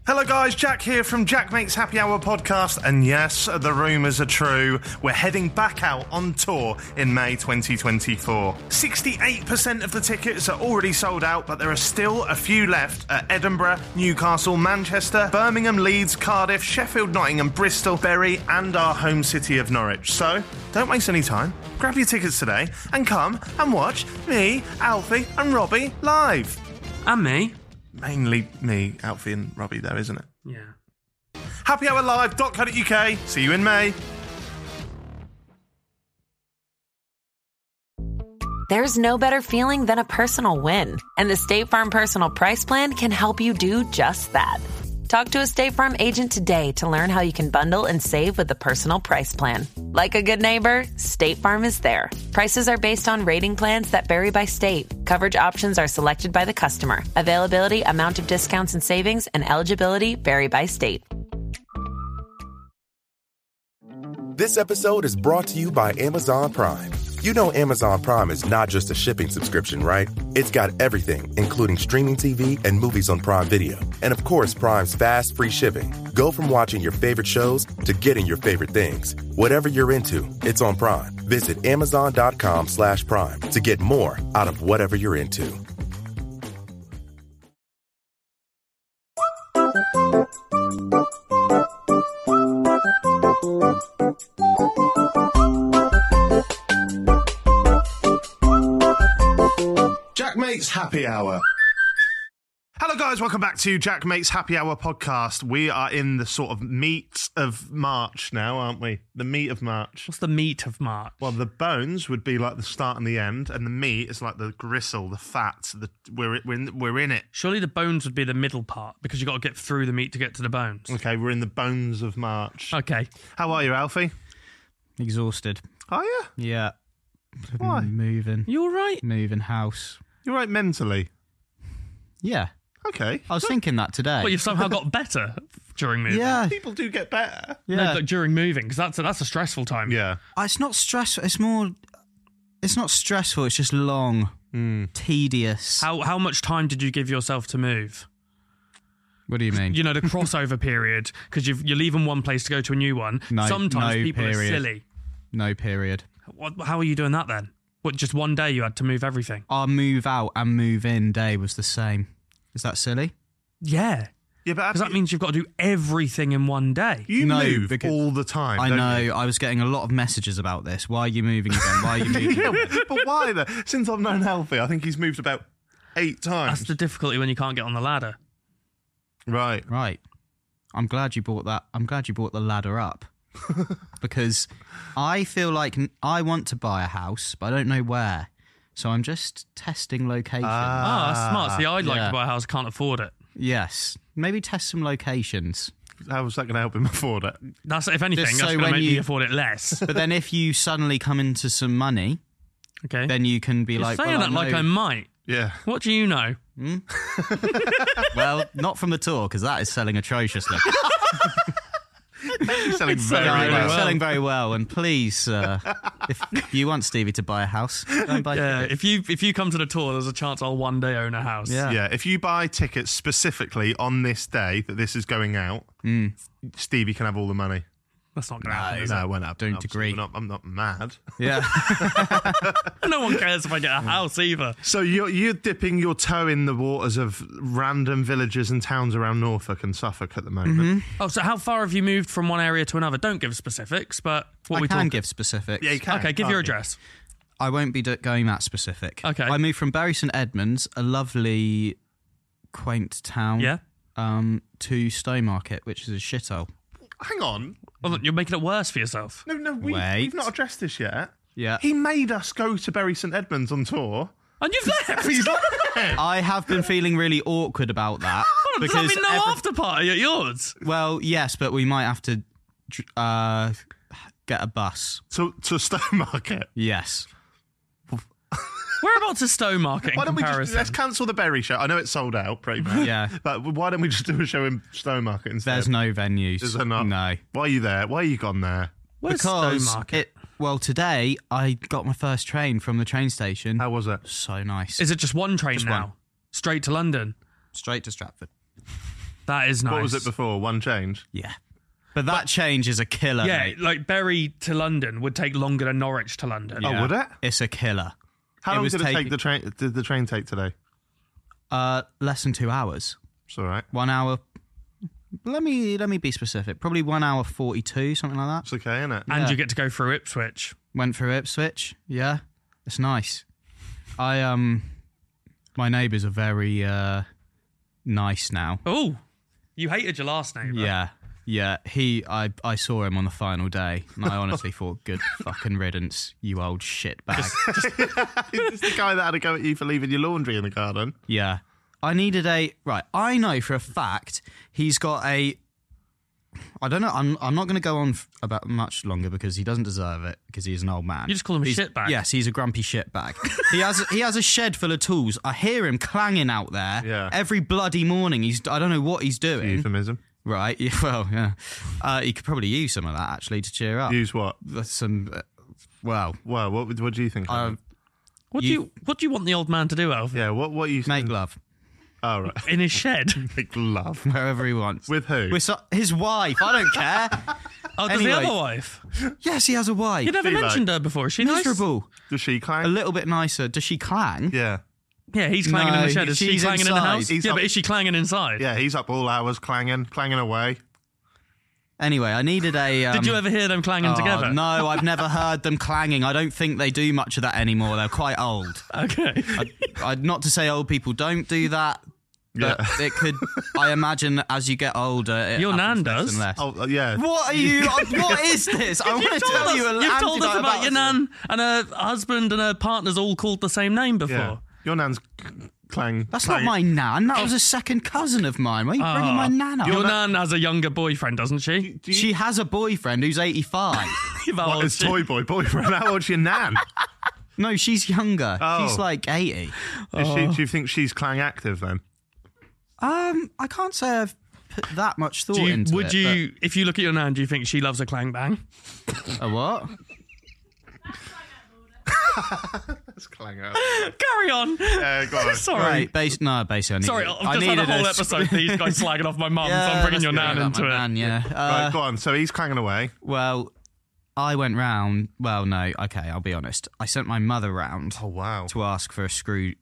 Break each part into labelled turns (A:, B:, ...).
A: Hello guys, Jack here from Jack Makes Happy Hour podcast, and yes, the rumours are true. We're heading back out on tour in May 2024. 68% of the tickets are already sold out, but there are still a few left at Edinburgh, Newcastle, Manchester, Birmingham, Leeds, Cardiff, Sheffield, Nottingham, Bristol, Bury, and our home city of Norwich. So, don't waste any time. Grab your tickets today and come and watch me, Alfie, and Robbie live.
B: And me.
A: Mainly me, Alfie and Robbie though, isn't it?
B: Yeah.
A: happyhourlive.co.uk. See you in May.
C: There's no better feeling than a personal win. And the State Farm Personal Price Plan can help you do just that. Talk to a State Farm agent today to learn how you can bundle and save with the Personal Price Plan. Like a good neighbor, State Farm is there. Prices are based on rating plans that vary by state. Coverage options are selected by the customer. Availability, amount of discounts and savings, and eligibility vary by state.
D: This episode is brought to you by Amazon Prime. You know Amazon Prime is not just a shipping subscription, right? It's got everything, including streaming TV and movies on Prime Video. And of course, Prime's fast, free shipping. Go from watching your favorite shows to getting your favorite things. Whatever you're into, it's on Prime. Visit Amazon.com/Prime to get more out of whatever you're into.
A: Jack Makes Happy Hour. Hello guys, welcome back to Jack Makes Happy Hour podcast. We are in the sort of meat of March now, aren't we? The meat of March.
B: What's the meat of March?
A: Well, the bones would be like the start and the end, and the meat is like the gristle, the fat. We're in it.
B: Surely the bones would be the middle part, because you've got to get through the meat to get to the bones.
A: Okay, we're in the bones of March.
B: Okay.
A: How are you, Alfie?
E: Exhausted.
A: Are you?
E: Yeah.
A: Why?
E: Moving.
B: You all right?
E: Moving house.
A: You're right mentally.
E: Yeah.
A: Okay.
E: I was thinking that today.
B: But you've somehow got better during moving.
E: Yeah.
A: People do get better.
B: No,
E: Yeah.
B: like during moving, because that's a stressful time.
A: Yeah.
E: It's not stressful. It's not stressful. It's just long. Tedious.
B: How much time did you give yourself to move?
E: What do you mean?
B: You know, the crossover period, because you're leaving one place to go to a new one.
E: No,
B: Sometimes
E: no
B: people
E: period.
B: are silly.
E: No period.
B: How are you doing that then? What, just one day you had to move everything?
E: Our move out and move in day was the same. Is that silly?
B: Yeah.
A: Yeah, but
B: Because that means you've got to do everything in one day.
A: you
E: No,
A: move
E: because-
A: all the time.
E: I
A: don't
E: know.
A: you?
E: I was getting a lot of messages about this. Why are you moving again? Why are you moving
A: Yeah,
E: again?
A: but why though? Since I've known Alfie, I think he's moved about 8 times.
B: That's the difficulty when you can't get on the ladder.
A: Right.
E: Right. I'm glad you brought that. I'm glad you brought the ladder up. Because I feel like I want to buy a house, but I don't know where. So I'm just testing locations.
B: That's smart. See, I'd like
E: yeah.
B: to buy a house, can't afford it.
E: Yes. Maybe test some locations.
A: How was that going to help him afford it?
B: That's, if anything,
E: Just
B: that's
E: so
B: going to
E: when
B: make me
E: you-
B: afford it less.
E: But then if you suddenly come into some money,
B: Okay.
E: then you can be
B: You're
E: like,
B: saying
E: well,
B: that like
E: know-
B: I might.
A: Yeah.
B: What do you know?
E: Well, not from the tour, because that is selling atrociously.
A: He's selling
B: It's
A: very
B: selling
A: well.
B: well.
E: Selling very well. And please, if you want Stevie to buy a house, go and buy
B: Yeah,
E: tickets.
B: if you come to the tour, there's a chance I'll one day own a house.
E: Yeah.
A: Yeah, if you buy tickets specifically on this day that this is going out, Stevie can have all the money.
B: That's not going to happen. is
A: No, it won't happen.
E: Don't
A: obviously.
E: agree.
A: I'm not mad.
E: Yeah.
B: it? No one cares if I get a house either.
A: So you're dipping your toe in the waters of random villages and towns around Norfolk and Suffolk at the moment.
B: Oh, so how far have you moved from one area to another? Don't give specifics, but what
E: I
B: we
E: can
B: talking?
E: give specifics.
A: Yeah, you can.
B: Okay, give your
A: can't you?
B: address.
E: I won't be going that specific.
B: Okay.
E: I moved from Bury St Edmunds, a lovely, quaint town,
B: Yeah.
E: to Stowmarket, which is a shithole.
A: Hang on.
B: Well, you're making it worse for yourself.
A: No,
E: Wait.
A: we've not addressed this yet.
E: Yeah.
A: He made us go to Bury St Edmunds on tour.
B: And you've left.
A: He's like,
E: I have been feeling really awkward about that.
B: Does that mean no after party at yours?
E: Well, yes, but we might have to get a bus.
A: to Stowmarket.
E: Yes.
B: Whereabouts is Stowmarket in
A: Why don't we
B: comparison?
A: let's cancel the Berry show? I know it's sold out pretty much.
E: Yeah.
A: But why don't we just do a show in Stowmarket instead?
E: There's no venues.
A: Is there not?
E: No.
A: Why are you there? Why are you gone there?
B: Where's
E: Because
B: Stowmarket?
E: today I got my first train from the train station.
A: How was it?
E: So nice.
B: Is it just one train
E: Just
B: now?
E: one.
B: Straight to London?
E: Straight to Stratford.
B: That is nice.
A: What was it before? One change?
E: Yeah. But that change is a killer,
B: Yeah,
E: mate.
B: like Bury to London would take longer than Norwich to London.
A: Oh, would it?
E: It's a killer.
A: How long did it take the train? Did the train take today?
E: Less than 2 hours.
A: It's all right.
E: 1 hour. Let me be specific. Probably 1 hour 42, something like that.
A: It's okay, isn't it?
B: And you get to go through Ipswich.
E: Went through Ipswich. Yeah, it's nice. My neighbours are very nice now.
B: Oh, you hated your last neighbour.
E: Yeah. I saw him on the final day, and I honestly thought, good fucking riddance, you old shitbag.
A: Is this the guy that had a go at you for leaving your laundry in the garden?
E: Yeah. I needed I know for a fact he's got I don't know, I'm not going to go on about much longer because he doesn't deserve it, because he's an old man.
B: You just call him a shitbag?
E: Yes, he's a grumpy shitbag. he has a shed full of tools. I hear him clanging out there every bloody morning. I don't know what he's doing.
A: Euphemism.
E: Right, yeah, well, yeah. He could probably use some of that, actually, to cheer up.
A: Use what?
E: Some, well,
A: what do you think?
B: What do you want the old man to do, Alf?
A: Yeah, what you
E: make love.
A: Oh, right.
B: In his shed?
A: Make love.
E: Wherever he wants.
A: With who?
E: With his wife. I don't care.
B: Oh, does he have a wife?
E: Yes, he has a wife.
B: You never mentioned her before. Is she
E: miserable?
B: Nice?
A: Does she clang?
E: A little bit nicer. Does she clang?
A: Yeah.
B: Yeah, he's clanging in the shed. Is she clanging in the house?
A: Yeah,
B: but is she clanging inside?
A: Yeah, he's up all hours clanging away.
E: Anyway, I needed a...
B: Did you ever hear them clanging together?
E: No, I've never heard them clanging. I don't think they do much of that anymore. They're quite old.
B: Okay.
E: Not to say old people don't do that, but it could... I imagine as you get older...
B: Your nan does.
A: Oh, yeah.
E: What are you... What is this? I want to tell you a
B: You've told us about your nan and her husband and her partner's all called the same name before.
A: Yeah. Your nan's clang.
E: That's not my nan. That was a second cousin of mine. Why are you bringing my nan up?
B: Your nan has a younger boyfriend, doesn't she?
E: She has a boyfriend who's 85.
A: What, his toy boyfriend? How old's your nan?
E: No, she's younger.
A: Oh.
E: She's like 80.
A: Do you think she's clang active then?
E: I can't say I've put that much thought into it.
B: If you look at your nan, do you think she loves a clang bang?
E: A what?
A: That's clang out.
B: Carry on.
A: Go on.
B: Sorry.
E: Basically, I need
B: Sorry, I've just had a whole episode of these guys slagging off my mum, so I'm bringing your nan into it.
A: Right, go on. So he's clanging away.
E: Well, I went round. Well, no. Okay, I'll be honest. I sent my mother round.
A: Oh, wow.
E: To ask for a screw.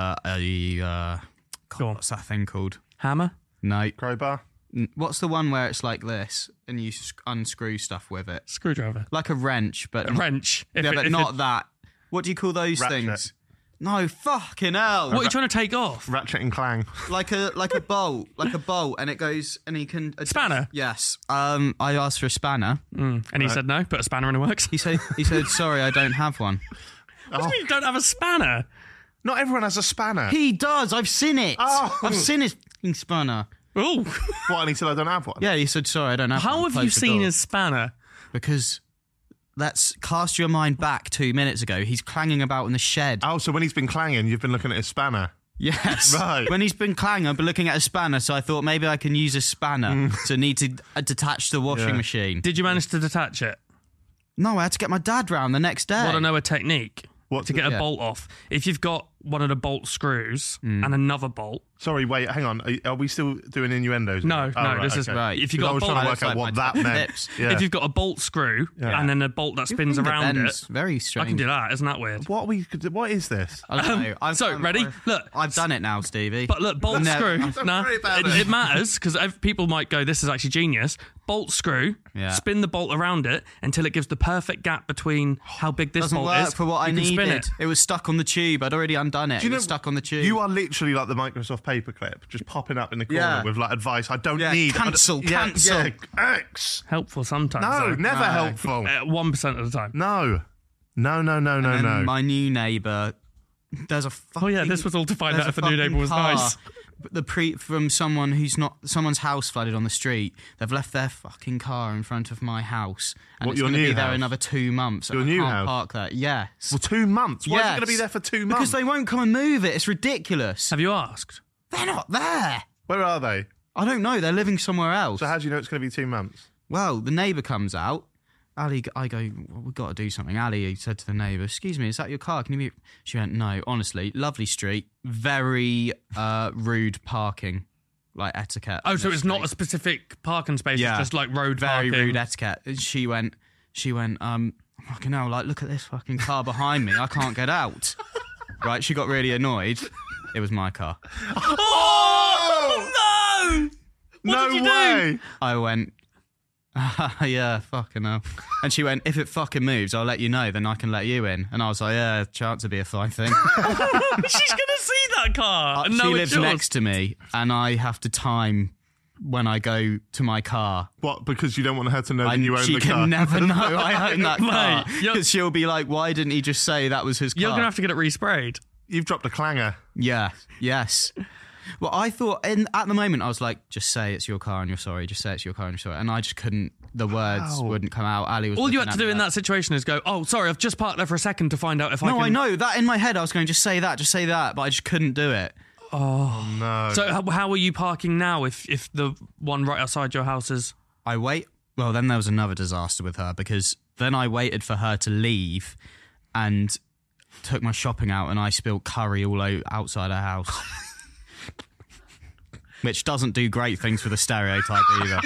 E: What's that thing called?
B: Hammer?
E: No.
A: Crowbar?
E: What's the one where it's like this and you unscrew stuff with it?
B: Screwdriver.
E: Like a wrench, but...
B: A wrench.
E: But not that. What do you call those things? No, fucking hell.
B: What are you trying to take off?
A: Ratchet and clang.
E: Like a bolt, and it goes, and he can...
B: Spanner?
E: Yes. I asked for a spanner.
B: And he said no, put a spanner in the works.
E: He said, sorry, I don't have one.
B: What do you mean you don't have a spanner?
A: Not everyone has a spanner.
E: He does, I've seen it.
A: Oh.
E: I've seen his fucking spanner.
B: Oh.
A: What, and he said I don't have one?
E: Yeah, he said, sorry, I don't have one.
B: How have
E: Close
B: you
E: the
B: seen
E: door.
B: his spanner?
E: Because... Let's cast your mind back 2 minutes ago. He's clanging about in the shed.
A: Oh, so when he's been clanging, you've been looking at his spanner.
E: Yes.
A: Right.
E: When he's been clanging, I've been looking at a spanner, so I thought maybe I can use a spanner to need to detach the washing machine.
B: Did you manage to detach it?
E: No, I had to get my dad round the next day.
B: Want to know a technique? To get a bolt off. If you've got one of the bolt screws and another bolt.
A: Sorry, wait, hang on. Are we still doing innuendos?
B: No,
E: this is right.
B: If you've got
A: I was
B: a bolt,
A: trying to work out what that meant. Yeah.
B: If you've got a bolt screw and then a bolt that spins around it,
E: very strange.
B: I can do that. Isn't that weird?
A: What is this?
E: I don't know.
B: So, ready? Look.
E: I've done it now, Stevie.
B: But look, bolt screw.
A: It
B: It matters because people might go, this is actually genius. Bolt screw, spin the bolt around it until it gives the perfect gap between how big this
E: doesn't
B: bolt
E: work
B: is.
E: for what I
B: You can
E: needed.
B: spin it.
E: It was stuck on the tube. I'd already undone it. It was stuck on the tube.
A: You are literally like the Microsoft paperclip, just popping up in the corner with like advice I don't need.
E: Cancel.
A: Yeah, X.
B: Helpful sometimes.
A: No,
B: though.
A: never helpful.
B: 1% of the time.
A: No. No.
E: My new neighbour, there's a fucking...
B: Oh yeah, this was all to find out if the new neighbour was nice.
E: From someone who's not... Someone's house flooded on the street. They've left their fucking car in front of my house. And it's going to be there another 2 months.
A: Your new house?
E: Park there. Yes.
A: Well, 2 months? Why is it going to be there for 2 months?
E: Because they won't come and move it. It's ridiculous.
B: Have you asked?
E: They're not there.
A: Where are they?
E: I don't know. They're living somewhere else.
A: So how do you know it's going to be 2 months?
E: Well, the neighbour comes out. Ali, I go, well, we've got to do something. Ali said to the neighbour, excuse me, is that your car? Can you be... She went, no, honestly, lovely street, very rude parking. like etiquette.
B: Oh, so it's not a specific parking space, it's just like road
E: very
B: parking.
E: rude etiquette. And she went, fucking hell, like, look at this fucking car behind me. I can't get out. Right, she got really annoyed. It was my car.
B: Oh, no! What did you do?
E: I went, yeah, fucking hell. And she went, if it fucking moves, I'll let you know, then I can let you in. And I was like, yeah, chance would be a fine thing.
B: She's going to see that car. And
E: She
B: know
E: lives
B: it's yours.
E: next to me, and I have to time when I go to my car.
A: What? Because you don't want her to know that you own
E: She
A: the
E: can
A: car?
E: never know I own that car.
B: Mate, you're-
E: Because she'll be like, why didn't he just say that was his car?
B: You're going to have to get it resprayed.
A: You've dropped a clanger.
E: Yeah, yes. Well, I thought, at the moment, I was like, just say it's your car and you're sorry. Just say it's your car and you're sorry. And I just couldn't, the words wouldn't come out. Ali was
B: All you
E: looking
B: had to
E: at
B: do
E: me
B: in
E: like-
B: that situation is go, oh, sorry, I've just parked there for a second to find out if I can...
E: No, I know. That in my head, I was going, just say that, but I just couldn't do it.
A: No.
B: So how are you parking now if the one right outside your house is...
E: I wait. Well, then there was another disaster with her, because then I waited for her to leave and took my shopping out, and I spilled curry all outside her house. Which doesn't do great things for the stereotype either.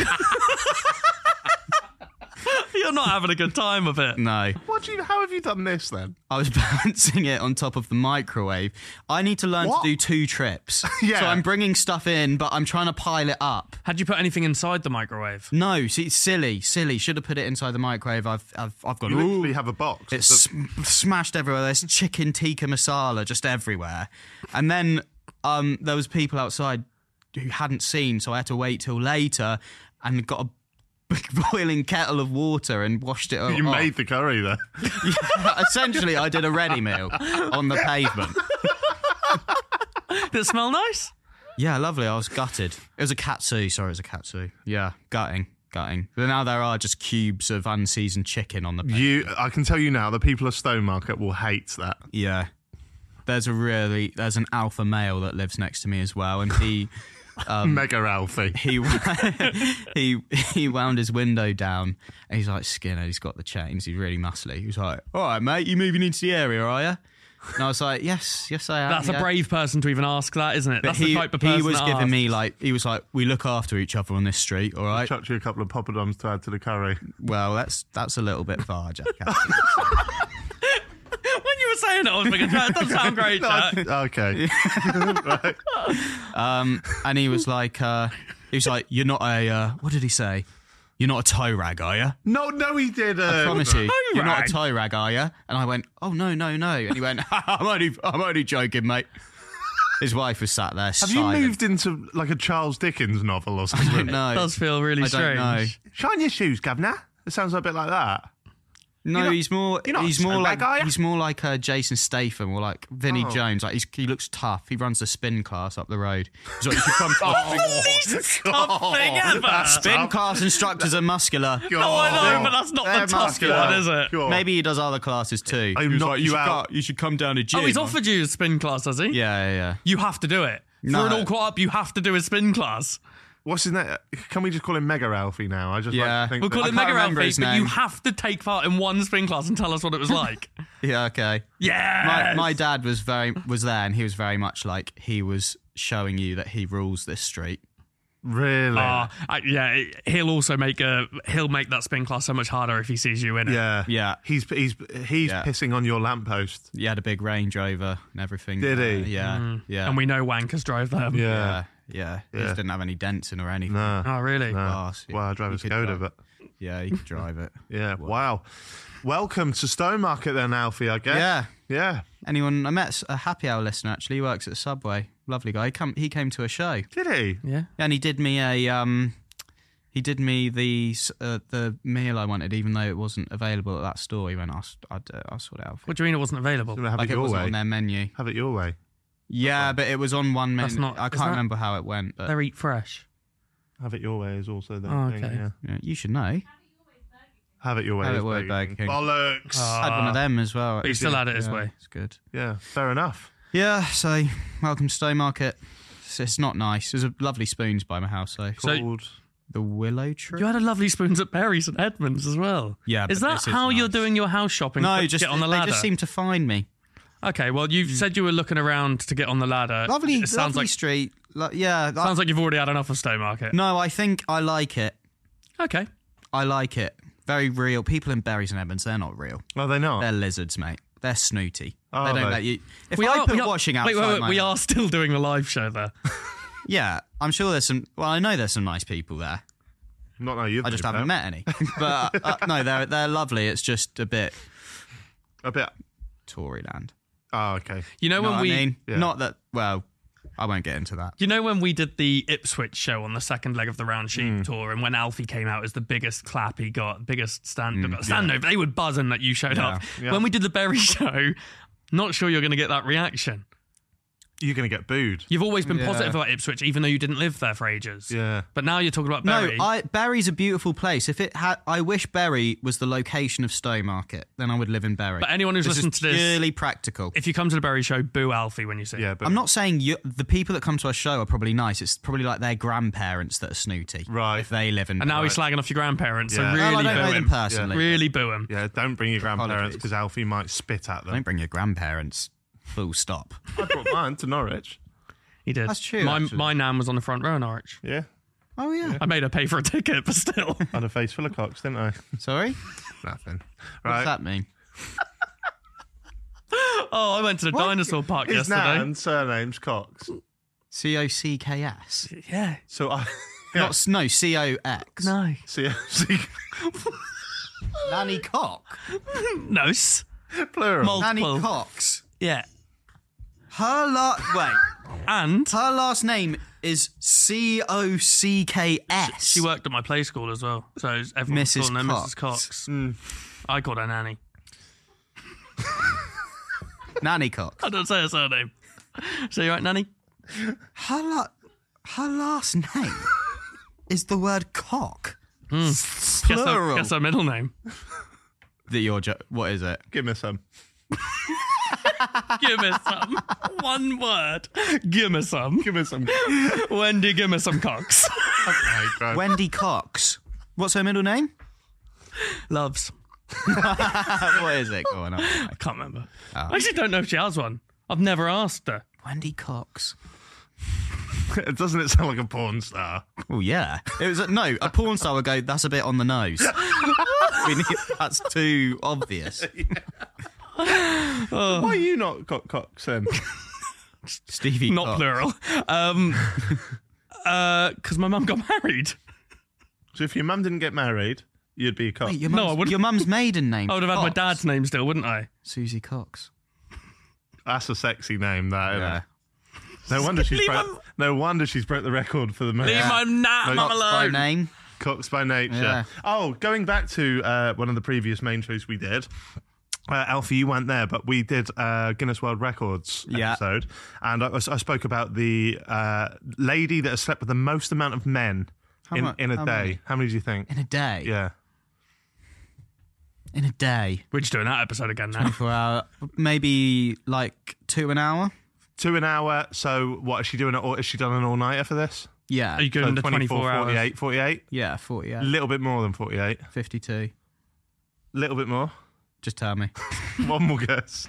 B: You're not having a good time of it.
E: No.
A: How have you done this then?
E: I was balancing it on top of the microwave. I need to learn
A: What?
E: to do 2 trips.
A: Yeah.
E: So I'm bringing stuff in, but I'm trying to pile it up.
B: Had you put anything inside the microwave?
E: No, see, it's silly. Should have put it inside the microwave. I've got
A: You literally have a box.
E: It's smashed everywhere. There's chicken tikka masala just everywhere. And then there was people outside who hadn't seen, so I had to wait till later and got a big boiling kettle of water and washed it off.
A: You made the curry there.
E: Yeah, essentially, I did a ready meal on the pavement.
B: Did it smell nice?
E: Yeah, lovely. I was gutted. It was a katsu. Sorry, it was a katsu. Yeah, gutting. But now there are just cubes of unseasoned chicken on the pavement.
A: I can tell you now, the people of Stone Market will hate that.
E: Yeah. There's an alpha male that lives next to me as well, and he
A: Mega Alfie.
E: he wound his window down, and he's like, Skinner, he's got the chains, he's really muscly. He was like, all right, mate, you moving into the area, are you? And I was like, yes, I am.
B: That's
E: yeah.
B: a brave person to even ask that, isn't it?
E: But
B: That's the type of person
E: he was
B: that
E: giving
B: asks.
E: me he was like, we look after each other on this street, all right?
A: Chucked you a couple of poppadoms to add to the curry.
E: Well, that's a little bit far, Jack.
B: When you were saying it, I was thinking, that doesn't sound great, Jack.
A: Okay. Right.
E: And he was like, you're not a, what did he say? You're not a toe rag, are you?
A: No, he didn't.
E: I promise you. You're not
B: rag?
E: a toe rag, are you? And I went, oh, no. And he went, I'm only joking, mate. His wife was sat there
A: Have
E: silent.
A: you moved into like a Charles Dickens novel or
E: I
A: something?
E: don't know.
B: It does feel really
E: I
B: strange.
E: don't know.
A: Shine your shoes, governor. It sounds a bit like that.
E: No,
A: not-
E: he's more.
A: you're not
E: He's
A: a
E: more like
A: scumbag, are you?
E: he's more like Jason Statham or like Vinnie
A: Oh.
E: Jones. Like he looks tough. He runs the spin class up the road. He's like, you should come.
B: Tough thing ever.
E: Spin class instructors are muscular.
B: No, I know, but that's not
E: They're
B: the tough one, is it?
A: Go on.
E: Maybe he does other classes too.
A: I'll
E: He was
A: knock
E: like,
A: you
E: should
A: out.
E: You should come down to gym.
B: Oh, he's offered you a spin class, has he?
E: Yeah.
B: You have to do it.
E: No.
B: For an all caught up, you have to do a spin class.
A: What's his name? Can we just call him Mega Alfie now? I just
E: Yeah.
A: like to think
B: We'll
A: that-
B: call
E: I
B: it
E: can't
B: Mega
E: remember
B: Alfie,
E: his
B: but you
E: name.
B: have to take part in one spin class and tell us what it was like.
E: Yeah. Okay.
B: Yeah.
E: My dad was there, and he was very much like he was showing you that he rules this street.
A: Really?
B: He'll also make that spin class so much harder if he sees you in it.
A: Yeah.
E: Yeah.
A: He's pissing on your lamppost.
E: He had a big Range Rover and everything.
A: Did he?
E: Yeah.
B: And we know wankers drive them.
A: Yeah.
E: Yeah. He just didn't have any dents in or anything.
A: No.
B: Oh, really?
A: No.
E: Glass, yeah.
A: Well, I drive a
E: He could
A: Skoda,
E: drive.
A: but
E: Yeah, he could drive it.
A: yeah. Wow. Welcome to Stone Market then, Alfie, I guess.
E: Yeah.
A: Yeah.
E: Anyone? I met a happy hour listener actually. He works at Subway. Lovely guy. He came to a show.
A: Did he?
B: Yeah.
E: And he did me the meal I wanted, even though it wasn't available at that store. He went, I'll sort it out.
B: What do you mean it wasn't available?
A: Have
E: Like
A: it
E: it
A: your
E: wasn't
A: way.
E: on their menu.
A: Have it your way.
E: Yeah, but it was on one menu.
B: That's not-
E: I
B: is
E: can't
B: that-
E: remember how it went. But
B: They're Eat Fresh.
A: Have it your way is also that
B: Oh,
A: thing.
B: okay.
A: Yeah.
E: yeah, you should know.
A: Have it your way.
E: Have
A: is
E: it your way, Burger King.
A: Bollocks.
E: I had one of them as well.
B: But he still had it his
E: Yeah,
B: way.
E: It's good.
A: Yeah. Fair enough.
E: Yeah, so welcome to Stone Market. It's not nice. There's a lovely spoons by my house, though.
B: So-
A: Called.
E: The Willow Tree?
B: You had a lovely spoons at Berries and Edmonds as well.
E: Yeah,
B: Is
E: but
B: that
E: this is
B: how you're
E: nice.
B: doing your house shopping?
E: No,
B: to
E: just
B: get on the
E: they
B: ladder.
E: just seem to find me.
B: Okay, well, you said you were looking around to get on the ladder.
E: Lovely,
B: It sounds
E: lovely
B: like
E: street,
B: Sounds like you've already had enough of Stowmarket.
E: No, I think I like it.
B: Okay.
E: I like it. Very real. People in Bury's and Edmonds, they're not real.
A: Are they not?
E: They're lizards, mate. They're snooty.
A: Oh,
E: they don't
A: they?
E: let you. If I put washing outside
B: wait,
E: my
B: we
E: house-
B: are still doing the live show there.
E: Yeah, I'm sure there's some. Well, I know there's some nice people there.
A: Not know you.
E: I just haven't met any. But no, they're lovely. It's just a bit
A: a bit.
E: Toryland.
A: Oh, okay.
B: You know when
E: I mean?
A: Yeah.
E: Not that. Well, I won't get into that.
B: You know when we did the Ipswich show on the second leg of the Round Sheep tour, and when Alfie came out as the biggest clap he got, biggest stand over, they were buzzing that you showed up.
A: Yeah.
B: When we did the Berry show, not sure you're going to get that reaction.
A: You're going to get booed.
B: You've always been positive about Ipswich, even though you didn't live there for ages.
A: Yeah.
B: But now you're talking about Bury.
E: No, Bury's a beautiful place. If it had, I wish Bury was the location of Stowmarket. Then I would live in Bury.
B: But anyone who's listened to this,
E: purely practical.
B: if you come to the Berry show, boo Alfie when you see
A: Yeah,
B: it.
A: but
E: I'm not saying the people that come to our show are probably nice. It's probably like their grandparents that are snooty.
A: Right.
E: If they live in.
B: And now
E: Bury.
B: he's slagging off your grandparents, so
A: Yeah.
B: really
E: Well, I don't
B: boo
E: know
B: him.
E: them personally.
B: Really boo him.
A: Yeah, don't bring your grandparents
E: Apologies.
A: because Alfie might spit at them.
E: Don't bring your grandparents. Full stop.
A: I brought mine to Norwich.
B: He did.
E: That's true,
B: My
E: actually.
B: nan was on the front row in Norwich.
A: Yeah.
E: Oh yeah.
B: I made her pay for a ticket, but still.
A: I had a face full of cocks, didn't I?
E: Sorry.
A: Nothing.
E: What
A: Right.
E: does that mean?
B: Oh, I went to the dinosaur park
A: His
B: yesterday.
A: nan's surname's Cox.
E: COCKS.
B: Yeah.
A: So I...
E: Not no COX.
B: No.
A: See,
E: Nanny Cock.
B: No.
A: plural.
E: Nanny
B: Multiple.
E: Cox.
B: Yeah.
E: Wait.
B: And
E: Her last name is COCKS.
B: she worked at my play school as well. So everyone was
E: Mrs.
B: calling her
E: Cox.
B: Mrs. Cox. I called her Nanny.
E: Nanny Cock.
B: I don't say her surname. So you right, Nanny?
E: Her last name is the word cock.
B: Plural. Guess her middle name.
E: What is it?
A: Give me some.
B: Give me some. One word. Give me some.
A: Give me some.
B: Wendy, give me some cocks.
A: Oh, God.
E: Wendy Cox. What's her middle name?
B: Loves.
E: What is it? Go on.
B: I can't remember. I actually don't know if she has one. I've never asked her.
E: Wendy Cox.
A: Doesn't it sound like a porn star?
E: Oh yeah. It was no. A porn star would go. That's a bit on the nose. That's too obvious.
A: Why are you not got Cox then?
E: Stevie.
B: Not
E: Cox.
B: plural. Because my mum got married.
A: So if your mum didn't get married, you'd be a Cox.
E: Wait,
B: No, I wouldn't.
E: Your mum's maiden name.
B: I would have had my
E: Cox.
B: dad's name still, wouldn't I?
E: Susie Cox.
A: That's a sexy name, that, isn't
E: Yeah.
A: it? No wonder she's
B: Leave
A: broke. No wonder she's broke the record for the most.
B: Leave my mum
E: Cox by
B: alone.
E: name.
A: Cox by nature.
E: Yeah.
A: Oh, going back to one of the previous main shows we did. Alfie, you weren't there, but we did Guinness World Records episode, and I spoke about the lady that has slept with the most amount of men in a day.
E: many?
A: How many do you think?
E: In a day.
A: Yeah.
E: In a day.
B: We're just doing that episode again now.
E: 24 hour. Maybe like 2 an hour.
A: 2 an hour. So what is she doing? Is she done an all-nighter for this?
E: Yeah.
B: Are you going to 24 hours?
A: 48, 48?
E: Yeah, 40. Yeah.
A: A little bit more than 48.
E: 52.
A: Little bit more.
E: Just tell me.
A: One more guess.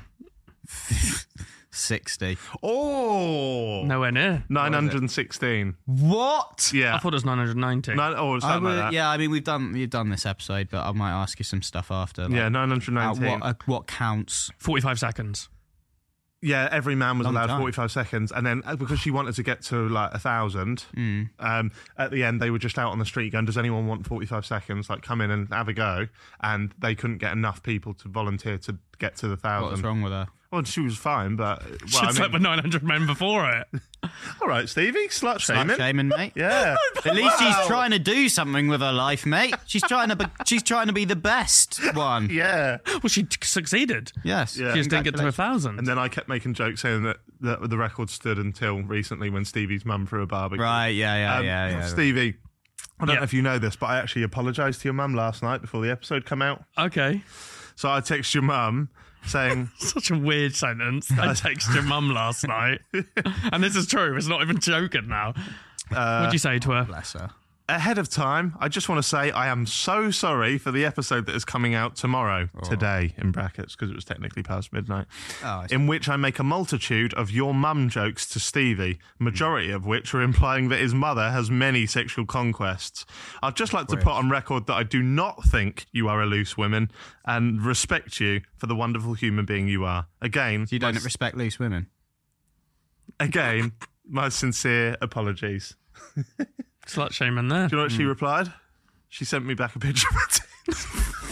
E: 60.
A: Oh!
B: Nowhere near.
A: 916.
E: What?
A: Yeah.
B: I thought it was 990.
A: Something like that.
E: Yeah, I mean we've done this episode, but I might ask you some stuff after. Like,
A: Yeah, 919.
E: what counts?
B: 45 seconds.
A: Yeah, every man was
E: Long
A: allowed
E: time.
A: 45 seconds. And then because she wanted to get to like 1,000, at the end they were just out on the street going, does anyone want 45 seconds? Like, come in and have a go. And they couldn't get enough people to volunteer to get to the 1,000.
E: What's wrong with her?
A: Well, she was fine, but... Well,
B: She'd slept with 900 men before it.
A: all right, Stevie, slut shaming.
E: Slut shaming, mate.
A: Yeah.
E: At least she's trying to do something with her life, mate. She's trying to be the best one.
A: Yeah.
B: Well, she succeeded.
E: Yes.
A: Yeah.
B: She just didn't get to 1,000.
A: And then I kept making jokes saying that the record stood until recently when Stevie's mum threw a barbecue.
E: Right. Yeah.
A: Stevie, I don't
B: Yeah.
A: know if you know this, but I actually apologised to your mum last night before the episode came out.
B: Okay.
A: So I texted your mum saying...
B: Such a weird sentence. I texted your mum last night. And this is true. It's not even joking now. What'd you say to her?
E: Bless her.
A: ahead of time, I just want to say I am so sorry for the episode that is coming out tomorrow, today, in brackets, because it was technically past midnight, in which I make a multitude of your mum jokes to Stevie, majority of which are implying that his mother has many sexual conquests. I'd just like to put on record that I do not think you are a loose woman and respect you for the wonderful human being you are. Again...
E: So you don't respect loose women?
A: Again, my sincere apologies.
B: Slut shaming there.
A: Do you know what she replied? She sent me back a picture of her tits.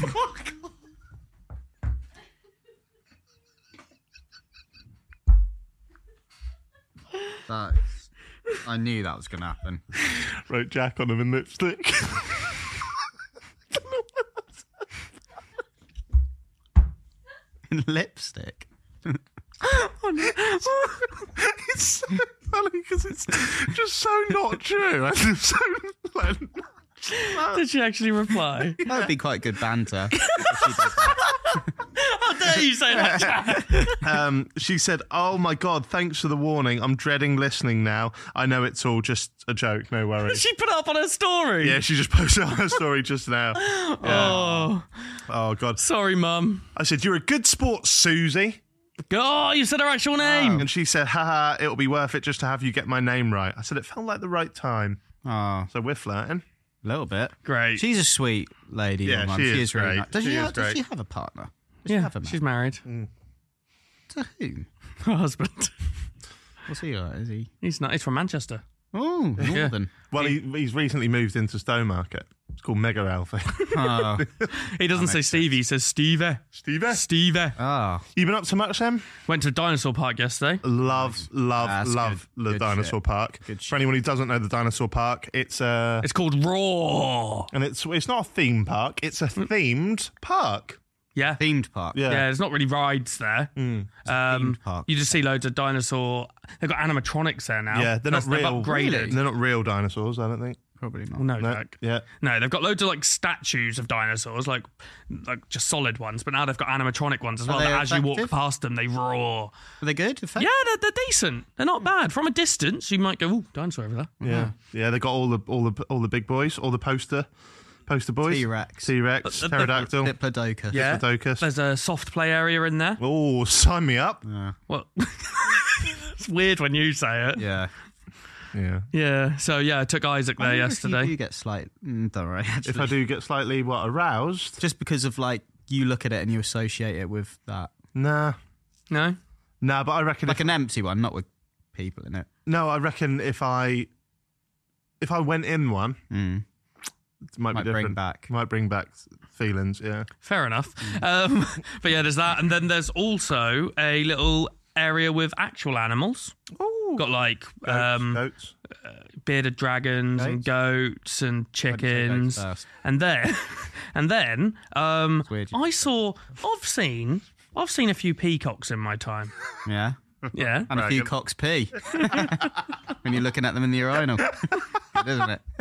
E: I knew that was going to happen.
A: Wrote Jack on them in lipstick.
E: In lipstick?
A: It's so funny because it's just so not true. And it's so like,
B: Did she actually reply?
E: That would be quite good banter.
B: How dare you say that, Jack?
A: she said, "Oh my God, thanks for the warning. I'm dreading listening now. I know it's all just a joke. No worries."
B: She put it up on her story.
A: Yeah, she just posted on her story just now. Yeah. Oh God.
B: Sorry, Mum.
A: I said, "You're a good sport, Susie."
B: Oh, you said her actual name.
A: And she said, "Haha, it'll be worth it just to have you get my name right." I said, "It felt like the right time."
E: Oh,
A: So we're flirting.
E: a little bit.
B: Great.
E: She's a sweet lady.
A: Yeah,
E: your mum.
A: she is
E: really
A: great.
E: nice. Does
A: She
E: she,
A: is
E: have, does
A: great.
E: she have a partner? Does she have a man?
B: she's married.
E: To whom?
B: Her husband.
E: What's he like? Is he?
B: He's not. He's from Manchester.
E: Oh, northern.
A: Well, he's recently moved into Stowmarket. It's called Mega Alfie.
E: Oh.
B: He doesn't say Stevie. He says Stevie.
A: Stevie?
B: Stevie.
E: Oh.
A: You been up to much, Em?
B: Went to Dinosaur Park yesterday.
A: Love
E: That's
A: the
E: good
A: Dinosaur
E: shit.
A: Park.
E: Good
A: For
E: shit.
A: anyone who doesn't know the Dinosaur Park, it's
B: It's called Raw.
A: and it's not a theme park. It's a themed park.
B: Yeah.
E: Themed park.
A: Yeah.
B: Yeah, there's not really rides there.
E: Themed park.
B: You just see loads of dinosaur. They've got animatronics there now.
A: Yeah, they're not
B: They've
A: real.
B: upgraded.
A: They're not real dinosaurs, I don't think.
E: Probably not.
B: Well, no,
A: No.
B: Jack.
A: Yeah.
B: No, they've got loads of like statues of dinosaurs, like just solid ones. But now they've got animatronic ones as well.
E: they
B: That as you walk
E: effective?
B: past them, they roar.
E: Are they good?
B: Yeah, they're decent. They're not bad. From a distance, you might go, "Ooh, dinosaur over there."
A: Yeah. Yeah, they got all the big boys, all the poster boys.
E: T-Rex.
A: T-Rex, pterodactyl.
E: Diplodocus.
B: Yeah.
A: Diplodocus.
B: There's a soft play area in there.
A: Oh, sign me up.
B: Well, it's weird when you say it.
E: Yeah.
A: Yeah.
B: Yeah. So yeah, I took Isaac there yesterday.
E: If you do get don't worry. Actually.
A: If I do get slightly aroused,
E: Just because of like you look at it and you associate it with that,
A: nah,
B: No.
A: but I reckon
E: like an empty one, not with people in it.
A: I reckon if I went in one, it might be different. Might bring back feelings. Yeah.
B: Fair enough. But yeah, there's that, and then there's also a little area with actual animals.
A: Oh,
B: Got like
A: goats.
B: bearded dragons and goats and chickens,
E: goats first.
B: and then
E: weird.
B: I've seen a few peacocks in my time.
E: Yeah.
B: Yeah.
E: And a few cocks pee when you're looking at them in the urinal. Good, isn't it?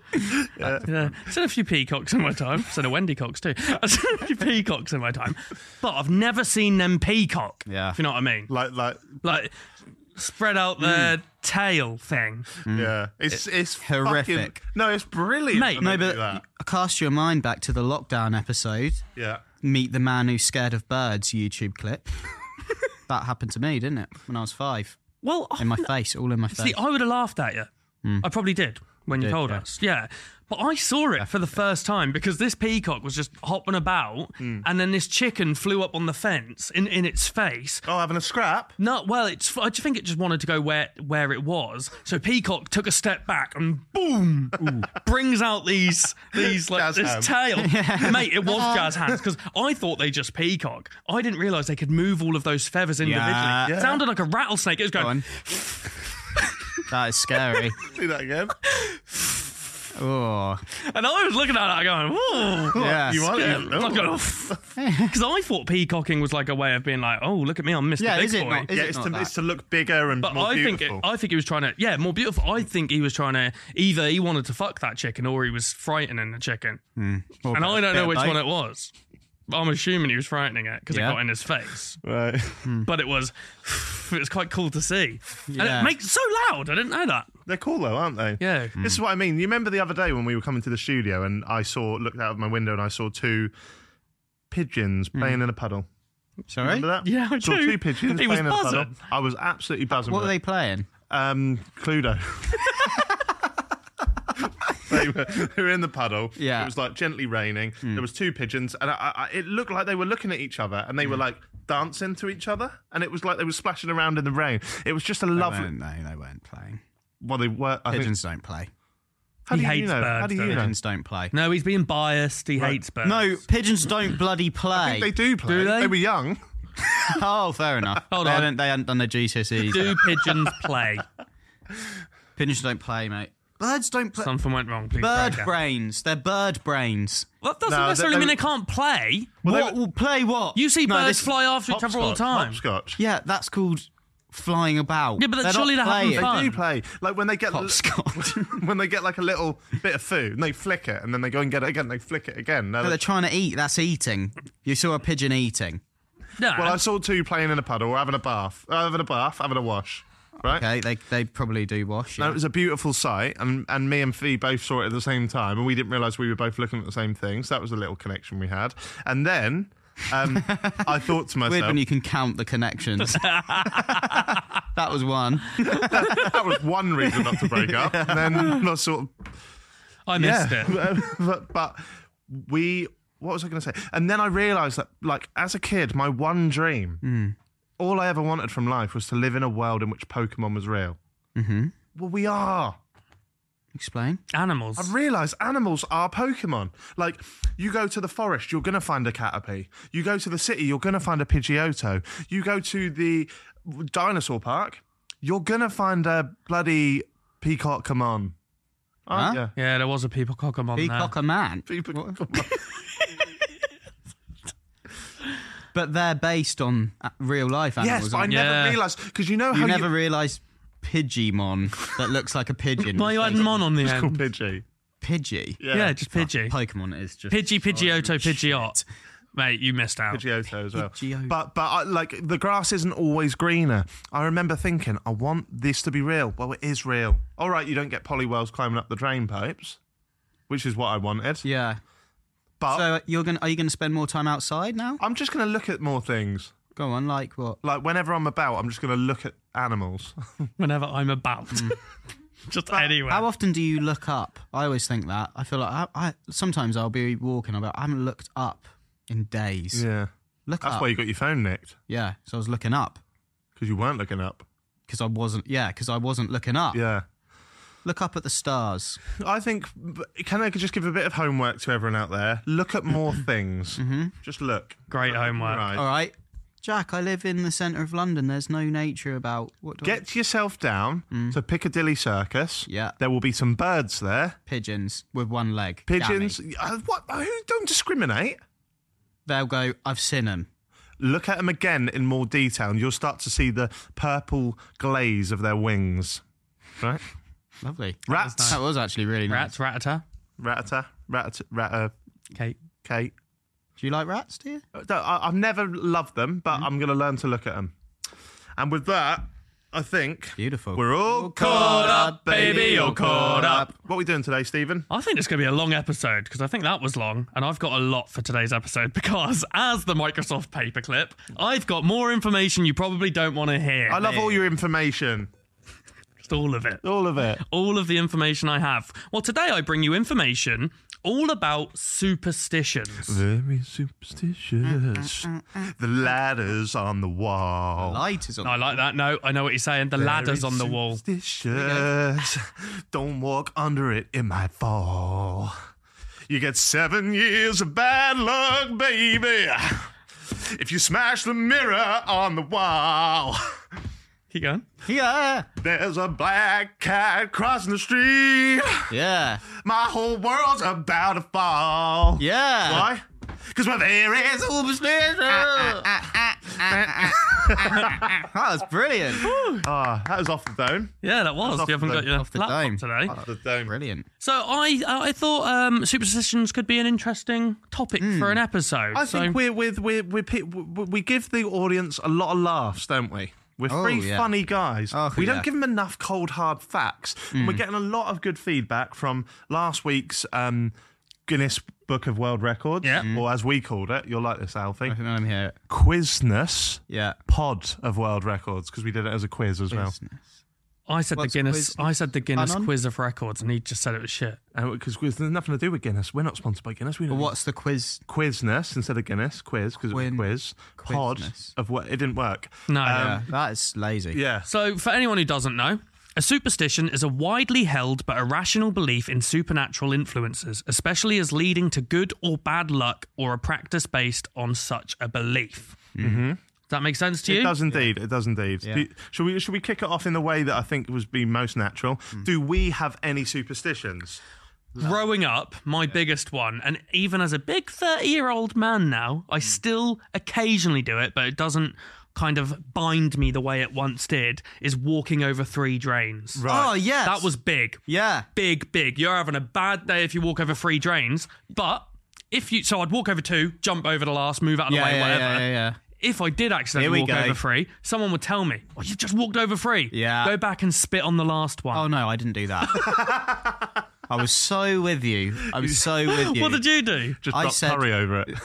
B: Yeah, I've seen a few peacocks in my time. I've seen a Wendy Cox too. I've seen a few peacocks in my time, but I've never seen them peacock.
E: Yeah.
B: If you know what I mean.
A: Like
B: Spread out their tail thing.
A: yeah, it's
E: Horrific.
A: fucking- no, it's brilliant.
B: Mate,
A: when
E: No,
A: they do
E: but
A: that.
E: I cast your mind back to the lockdown episode.
A: Yeah.
E: Meet the Man Who's Scared of Birds YouTube clip. That happened to me, didn't it? When I was 5.
B: Well,
E: In my face, all in my face.
B: see, I would have laughed at you. I probably did when you
E: Did,
B: told
E: yeah.
B: us. Yeah. But I saw it for the first time because this peacock was just hopping about and then this chicken flew up on the fence in its face.
A: Oh, having a scrap.
B: No, well, I just think it just wanted to go where it was. So Peacock took a step back and boom, brings out these like
A: Jazz
B: this
A: hands.
B: tail. Mate, it was jazz hands because I thought they just peacock. I didn't realise they could move all of those feathers individually.
E: Yeah.
B: It sounded like a rattlesnake. It was
E: Go
B: going.
E: on. That is scary.
A: Do that again.
E: Oh.
B: And I was looking at it going, whoa.
E: Yeah.
A: You want
B: Yeah,
A: it?
B: because I thought peacocking was like a way of being like, oh, look at me, I'm Mr.
E: Yeah,
B: Big
E: is it
B: Boy.
E: not? Is
A: Yeah,
E: it
A: it's
E: not
A: to,
E: that?
A: it's to look bigger and
B: But
A: more
B: I
A: beautiful.
B: think he was trying to, more beautiful. I think he was trying to either he wanted to fuck that chicken or he was frightening the chicken, and I don't know which one it was. I'm assuming he was frightening it because it
E: Yeah.
B: got in his face.
A: Right.
B: But it was quite cool to see. And
E: Yeah.
B: it makes it so loud. I didn't know that.
A: They're cool though, aren't they?
B: Yeah.
A: This is what I mean. You remember the other day when we were coming to the studio and I looked out of my window and I saw 2 pigeons playing in a puddle.
E: Sorry?
A: Remember that?
B: Yeah, I
A: saw
B: do.
A: 2 pigeons
B: He was
A: playing in a puddle.
B: buzzing.
A: I was absolutely buzzing.
E: What
A: with
E: were they
A: it.
E: playing?
A: Cluedo. They were in the puddle.
E: Yeah.
A: It was like gently raining. There was 2 pigeons, and it looked like they were looking at each other, and they were like dancing to each other, and it was like they were splashing around in the rain. It was just a lovely.
E: No, they weren't playing.
A: Well, they were. I think,
E: Pigeons don't play.
A: how do
B: He
A: you
B: hates
A: know?
B: birds,
A: How do you
B: though.
A: know?
E: Pigeons don't play.
B: No, he's being biased. He
A: Right.
B: hates birds.
E: No, pigeons don't bloody
A: I
E: play.
A: think they do play.
B: Do they?
A: They were young.
E: Oh, fair enough.
B: Hold
E: they
B: on.
E: hadn't done their GCSEs.
B: Do pigeons play?
E: Pigeons don't play, mate. Birds don't play.
B: Something went wrong. Please
E: Bird
B: break it.
E: brains. They're bird brains.
B: Well, that doesn't
A: No,
B: necessarily
A: they-
B: mean they can't play.
E: Play what?
B: You see
E: No,
B: birds
E: this-
B: fly after each other all the time.
A: Hopscotch.
E: Yeah, that's called flying about.
B: Yeah, but
E: They're
B: surely
E: not
B: they're having
E: playing.
B: fun.
A: They do play. Like when they get
E: Hopscotch.
A: when they get like a little bit of food and they flick it and then they go and get it again. They flick it again. No,
E: But they're trying to eat. That's eating. You saw a pigeon eating.
B: No.
A: well, I saw 2 playing in a puddle, having a bath, having a wash. Right.
E: Okay, they probably do wash.
A: No,
E: Yeah.
A: it was a beautiful sight, and me and Fee both saw it at the same time, and we didn't realise we were both looking at the same thing. So that was a little connection we had. And then I thought to myself,
E: Weird when you can count the connections. That was one.
A: that was one reason not to break up. And then I sort of
B: I missed it.
A: but what was I going to say? And then I realised that, like, as a kid, my one dream, all I ever wanted from life was to live in a world in which Pokemon was real. Mm-hmm. Well, we are.
E: Explain.
B: Animals.
A: I've realised animals are Pokemon. Like, you go to the forest, you're going to find a Caterpie. You go to the city, you're going to find a Pidgeotto. You go to the dinosaur park, you're going to find a bloody Peacock-Camon. Aren't
E: Huh?
A: you?
B: Yeah, there was a Peacock-Camon there.
E: Peacock a man.
A: Peacock-Camon.
E: But they're based on real life animals.
A: Yes, but I
E: aren't they?
A: never
B: Yeah.
A: realised, because you know how
E: You never realised Pidgeymon that looks like a pigeon.
B: Why you had Mon on the
A: It's called
B: end?
A: Pidgey.
E: Pidgey?
B: Yeah, just Pidgey.
E: Pokemon is just...
B: Pidgey, Pidgeotto, Pidgeot. Mate, you missed out.
A: Pidgeotto as well.
E: Pidgeotto.
A: But like the grass isn't always greener. I remember thinking, I want this to be real. Well, it is real. All right, you don't get polywells climbing up the drain pipes, which is what I wanted.
E: Yeah.
A: But
E: So are you gonna spend more time outside now?
A: I'm just going to look at more things.
E: Go on, like what?
A: Like whenever I'm about, I'm just going to look at animals.
B: Whenever I'm about. Just anywhere.
E: How often do you look up? I always think that. I feel like I sometimes I'll be walking. I haven't looked up in days.
A: Yeah,
E: Look
A: that's
E: up.
A: why you got your phone nicked,
E: Yeah. So I was looking up
A: because you weren't looking up.
E: because I wasn't looking up.
A: Yeah.
E: Look up at the stars.
A: I think, can I just give a bit of homework to everyone out there? Look at more things. Just look.
B: Great homework.
A: Right.
E: All right. Jack, I live in the centre of London. There's no nature about. What do I-
A: Get yourself down to Piccadilly Circus.
E: Yeah.
A: There will be some birds there.
E: Pigeons with one leg.
A: Pigeons.
E: Dammy.
A: What? Who don't discriminate?
E: They'll go, I've seen them.
A: Look at them again in more detail and you'll start to see the purple glaze of their wings. Right?
E: Lovely.
A: Rats.
E: That was actually really nice.
B: Rats, ratata,
A: Ratata.
B: Kate.
A: Kate.
E: Do you like rats, do you?
A: I've never loved them, but I'm going to learn to look at them. And with that, I think
E: Beautiful.
A: we're all caught up, baby, all caught up. What are we doing today, Stephen?
B: I think it's going to be a long episode because I think that was long and I've got a lot for today's episode because as the Microsoft paperclip, I've got more information you probably don't want to hear.
A: I love all your information.
B: Just all of it.
A: All of it.
B: All of the information I have. Well, today I bring you information all about superstitions.
A: Very superstitious. The ladders on the wall.
E: Light is on.
B: I like that. No, I know what you're saying. The ladders on the wall.
A: Superstitious. Don't walk under it, it might fall. You get 7 years of bad luck, baby. If you smash the mirror on the wall.
B: Keep going.
E: Yeah.
A: There's a black cat crossing the street.
E: Yeah.
A: My whole world's about to fall.
E: Yeah.
A: Why? Because we're very superstitious.
E: That was brilliant.
A: That was off the dome.
B: Yeah, that was.
A: off
B: You haven't
A: the
B: got your
E: off the
B: laptop
E: dome.
B: today.
A: Off the dome.
E: Brilliant.
B: So I thought superstitions could be an interesting topic for an episode.
A: I think we give the audience a lot of laughs, don't we? We're three funny guys. We don't give them enough cold, hard facts. And we're getting a lot of good feedback from last week's Guinness Book of World Records, or as we called it, you'll like this, Alfie,
E: I think I'm here.
A: Quizness
E: Yeah.
A: Pod of World Records, because we did it as a quiz as well.
B: I said
E: What's
B: the Guinness.
E: quiz?
B: I said the Guinness
E: Canon?
B: Quiz of Records, and he just said it was shit.
A: Because there's nothing to do with Guinness. We're not sponsored by Guinness. We
E: But
A: don't.
E: what's the quiz?
A: Quizness instead of Guinness? Quiz, because it was quiz. Pod
E: Quizness.
A: of what? It didn't work.
B: No.
E: Yeah, that is lazy.
A: Yeah.
B: So, for anyone who doesn't know, a superstition is a widely held but irrational belief in supernatural influences, especially as leading to good or bad luck, or a practice based on such a belief. Mm-hmm. Does that make sense to you?
A: It does indeed. It does indeed.
E: Yeah.
A: Should we kick it off in the way that I think was be most natural? Do we have any superstitions?
B: Growing up, my biggest one, and even as a big 30-year-old man now, I still occasionally do it, but it doesn't kind of bind me the way it once did, is walking over 3 drains.
A: Right.
E: Oh, yes.
B: That was big.
E: Yeah.
B: Big. You're having a bad day if you walk over 3 drains, but so I'd walk over 2, jump over the last, move out of the way, whatever.
E: Yeah.
B: If I did accidentally walk over 3, someone would tell me, "Oh, you've just walked over 3.
E: Yeah.
B: Go back and spit on the last one."
E: Oh, no, I didn't do that. I was so with you.
B: What did you do?
A: Just
E: I
A: drop
E: said-
A: curry over it.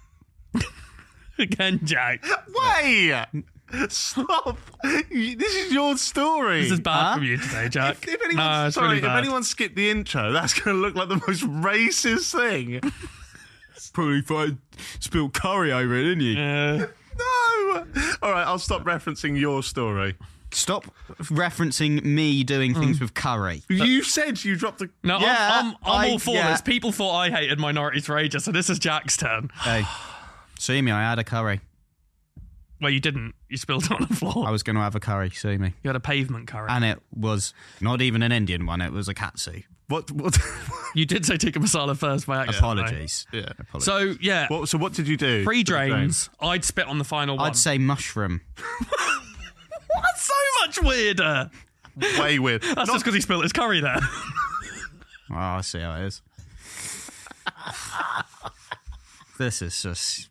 B: Again, Jack.
A: Wait! Stop! This is your story.
B: This is bad from you today, Jack.
A: If anyone,
B: No, it's really
A: if
B: bad.
A: anyone skipped the intro, that's going to look like the most racist thing.
E: Probably if I spilled curry over it, didn't you?
A: No! All right, I'll stop referencing your story.
E: Stop referencing me doing things with curry.
A: You said you dropped the...
B: No,
E: Yeah,
B: I'm all for
E: yeah.
B: this. People thought I hated minorities for ages, so this is Jack's turn.
E: Hey, see me, I had a curry.
B: Well, you didn't. You spilled it on the floor.
E: I was going to have a curry, see me.
B: You had a pavement curry.
E: And it was not even an Indian one, it was a katsu.
A: What?
B: You did say tikka masala first by accident.
E: Apologies.
A: Yeah.
E: Apologies.
B: So, yeah,
A: So what did you do?
B: 3 drains. I'd spit on the final one.
E: I'd say mushroom.
B: That's so much weirder.
A: Way weird.
B: That's just because he spilled his curry there.
E: Oh, I see how it is. This is just...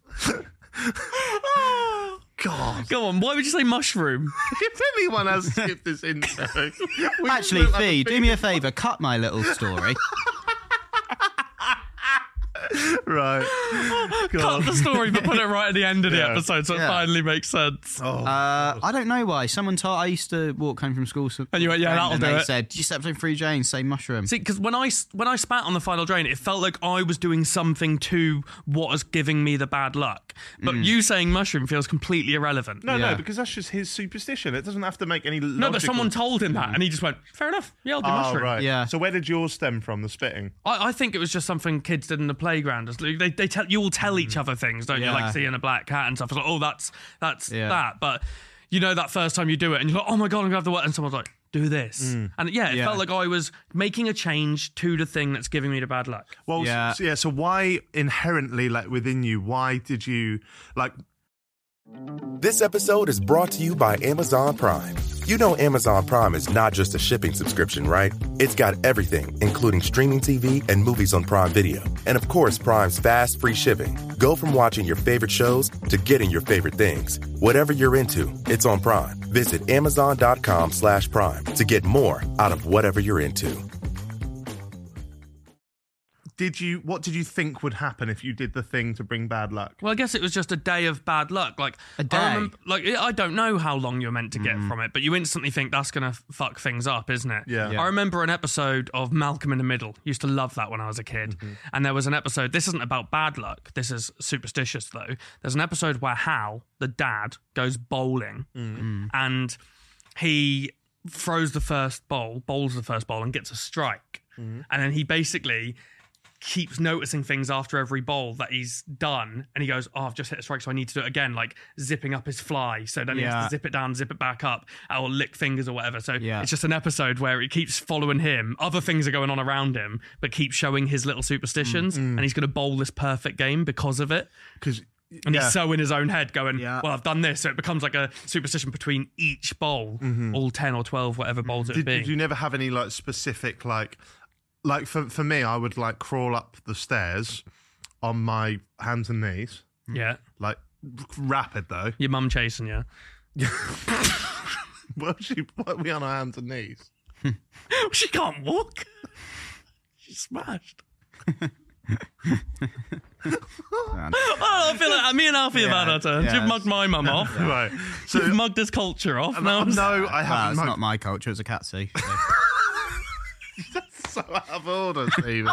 A: God.
B: Go on, why would you say mushroom?
A: If anyone has skipped this intro... we
E: Actually,
A: look like
E: Fee,
A: the
E: do me a favour, cut my little story.
A: Right.
B: Cut the story, but put it right at the end of the
A: Yeah.
B: episode so it
E: Yeah.
B: finally makes sense.
E: I don't know why. Someone told... I used to walk home from school...
B: And you went, yeah, that'll
E: and
B: do
E: they
B: it.
E: said, you stepped on 3 drains, say mushroom.
B: See, because when I spat on the final drain, it felt like I was doing something to what was giving me the bad luck. But you saying mushroom feels completely irrelevant.
A: No,
E: Yeah.
A: because that's just his superstition. It doesn't have to make any
B: No, but someone told him that, and he just went, fair enough, yeah, I'll do
A: Oh,
B: mushroom.
A: right.
E: Yeah.
A: So where did yours stem from, the spitting?
B: I think it was just something kids did in the playground. They tell you all tell each other things, don't you?
E: Yeah.
B: Like seeing a black cat and stuff. It's like, oh, that's
E: Yeah.
B: that. But you know that first time you do it, and you're like, oh my god, I'm gonna have to work. And someone's like, do this, and it
E: Yeah.
B: felt like I was making a change to the thing that's giving me the bad luck.
A: Well,
E: Yeah.
A: so why inherently, like within you, why did you, like...
D: This episode is brought to you by Amazon Prime. You know Amazon Prime is not just a shipping subscription, right? It's got everything, including streaming TV and movies on Prime Video. And of course, Prime's fast, free shipping. Go from watching your favorite shows to getting your favorite things. Whatever you're into, it's on Prime. Visit Amazon.com/Prime to get more out of whatever you're into.
A: What did you think would happen if you did the thing to bring bad luck?
B: Well, I guess it was just a day of bad luck. Like
E: A day?
B: I don't know how long you're meant to get from it, but you instantly think that's going to fuck things up, isn't it?
A: Yeah.
B: I remember an episode of Malcolm in the Middle. Used to love that when I was a kid. And there was an episode, this isn't about bad luck. This is superstitious, though. There's an episode where Hal, the dad, goes bowling and he bowls the first bowl, and gets a strike. And then he basically keeps noticing things after every bowl that he's done, and he goes, oh, I've just hit a strike, so I need to do it again, like zipping up his fly, so then he has
E: Yeah.
B: to zip it down, zip it back up, or lick fingers or whatever. So
E: Yeah.
B: it's just an episode where it keeps following him, other things are going on around him, but keeps showing his little superstitions, and he's going to bowl this perfect game because of it.
A: Because
B: And he's so in his own head going,
E: Yeah.
B: well, I've done this. So it becomes like a superstition between each bowl, all 10 or 12, whatever bowls it would be.
A: Did you never have any like specific like for me, I would like crawl up the stairs on my hands and knees,
B: Yeah.
A: like rapid though.
B: Your mum chasing you.
A: Well, she put me on her hands and knees.
B: She can't walk. She's smashed. I feel like me and Alfie have had our turns.
E: yeah,
B: You've mugged my mum off.
A: Right. So
B: You've mugged his culture off.
A: no,
B: Now
A: I
E: Well,
A: haven't.
E: it's not my culture, it's a Katsu. So.
A: So out of order, Stevie.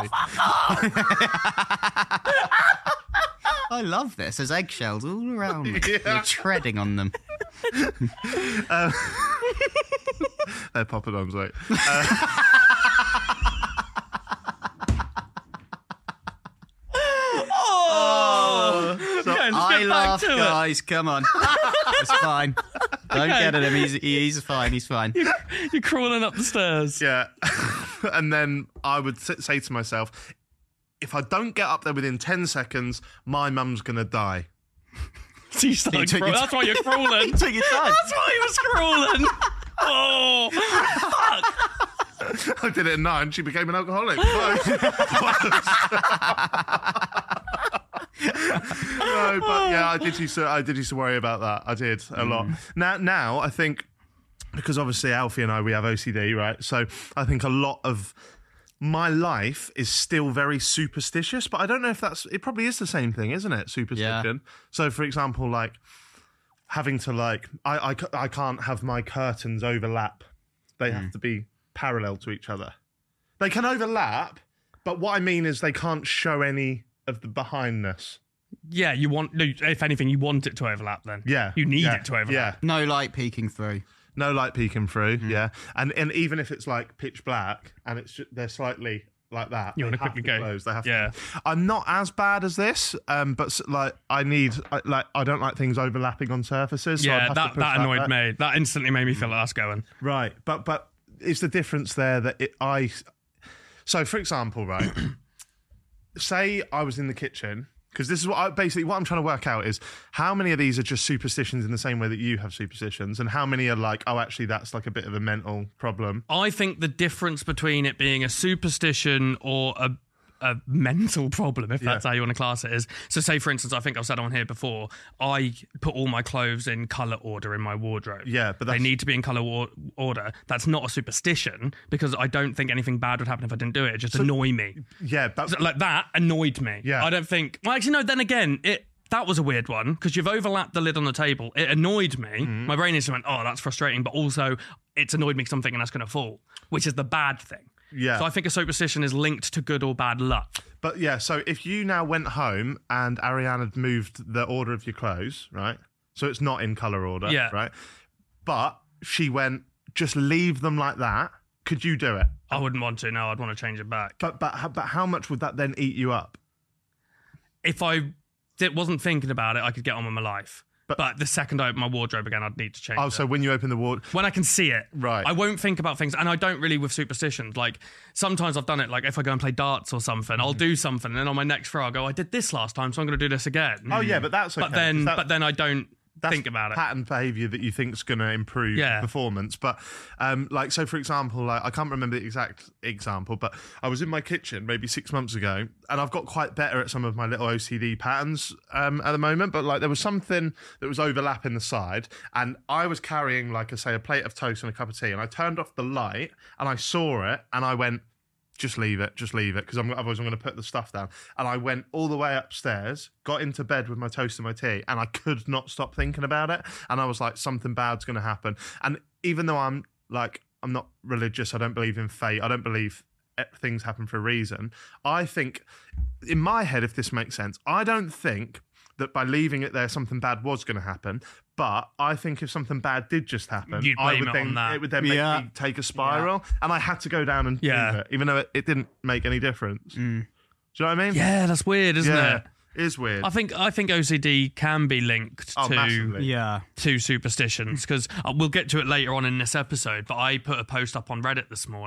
E: I love this. There's eggshells all around me.
A: Yeah.
E: You're treading on them.
A: They're poppadoms, mate.
B: Okay, let's
E: I
B: get back
E: laugh,
B: to it.
E: guys. Come on. It's fine. Don't get at him. He's fine. He's fine.
B: You're crawling up the stairs.
A: Yeah. And then I would say to myself, if I don't get up there within 10 seconds, my mum's going to die.
B: So you started
E: took
B: crawling.
E: your
B: That's why you're crawling.
E: Take your time.
B: That's why you was crawling. Oh,
A: I did it at 9. She became an alcoholic. No, but yeah, I did used to worry about that. I did a lot. Now I think, because obviously Alfie and we have OCD, right? So I think a lot of my life is still very superstitious, but I don't know if it probably is the same thing, isn't it? Superstition.
E: Yeah.
A: So for example, like having to like, I can't have my curtains overlap. They have to be parallel to each other. They can overlap, but what I mean is they can't show any of the behindness.
B: yeah. If anything, you want it to overlap. Then
A: Yeah.
B: you need
A: Yeah.
B: it to overlap.
A: Yeah.
E: No light peeking through.
A: No light peeking through, yeah. And even if it's like pitch black and they're slightly like that,
B: You
A: they
B: wanna
A: have
B: quickly
A: to
B: go.
A: close. They have
B: Yeah.
A: to. I'm not as bad as this, but like I don't like things overlapping on surfaces. So I'd
B: Yeah,
A: have to
B: that
A: push
B: annoyed
A: back.
B: me. That instantly made me feel like that's going.
A: Right, but it's the difference there that So for example, right, say I was in the kitchen. Because this is what I'm trying to work out is how many of these are just superstitions in the same way that you have superstitions, and how many are like, oh, actually, that's like a bit of a mental problem.
B: I think the difference between it being a superstition or a mental problem, if that's how you want to class it, is, so say for instance, I think I've said on here before, I put all my clothes in colour order in my wardrobe.
A: Yeah, but
B: they need to be in colour order. That's not a superstition, because I don't think anything bad would happen if I didn't do it. It just annoy me.
A: Yeah, but
B: So, like, that annoyed me.
A: Yeah.
B: I don't think, well, actually no, then again, that was a weird one, because you've overlapped the lid on the table. It annoyed me. My brain instantly went, oh, that's frustrating, but also it's annoyed me because I'm thinking that's going to fall, which is the bad thing.
A: Yeah.
B: So I think a superstition is linked to good or bad luck.
A: But yeah, so if you now went home and Ariane had moved the order of your clothes, right? So it's not in colour order,
B: Yeah.
A: right? But she went, just leave them like that. Could you do it?
B: I wouldn't want to. No, I'd want to change it back.
A: But how much would that then eat you up?
B: If I wasn't thinking about it, I could get on with my life. But the second I open my wardrobe again, I'd need to change
A: Oh,
B: it.
A: so when you open the wardrobe,
B: When I can see it.
A: Right.
B: I won't think about things. And I don't really with superstitions. Like, sometimes I've done it, like, if I go and play darts or something, I'll do something, and then on my next throw, I'll go, I did this last time, so I'm going to do this again.
A: oh yeah, but that's okay.
B: But then,
A: 'cause
B: I don't
A: that's
B: think about it.
A: pattern behaviour that you think is going to improve
B: Yeah.
A: performance. But like, so for example, like I can't remember the exact example, but I was in my kitchen maybe 6 months ago, and I've got quite better at some of my little OCD patterns at the moment. But like, there was something that was overlapping the side, and I was carrying like a plate of toast and a cup of tea, and I turned off the light and I saw it, and I went, just leave it, because otherwise I'm going to put the stuff down. And I went all the way upstairs, got into bed with my toast and my tea, and I could not stop thinking about it. And I was like, something bad's going to happen. And even though I'm not religious, I don't believe in fate, I don't believe things happen for a reason, I think, in my head, if this makes sense, I don't think that by leaving it there something bad was going to happen. But I think if something bad did just happen,
B: You'd blame it on that.
A: it would then make
E: Yeah.
A: me take a spiral. And I had to go down and
B: Yeah.
A: leave it, even though it didn't make any difference. Do you know what I mean?
B: Yeah, that's weird, isn't
A: Yeah.
B: it?
A: It is weird.
B: I think OCD can be linked
A: Massively.
E: Yeah.
B: to superstitions, because we'll get to it later on in this episode, but I put a post up on Reddit this morning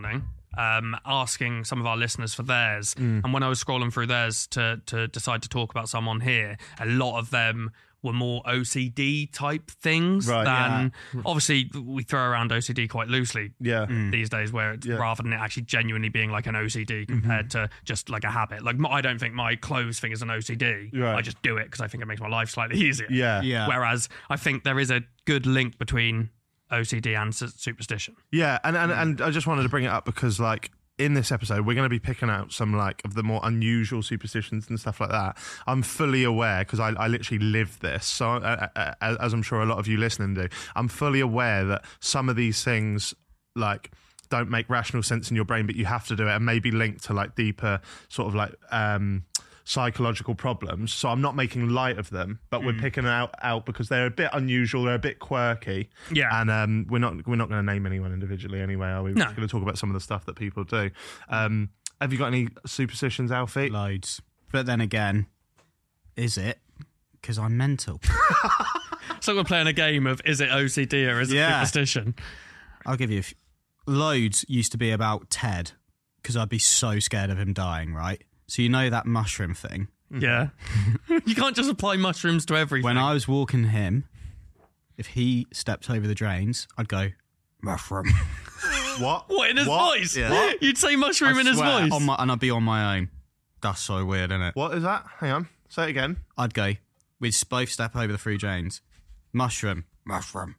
B: asking some of our listeners for theirs. And when I was scrolling through theirs to decide to talk about someone here, a lot of them were more OCD type things than obviously we throw around OCD quite loosely these days, where it's rather than it actually genuinely being like an OCD compared to just like a habit. Like I don't think my clothes thing is an OCD. I just do it because I think it makes my life slightly easier. Whereas I think there is a good link between OCD and superstition.
A: And I just wanted to bring it up because like in this episode we're going to be picking out some like of the more unusual superstitions and stuff like that. I'm fully aware because I literally live this, so as I'm sure a lot of you listening do, I'm fully aware that some of these things like don't make rational sense in your brain, but you have to do it and maybe linked to like deeper sort of like psychological problems. So I'm not making light of them, but we're picking out because they're a bit unusual, they're a bit quirky. And we're not going to name anyone individually anyway, are we? We're just going to talk about some of the stuff that people do. Have you got any superstitions, Alfie?
E: Loads. But then again, is it? Because I'm mental.
B: So we're playing a game of is it OCD or is it superstition?
E: I'll give you loads used to be about Ted, because I'd be so scared of him dying, right? So you know that mushroom thing?
B: Yeah. You can't just apply mushrooms to everything.
E: When I was walking him, if he stepped over the drains, I'd go, mushroom.
A: What?
B: What, in his voice?
E: Yeah. What?
B: You'd say mushroom in his voice?
E: And I'd be on my own. That's so weird, isn't it?
A: What is that? Hang on. Say it again.
E: I'd go, we'd both step over the 3 drains. Mushroom. Mushroom.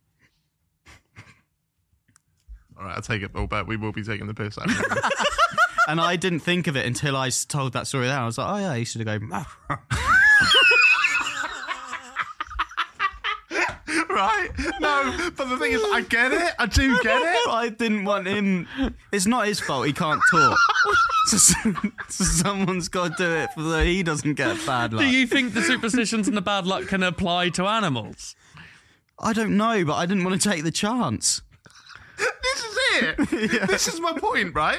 A: All right, I'll take it, Bill, but we will be taking the piss out of it.
E: And I didn't think of it until I told that story there. I was like, oh yeah, I used to go, mushroom.
A: Right? No, but the thing is, I get it. I do get it.
E: I didn't want him. It's not his fault. He can't talk. So someone's got to do it so that he doesn't get bad luck.
B: Do you think the superstitions and the bad luck can apply to animals?
E: I don't know, but I didn't want to take the chance.
A: This is it. This is my point, right?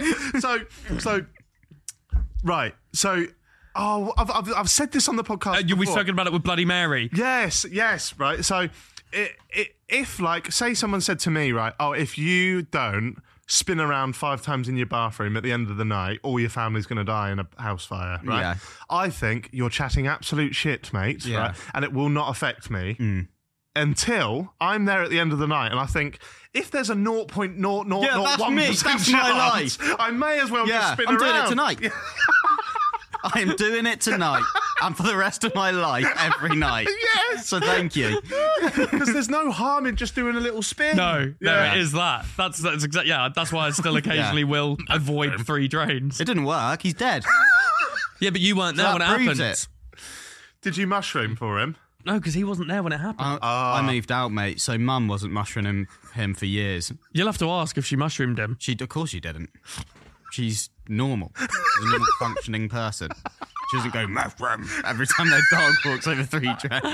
A: I've said this on the podcast.
B: We've spoken about it with Bloody Mary.
A: Yes, right. So, if like, say someone said to me, right, if you don't spin around 5 times in your bathroom at the end of the night, all your family's going to die in a house fire, right?
E: Yeah.
A: I think you're chatting absolute shit, mate, right? And it will not affect me. Until I'm there at the end of the night and I think, if there's a 0.0001%
E: That's my life.
A: I may as well just spin
E: I'm
A: around.
E: doing it tonight. I am doing it tonight and for the rest of my life, every night.
A: Yes.
E: So thank you.
A: Because there's no harm in just doing a little spin.
B: No, it is that. That's exactly. Yeah, that's why I still occasionally will avoid 3 drains.
E: It didn't work. He's dead.
B: Yeah, but you weren't there when it happened.
E: It.
A: Did you mushroom for him?
B: No, because he wasn't there when it happened.
E: I moved out, mate, so Mum wasn't mushrooming him for years.
B: You'll have to ask if she mushroomed him.
E: Of course she didn't. She's normal. She's a normal functioning person. She doesn't go mushroom every time their dog walks over 3 drains.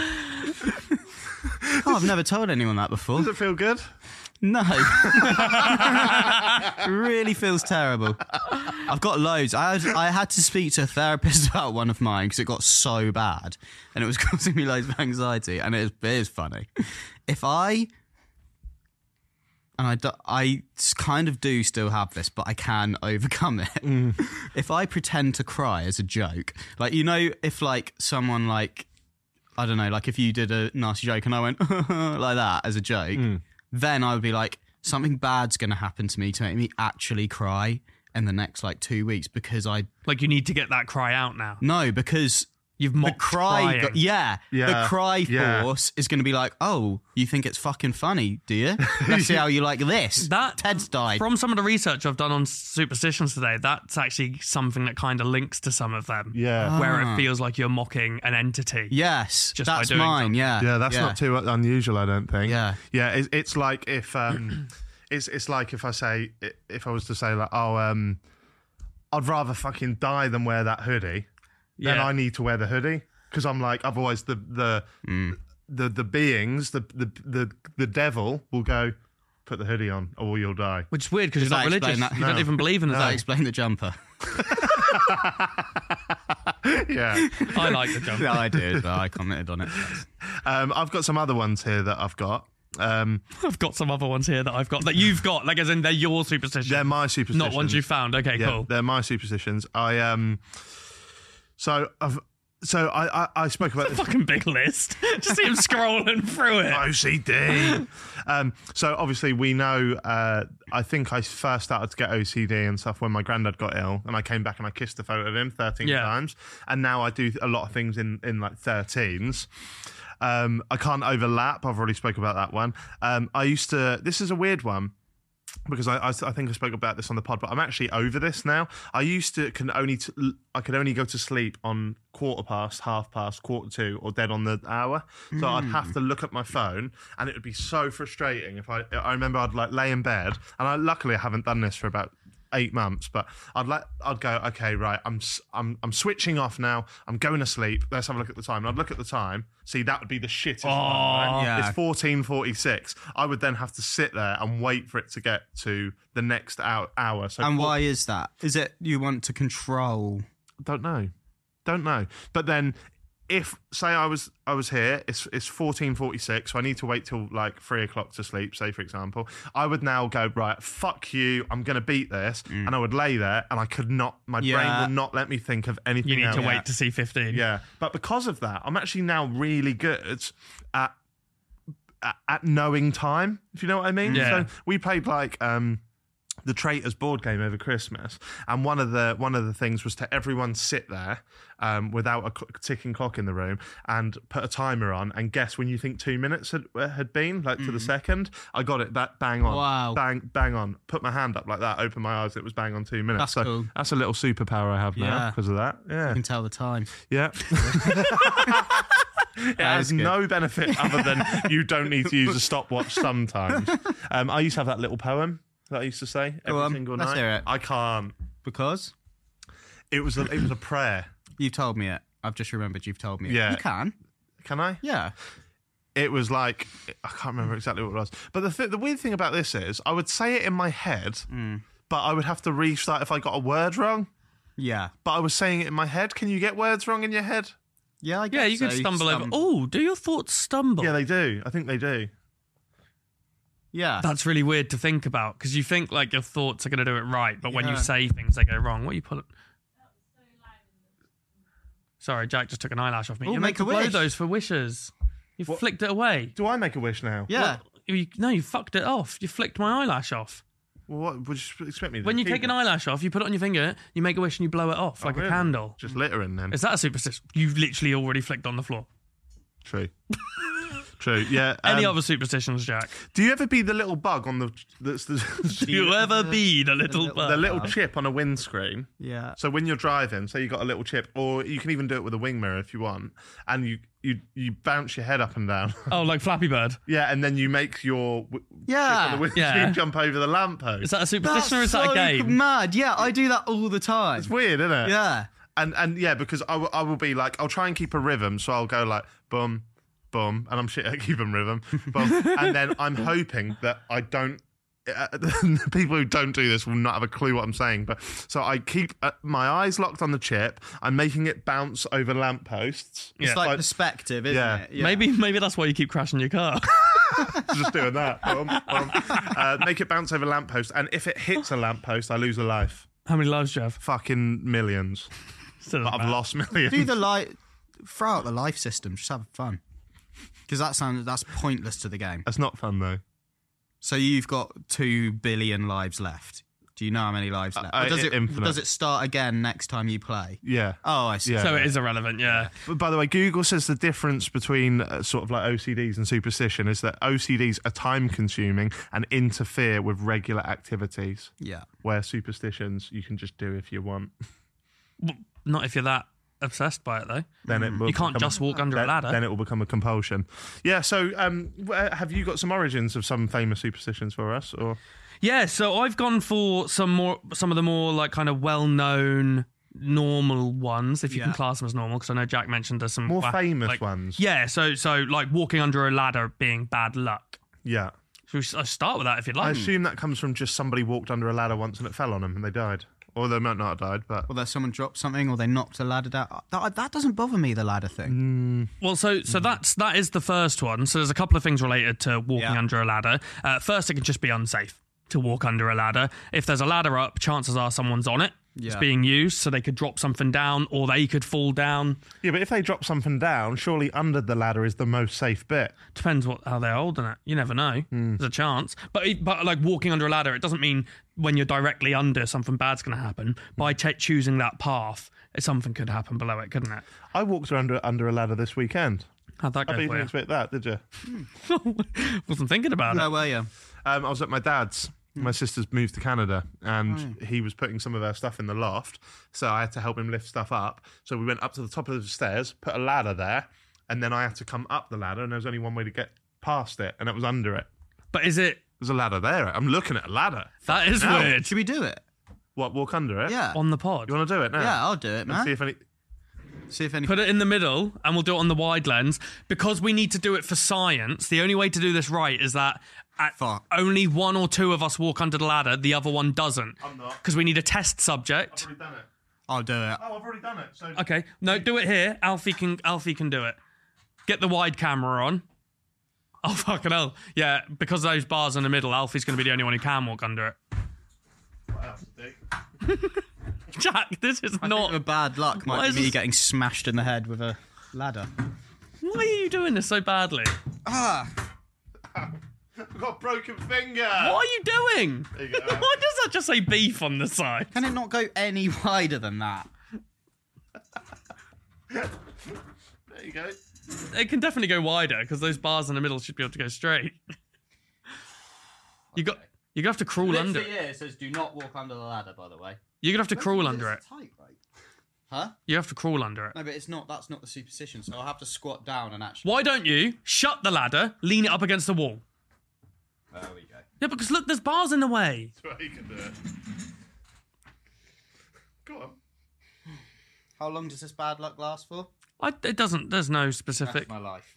E: I've never told anyone that before.
A: Does it feel good?
E: No. It really feels terrible. I've got loads. I had to speak to a therapist about one of mine because it got so bad and it was causing me loads of anxiety, and it is funny. If I kind of do still have this, but I can overcome it. If I pretend to cry as a joke, like, you know, if like someone like, I don't know, like if you did a nasty joke and I went like that as a joke, then I would be like, something bad's going to happen to me to make me actually cry in the next like 2 weeks because
B: Like, you need to get that cry out now.
E: No, because
B: you've mocked
E: the cry.
B: crying.
E: The cry force is going to be like, oh, you think it's fucking funny, do you? Let's see how you like this. Ted's died.
B: From some of the research I've done on superstitions today, that's actually something that kind of links to some of them.
A: Yeah.
B: Where it feels like you're mocking an entity.
E: Yes,
B: just by
E: that's
B: doing
E: mine.
B: something.
E: Yeah,
A: that's not too unusual, I don't think.
E: Yeah.
A: It's like if it's like if I was to say like, I'd rather fucking die than wear that hoodie. Then I need to wear the hoodie because I'm like, otherwise the beings, the devil will go, put the hoodie on or you'll die.
B: Which is weird because you're not religious. You don't even believe in
E: Does that explain the jumper?
A: Yeah.
B: I like the jumper.
E: Yeah, I did, but I commented on it.
A: I've got some other ones here that I've got.
B: I've got some other ones here that you've got, like as in they're your superstitions.
A: They're my superstitions.
B: Not ones you found. Okay,
A: Yeah,
B: cool.
A: they're my superstitions. I spoke about this.
B: Fucking big list. Just see him scrolling through it.
A: OCD. So obviously we know, I think I first started to get OCD and stuff when my granddad got ill, and I came back and I kissed a photo of him 13 times, and now I do a lot of things in like 13s. I can't overlap. I've already spoke about that one. I used to, this is a weird one, because I think I spoke about this on the pod, but I'm actually over this now. I used to I could only go to sleep on 1:15, 1:30, 1:45, or dead on the hour. So I'd have to look at my phone, and it would be so frustrating if I remember I'd like lay in bed, and luckily I haven't done this for about 8 months, but I'd go, okay, right, I'm switching off now. I'm going to sleep. Let's have a look at the time. And I'd look at the time. See, that would be the shittest one, right?
E: Yeah.
A: It's 14:46. I would then have to sit there and wait for it to get to the next hour. So
E: And why is that? Is it you want to control?
A: Don't know. But then, if say I was here, it's 14:46, so I need to wait till like 3 o'clock to sleep. Say for example, I would now go, right, fuck you, I'm gonna beat this, and I would lay there, and I could not. My brain would not let me think of anything.
B: You need
A: else.
B: to wait to see 15.
A: Yeah, but because of that, I'm actually now really good at knowing time. If you know what I mean.
B: Yeah.
A: So we played like the Traitors board game over Christmas, and one of the things was to everyone sit there without a ticking clock in the room and put a timer on and guess when you think 2 minutes had been, like to the second. I got it bang on.
E: Wow.
A: Bang on. Put my hand up like that, open my eyes, it was bang on 2 minutes.
E: That's cool.
A: That's a little superpower I have now
E: Yeah.
A: because of that. Yeah.
E: You can tell the time.
A: Yeah. It has no benefit other than you don't need to use a stopwatch sometimes. I used to have that little poem that I used to say every single
E: let's
A: night.
E: hear it.
A: I can't.
E: Because
A: It was a prayer.
E: you've told me it. I've just remembered you've told me it.
A: Yeah.
E: You can.
A: Can I?
E: Yeah.
A: It was like, I can't remember exactly what it was. But the weird thing about this is I would say it in my head, but I would have to restart if I got a word wrong.
E: Yeah.
A: But I was saying it in my head. Can you get words wrong in your head?
E: Yeah, I guess
B: Yeah, you could
E: so.
B: stumble over. Oh, do your thoughts stumble?
A: Yeah, they do. I think they do.
E: Yeah.
B: That's really weird to think about because you think like your thoughts are going to do it right, but when you
E: Yeah.
B: say things, they go wrong. What are you pulling? Sorry, Jack just took an eyelash off me.
E: Oh,
B: You're meant
E: make
B: to
E: a
B: blow
E: wish.
B: those for wishes. You flicked it away.
A: Do I make a wish now?
E: Yeah.
B: No, you fucked it off. You flicked my eyelash off.
A: Well, what would you expect me to do?
B: When you
A: Keep
B: take an
A: it?
B: eyelash off, you put it on your finger, you make a wish and you blow it off like
A: Really?
B: a candle.
A: Just littering then.
B: Is that a superstition? You've literally already flicked on the floor.
A: True. True. Yeah.
B: Any other superstitions, Jack?
A: Do you ever be the little bug on the
B: Do you ever be the little
A: the little
B: bug?
A: chip on a windscreen?
E: Yeah.
A: So when you're driving, say you got a little chip, or you can even do it with a wing mirror if you want, and you bounce your head up and down.
B: Oh, like Flappy Bird.
A: Yeah, and then you make your
E: Yeah.
A: chip on the windscreen
B: Yeah.
A: jump over the lamppost.
B: Is that a superstition or is
E: That's
B: that a
E: so
B: game?
E: mad. Yeah, I do that all the time.
A: It's weird, isn't it?
E: Yeah.
A: And yeah, because I will be like, I'll try and keep a rhythm, so I'll go like boom, boom, and I'm shit at keeping rhythm, boom, and then I'm hoping that I don't. The people who don't do this will not have a clue what I'm saying, but so I keep my eyes locked on the chip. I'm making it bounce over lampposts.
E: It's
B: Yeah.
E: like perspective, isn't
A: Yeah.
E: it? Yeah.
B: Maybe that's why you keep crashing your car.
A: Just doing that. Boom, boom. Make it bounce over lamppost, and if it hits a lamppost, I lose a life.
B: How many lives do you have?
A: Fucking millions.
B: Still
A: But
B: doesn't
A: I've
B: matter.
A: lost millions.
E: do the life, throw out the life system. Just have fun. Because that's pointless to the game.
A: That's not fun though.
E: So you've got 2 billion lives left. Do you know how many lives left? Or
A: infinite.
E: does it start again next time you play?
A: Yeah.
E: Oh, I see.
A: Yeah.
B: So it is irrelevant, yeah.
A: But by the way, Google says the difference between sort of like OCDs and superstition is that OCDs are time consuming and interfere with regular activities,
E: Yeah.
A: where superstitions you can just do if you want.
B: Not if you're that obsessed by it, though.
A: Then it will
B: You can't just walk under a ladder.
A: Then it will become a compulsion. Yeah. So, have you got some origins of some famous superstitions for us? Or
B: Yeah, so I've gone for some of the more like kind of well-known normal ones, if you can
E: Yeah.
B: class them as normal, because I know Jack mentioned there's some
A: more famous
B: like,
A: ones?
B: Yeah, so like walking under a ladder being bad luck.
A: Yeah.
B: Should we start with that if you'd
A: I
B: like?
A: assume that comes from just somebody walked under a ladder once and it fell on them and they died. Or they might not have died, but...
E: Or that someone dropped something, or they knocked a ladder down. That doesn't bother me, the ladder thing.
B: Well, so that is the first one. So there's a couple of things related to walking under a ladder. First, it can just be unsafe to walk under a ladder. If there's a ladder up, chances are someone's on it. It's being used, so they could drop something down, or they could fall down.
A: Yeah, but if they drop something down, surely under the ladder is the most safe bit.
B: Depends how they're holding it. You never know. There's a chance. But like walking under a ladder, it doesn't mean when you're directly under something bad's going to happen. By choosing that path, something could happen below it, couldn't it?
A: I walked under a ladder this weekend.
B: How'd that go
A: I bet you
B: for
A: didn't
B: you?
A: expect that, did you?
B: Wasn't thinking about it.
E: Where were you?
A: I was at my dad's. My sister's moved to Canada, and he was putting some of her stuff in the loft, so I had to help him lift stuff up. So we went up to the top of the stairs, put a ladder there, and then I had to come up the ladder, and there was only one way to get past it, and it was under it.
B: But is it...
A: There's a ladder there. I'm looking at a ladder.
B: That is weird.
E: Should we do it?
A: What, walk under it?
E: Yeah.
B: On the pod.
A: You want to do it now?
E: Yeah, I'll do it, man.
A: See if any...
B: Put it in the middle, and we'll do it on the wide lens. Because we need to do it for science, the only way to do this right is that only one or two of us walk under the ladder, the other one doesn't.
A: I'm not.
B: Because we need a test subject.
A: I've already done it.
E: I'll do it.
A: Oh, I've already done it. So...
B: Okay, no, do it here. Alfie can do it. Get the wide camera on. Oh, fucking hell. Yeah, because those bars in the middle, Alfie's going to be the only one who can walk under it.
A: What else to do?
B: Jack, this is
E: I
B: not...
E: think the bad luck
B: Why
E: might
B: is
E: be me
B: this-
E: getting smashed in the head with a ladder.
B: Why are you doing this so badly?
E: Ah!
A: I've got a broken finger.
B: What are you doing?
A: There you go.
B: Why does that just say beef on the side?
E: Can it not go any wider than that?
A: There you go.
B: It can definitely go wider because those bars in the middle should be able to go straight. You're gonna have to crawl under it.
E: It says do not walk under the ladder, by the way.
B: You're gonna have to crawl under it.
E: Tight, right? Huh?
B: You have to crawl under it.
E: No, but it's not. That's not the superstition. So I'll have to squat down and actually.
B: Why don't you shut the ladder, lean it up against the wall?
E: There we go.
B: Yeah, because look, there's bars in the way.
A: That's right, you can do it. Go on.
E: How long does this bad luck last for?
B: It doesn't. There's no specific.
E: That's my life.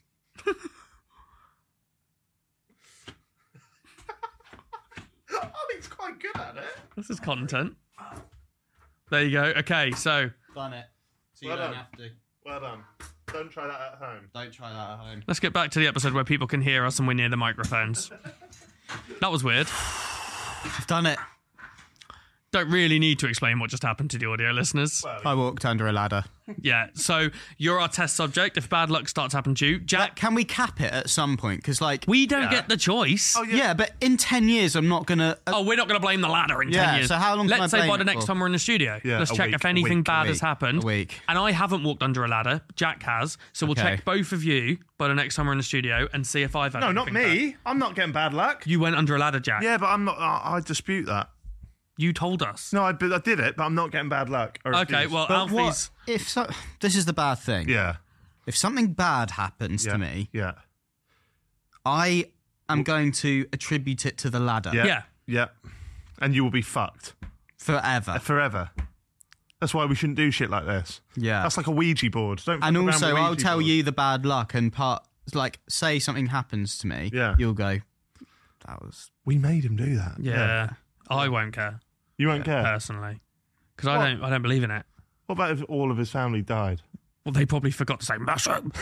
A: Oh, he's quite good at it.
B: This is content. There you go. Okay, so
E: Done it. So you
A: Well
E: don't
A: done.
E: have to.
A: Well done. Don't try that at home.
E: Don't try that at home.
B: let's get back to the episode where people can hear us and we're near the microphones. That was weird.
E: I've done it.
B: Don't really need to explain what just happened to the audio listeners.
E: I walked under a ladder.
B: Yeah, so you're our test subject. If bad luck starts happening to you, Jack,
E: Can we cap it at some point? Because, like.
B: we don't get the choice.
A: Oh,
E: yeah, but in 10 years, I'm not going to.
B: Oh, we're not going to blame the ladder in 10
E: Yeah,
B: years.
E: so how long can
B: Let's
E: I
B: say
E: blame
B: by the
E: it
B: next
E: for?
B: time we're in the studio.
A: Yeah,
B: Let's
A: a
B: check
A: week,
B: if
A: a
B: anything
A: week,
B: bad
E: a
B: has
E: week,
B: happened.
E: a week.
B: And I haven't walked under a ladder. Jack has. So we'll
E: Okay.
B: check both of you by the next time we're in the studio and see if I've had
A: No, not
B: anything
A: me.
B: bad.
A: I'm not getting bad luck.
B: You went under a ladder, Jack.
A: Yeah, but I'm not. I dispute that.
B: You told us.
A: No, I did it, but I'm not getting bad luck. I
B: Okay,
A: refuse.
B: well,
E: But
B: Alfie's...
E: what if this is the bad thing?
A: Yeah.
E: If something bad happens
A: Yeah.
E: to me,
A: Yeah.
E: I am going to attribute it to the ladder
A: Yeah.
B: Yeah.
A: Yeah. And you will be fucked
E: forever.
A: forever. That's why we shouldn't do shit like this.
E: Yeah.
A: That's like a Ouija board. Don't.
E: And
A: fuck around with
E: also,
A: Ouija
E: I'll tell
A: boards.
E: you the bad luck and like, say something happens to me.
A: Yeah.
E: You'll go, that was.
A: We made him do that.
B: Yeah. I won't care,
A: You won't care.
B: personally. Because I don't believe in it.
A: What about if all of his family died?
B: Well, they probably forgot to say mushroom.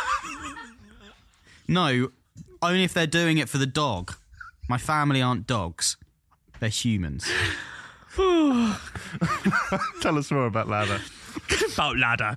E: No, only if they're doing it for the dog. My family aren't dogs. They're humans.
A: Tell us more about ladder.
B: About ladder.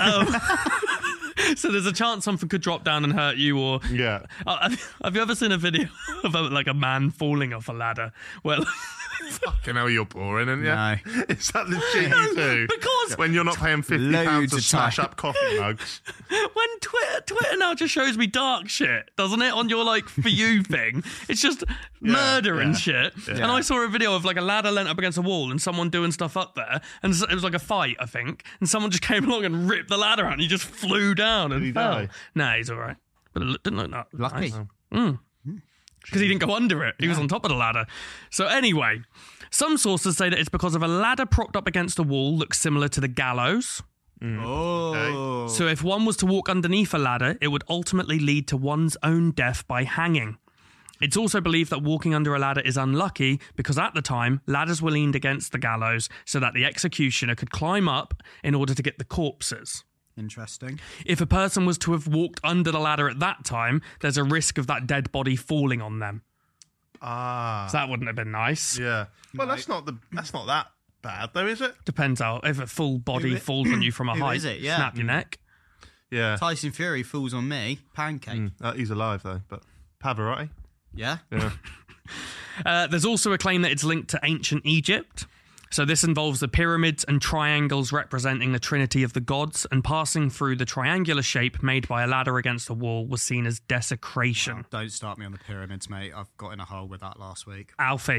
B: So there's a chance something could drop down and hurt you, or
A: Yeah.
B: have you ever seen a video of like a man falling off a ladder? Well,
A: Fucking hell, you're boring, isn't you?
E: No.
A: Is that the shit you do?
B: because
A: When you're not paying £50
E: Loads
A: to
E: of
A: smash
E: time.
A: up coffee mugs.
B: when Twitter now just shows me dark shit, doesn't it? On your like for you thing, it's just murder and shit. And I saw a video of like a ladder leant up against a wall and someone doing stuff up there, and it was like a fight, I think. And someone just came along and ripped the ladder out, and he just flew down and
A: he
B: fell.
A: die?
B: Nah, he's all right, but it didn't look that
E: Lucky.
B: nice. Because he didn't go under it. He was on top of the ladder. So anyway, some sources say that it's because of a ladder propped up against a wall looks similar to the gallows.
E: Oh.
B: So if one was to walk underneath a ladder, it would ultimately lead to one's own death by hanging. It's also believed that walking under a ladder is unlucky because at the time, ladders were leaned against the gallows so that the executioner could climb up in order to get the corpses.
E: Interesting.
B: If a person was to have walked under the ladder at that time, there's a risk of that dead body falling on them.
A: Ah.
B: So that wouldn't have been nice.
A: Yeah. Well, that's not that bad, though, is it?
B: Depends how, if a full body falls on you from a
E: Who
B: height,
E: is it? Yeah.
B: snap your neck.
A: Yeah.
E: Tyson Fury falls on me. Pancake.
A: He's alive, though, but Pavarotti?
E: Yeah.
A: Yeah.
B: There's also a claim that it's linked to ancient Egypt. So this involves the pyramids and triangles representing the trinity of the gods, and passing through the triangular shape made by a ladder against a wall was seen as desecration.
E: Don't start me on the pyramids, mate. I've got in a hole with that last week.
B: Alfie,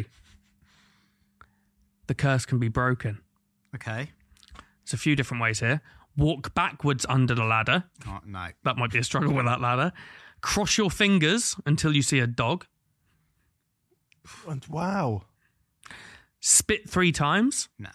B: the curse can be broken.
E: Okay.
B: There's a few different ways here. Walk backwards under the ladder.
E: Oh, no.
B: That might be a struggle with that ladder. Cross your fingers until you see a dog.
A: Wow.
B: Spit 3 times.
E: No.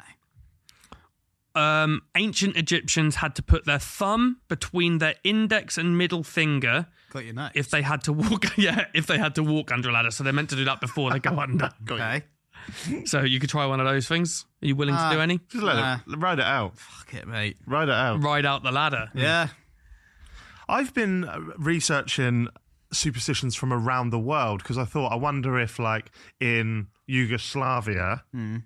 B: Ancient Egyptians had to put their thumb between their index and middle finger
E: Got your nose.
B: if they had to walk. If they had to walk under a ladder, so they're meant to do that before they go under.
E: Okay.
B: So you could try one of those things. Are you willing to do any?
A: Just ride it out.
E: Fuck it, mate.
A: Ride it out.
B: Ride out the ladder.
E: Yeah.
A: I've been researching superstitions from around the world because I thought, I wonder if, like, in Yugoslavia...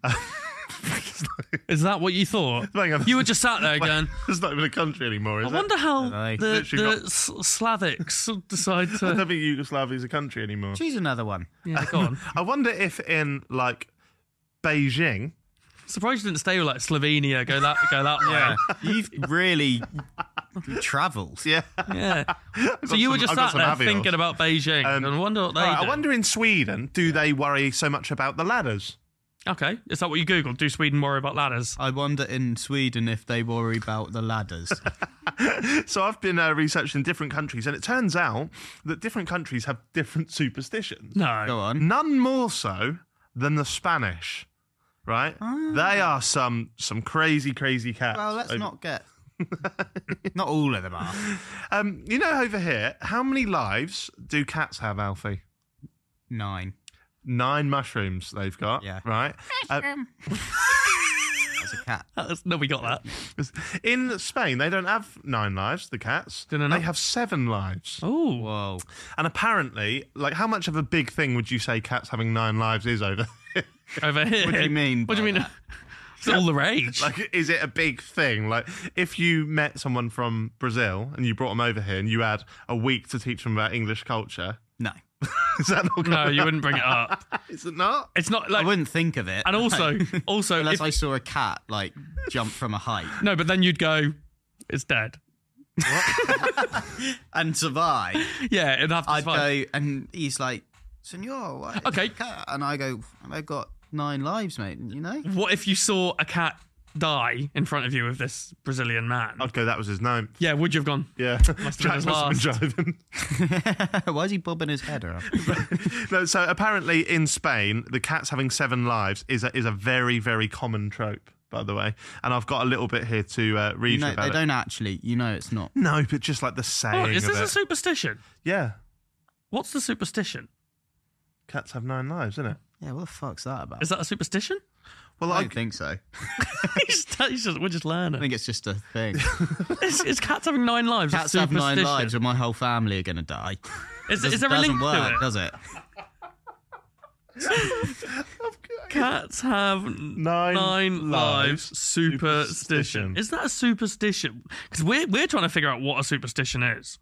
B: Is that what you thought?
A: Hang on.
B: You were just sat there going,
A: It's not even a country anymore, is
B: I
A: it?
B: wonder how
E: Aye.
B: the
A: Literally
B: Slavics decide
A: I
B: to...
A: don't think Yugoslavia is a country anymore.
E: Choose another one.
B: Yeah, go on.
A: I wonder if in, like, Beijing...
B: Surprised you didn't stay with like Slovenia, go that way.
E: You've really travelled.
A: Yeah.
B: Yeah. So you were just sat there thinking about Beijing. And I wonder what they do.
A: I wonder in Sweden, do they worry so much about the ladders?
B: Okay, is that what you Googled? Do Sweden worry about ladders?
E: I wonder in Sweden if they worry about the ladders.
A: So I've been researching different countries, and it turns out that different countries have different superstitions.
B: No.
E: Go on.
A: None more so than the Spanish, right? They are some crazy, crazy cats.
E: Well, let's not get... Not all of them are.
A: You know, over here, how many lives do cats have, Alfie?
E: 9.
A: 9 mushrooms they've got,
E: Yeah.
A: right?
E: As a cat.
B: No, we got that.
A: In Spain, they don't have 9 lives, the cats.
B: Do they
A: They
B: not?
A: have 7 lives.
B: Oh,
E: Whoa.
A: And apparently, like, how much of a big thing would you say cats having 9 lives is over here?
B: over here.
E: What do you mean
B: What do you
E: by
B: mean? It's all the rage.
A: Like, is it a big thing? Like, if you met someone from Brazil and you brought them over here and you had a week to teach them about English culture,
E: No.
A: is that not
B: No, you wouldn't bring it up.
A: Is it not?
B: It's not
E: I
B: like...
E: wouldn't think of it.
B: And also,
E: Unless
B: if,
E: I saw a cat, like, jump from a height
B: no, but then you'd go, it's dead.
E: and survive.
B: Yeah, it'd have to
E: I'd
B: survive.
E: go, and he's like, Senor, what is
B: Okay.
E: a cat? And I go, I've got 9 lives, mate, you know?
B: What if you saw a cat die in front of you with this Brazilian man?
A: I'd go, that was his name.
B: Yeah, would you have gone?
A: Yeah.
B: Must have been
A: Jack
B: his
A: must have been driving.
E: Why is he bobbing his head around?
A: No, so apparently in Spain, the cats having 7 lives is a very, very common trope, by the way. And I've got a little bit here to read you
E: No,
A: about
E: they
A: it.
E: don't actually. You know it's not.
A: No, but just like the saying
B: Oh, is
A: of
B: this
A: it.
B: a superstition?
A: Yeah.
B: What's the superstition?
A: Cats have 9 lives, isn't it?
E: Yeah, what the fuck's that about?
B: Is that a superstition?
A: Well,
E: I don't think so.
B: We're just
E: I
B: learning.
E: think it's just a thing.
B: Is cats having 9 lives?
E: Cats
B: a
E: have 9
B: superstition?
E: lives, and my whole family are going to die.
B: Is there a link
E: doesn't work,
B: to it?
E: does it?
B: Cats have 9 lives. Superstition. Is that a superstition? Because we're trying to figure out what a superstition is.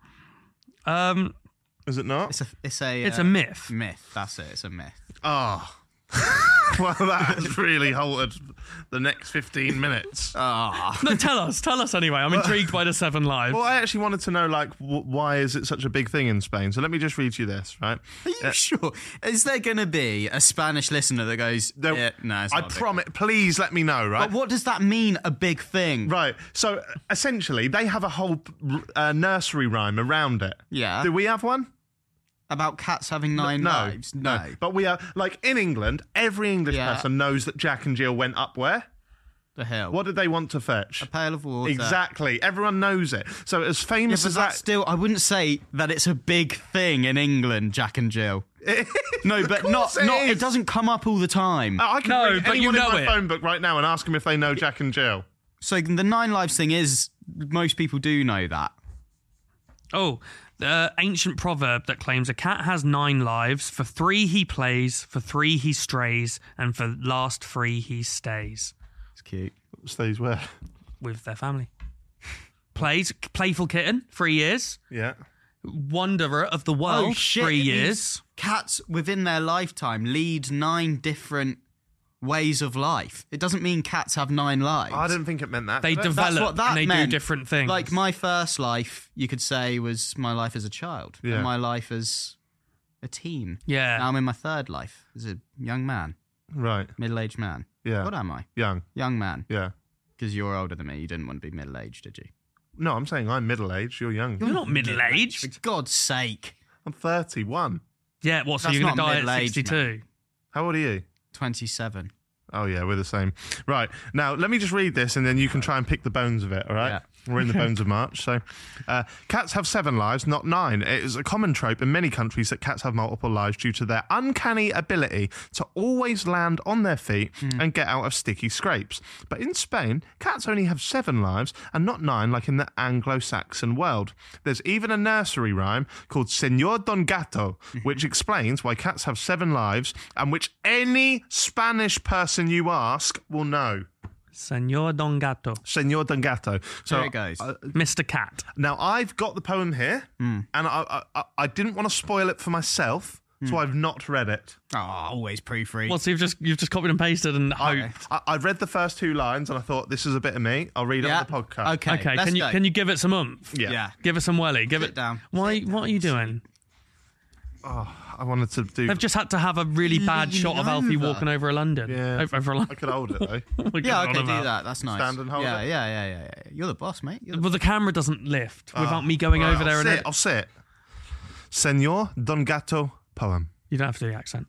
A: Is it not?
E: It's
B: a myth.
E: Myth. That's it. It's a myth.
A: Oh. Well, that has really halted the next 15 minutes.
E: Ah.
B: No, tell us anyway. I'm intrigued by the 7 lives.
A: Well, I actually wanted to know, like, why is it such a big thing in Spain? So let me just read you this, right?
E: Are you sure? Is there going to be a Spanish listener that goes, yeah, no, it's
A: I
E: not a big
A: promise. Please let me know, right?
E: But what does that mean, a big thing?
A: Right. So essentially, they have a whole nursery rhyme around it.
E: Yeah.
A: Do we have one?
E: About cats having 9 lives? No.
A: But we are, like, in England, every English
E: Yeah.
A: person knows that Jack and Jill went up where?
E: The hill.
A: What did they want to fetch?
E: A pail of water.
A: Exactly. Everyone knows it. So as famous
E: But
A: as
E: that's
A: that...
E: still, I wouldn't say that it's a big thing in England, Jack and Jill. No, but not. It doesn't come up all the time.
A: I can
B: No,
A: ring
B: but you
A: anyone
B: know
A: in my
B: it.
A: phone book right now and ask them if they know Jack and Jill.
E: So the 9 lives thing is, most people do know that.
B: Oh, the ancient proverb that claims a cat has 9 lives. For 3 he plays, for 3 he strays, and for last 3 he stays.
E: It's cute.
A: Stays where?
B: With their family. Plays, playful kitten, 3 years.
A: Yeah.
B: Wanderer of the world,
E: Oh shit!
B: 3
E: it means
B: years.
E: Cats within their lifetime lead 9 different ways of life. It doesn't mean cats have 9 lives.
A: I didn't think it meant that.
B: They
A: did it?
E: That's
B: develop
E: what that
B: and they
E: meant.
B: do different things.
E: Like my first life, you could say, was my life as a child.
A: Yeah.
E: And my life as a teen.
B: Yeah.
E: Now I'm in my third life as a young man,
A: Right.
E: middle-aged man.
A: Yeah.
E: What am I?
A: Young.
E: Young man.
A: Yeah.
E: Because you're older than me. You didn't want to be middle-aged, did you?
A: No, I'm saying I'm middle-aged. You're young.
B: You're not middle-aged.
E: For God's sake.
A: I'm 31.
B: Yeah, what, so
E: That's
B: you're going to
E: not
B: die at
E: middle-aged,
B: 62?
A: How old are you?
E: 27.
A: Oh, yeah, we're the same. Right. Now, let me just read this and then you can try and pick the bones of it, all right?
E: Yeah.
A: We're in the bones of March. So, cats have 7 lives, not 9. It is a common trope in many countries that cats have multiple lives due to their uncanny ability to always land on their feet and get out of sticky scrapes. But in Spain, cats only have 7 lives and not 9 like in the Anglo-Saxon world. There's even a nursery rhyme called Señor Don Gato, which explains why cats have 7 lives and which any Spanish person you ask will know.
B: Señor Don Gato.
A: Señor Don Gato. So
E: There it goes.
B: Mr. Cat.
A: now I've got the poem here, and I didn't want to spoil it for myself, so I've not read it.
E: Oh, always proofread.
B: Well, so you've just copied and pasted and hoped.
A: I read the first 2 lines, and I thought this is a bit of me. I'll read it on the podcast.
E: Okay.
B: Okay,
E: let's
B: can
E: go.
B: you give it some oomph?
A: Yeah.
B: Give it some welly. Give
E: Sit
B: it
E: down.
B: Why? What are you doing?
A: I wanted to do.
B: They've just had to have a really bad
E: Lean
B: shot of Alfie
E: over.
B: walking over a London.
A: Yeah.
B: Over a
A: I
B: London.
A: could hold it though.
E: Yeah, okay, do that. That's nice.
A: Stand and hold
E: yeah,
A: it?
E: yeah. You're the boss, mate. You're the
B: Well, the camera doesn't lift without me going over there.
A: I'll sit. Señor Don Gato poem.
B: You don't have to do the accent.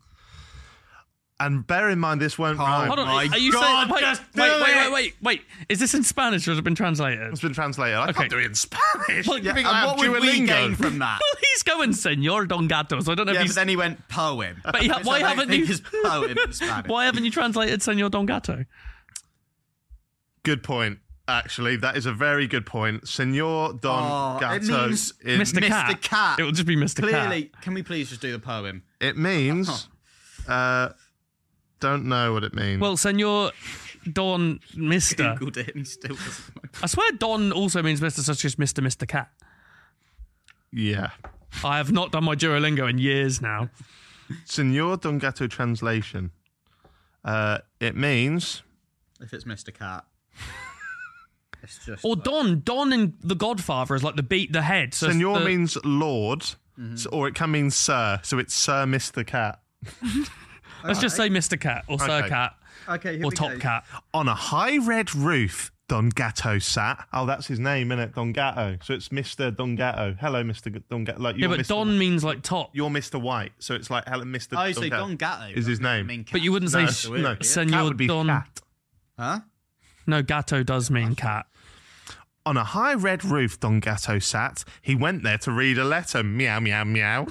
A: And bear in mind, this won't rhyme.
B: Hold on.
E: my
B: Are you
E: God,
B: saying?
E: just do
B: Wait. Is this in Spanish or has it been translated?
A: It's been translated. I
B: Okay.
A: can't do it in Spanish.
B: Well,
A: You
B: yeah,
A: think
E: And
A: I
E: what
A: have
E: would we
A: Duolingo?
E: gain from that?
B: Well, he's going Señor Don Gato, so I don't know
E: Yeah,
B: if
E: but
B: he's.
E: then he went poem.
B: But
E: Which
B: why
E: I don't
B: haven't
E: think
B: you?
E: is poem in Spanish.
B: Why haven't you translated Señor Don Gato?
A: Good point. Actually, that is a very good point. Señor Don Gato.
E: It means
B: Mr. Cat.
E: Mr. Cat.
B: It will just be Mr.
E: Clearly,
B: Cat.
E: can we please just do the poem?
A: It means. Don't know what it means.
B: Well, Señor Don Mr.
E: Googled it and he still doesn't know.
B: I swear Don also means Mr. such as Mr. Cat.
A: yeah.
B: I have not done my Duolingo in years now.
A: Señor Don Gato translation. It means.
E: If it's Mr. Cat. It's just.
B: Or Don. Don in The Godfather is like the head. So it's
A: Señor
B: the-
A: means Lord, or it can mean Sir. So it's Sir Mr. Cat.
B: Let's just say Mr. Cat or Sir
A: Okay.
B: Cat
E: Okay, here
B: or
E: we
B: Top
E: go.
B: Cat.
A: On a high red roof, Don Gato sat. Oh, that's his name, isn't it? Don Gato. So it's Mr. Don Gato. Hello, Mr. Don Gato. Like,
B: Yeah,
A: you're
B: but
A: Mr.
B: Don means like top.
A: You're Mr. White. So it's like, hello, Mr.
E: Oh,
A: Don
E: so
A: Gato.
E: Don Gatto
A: is his name.
E: mean cat.
B: But you wouldn't
A: No,
B: say
A: no.
B: Señor
A: Cat would be
B: Don.
A: cat.
E: Huh?
B: No, Gato does mean cat.
A: On a high red roof, Don Gato sat. He went there to read a letter. Meow, meow, meow.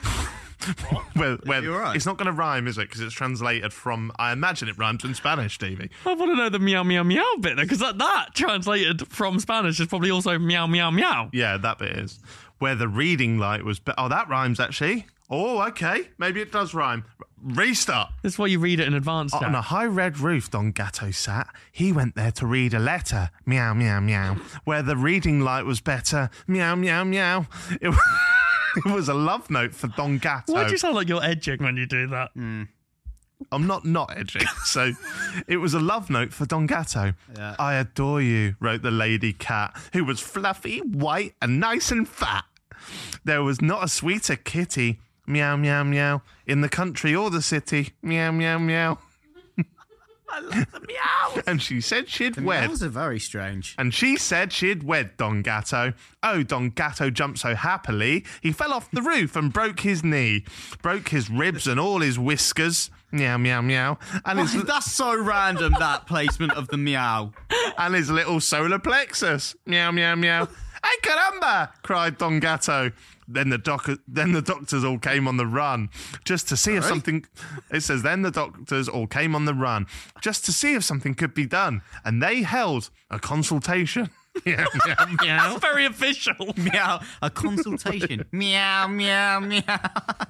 A: Well,
E: You all right?
A: it's not going to rhyme, is it? Because it's translated from. I imagine it rhymes in Spanish, Stevie.
B: I want to know the meow meow meow bit though, because that translated from Spanish is probably also meow meow meow.
A: Yeah, that bit is. Where the reading light was. Oh, that rhymes actually. Oh, okay. Maybe it does rhyme. Restart.
B: That's why you read it in advance.
A: On a
B: Jack.
A: high red roof, Don Gato sat. He went there to read a letter. Meow, meow, meow. Where the reading light was better. Meow, meow, meow. It was a love note for Don Gato.
B: Why do you sound like you're edging when you do that?
A: I'm not edging. So it was a love note for Don Gato.
E: Yeah.
A: I adore you, wrote the lady cat, who was fluffy, white, and nice and fat. There was not a sweeter kitty. Meow, meow, meow. In the country or the city. Meow, meow, meow.
B: I love the meow.
A: And she said she'd
E: The
A: wed.
E: meows are very strange.
A: And she said she'd wed Don Gatto. Oh, Don Gatto jumped so happily, he fell off the roof and broke his knee. Broke his ribs and all his whiskers. Meow, meow, meow. And his,
E: That's so random, that placement of the meow.
A: and his little solar plexus. Meow, meow, meow. Hey, caramba! Cried Don Gatto. Then the doctors all came on the run just to see if something. It says then the doctors all came on the run just to see if something could be done, and they held a consultation. Meow, meow, meow.
B: That's very official.
E: Meow. A consultation. Meow, meow, meow.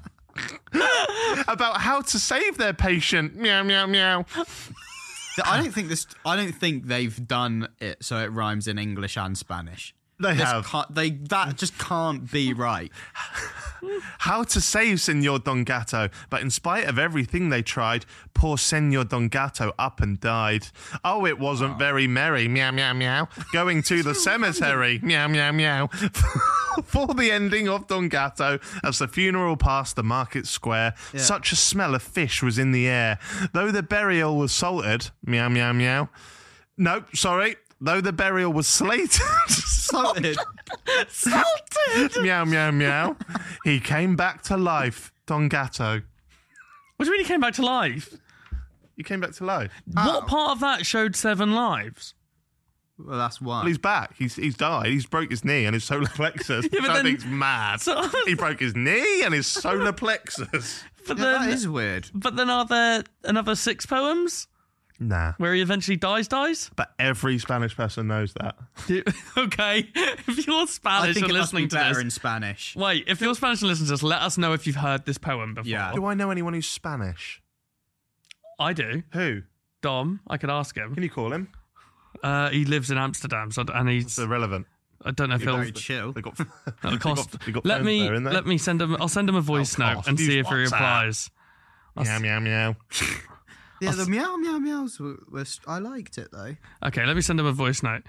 A: About how to save their patient. Meow, meow, meow.
E: I don't think they've done it so it rhymes in English and Spanish.
A: They have.
E: That just can't be right.
A: How to save Senor Don Gatto, but in spite of everything they tried, poor Senor Don Gatto up and died. Oh, it wasn't very merry, meow, meow, meow, going to the cemetery, meow, meow, meow, for the ending of Don Gatto as the funeral passed the market square.
E: Yeah.
A: Such a smell of fish was in the air, though the burial was salted, meow, meow, meow. Nope, sorry. Though the burial was slated.
E: Salted.
A: Meow, meow, meow. He came back to life, Don Gatto.
B: What do you mean he came back to life?
A: He came back to life.
B: What part of that showed 7 lives?
E: Well, that's one.
A: Well, he's back. He's died. He's broke his knee and his solar plexus.
B: Yeah, but
A: I
B: then-
A: think it's mad.
B: So-
A: He broke his knee and his solar plexus.
B: But
E: Yeah,
B: then,
E: that is weird.
B: But then are there another 6 poems
A: Nah.
B: where he eventually dies?
A: But every Spanish person knows that.
B: Okay, if you're
E: I
B: Spanish
E: think
B: and
E: it must be
B: listening to
E: better
B: this,
E: in Spanish.
B: wait, if you're Spanish and listening to this, let us know if you've heard this poem before.
E: Yeah.
A: Do I know anyone who's Spanish?
B: I do.
A: Who?
B: Dom, I could ask him.
A: Can you call him?
B: He lives in Amsterdam, and he's.
A: It's irrelevant.
B: I don't know if
E: Very
B: he'll.
E: chill.
A: They got,
B: It'll cost.
A: they got
B: Let
A: phones
B: me
A: there, innit?
B: let me send him. I'll send him a voice note
A: cost.
B: and see
A: Use
B: if he
A: WhatsApp.
B: replies.
A: Meow, meow, meow.
E: Yeah, the meow meow meows I liked it though.
B: Okay, let me send him a voice note.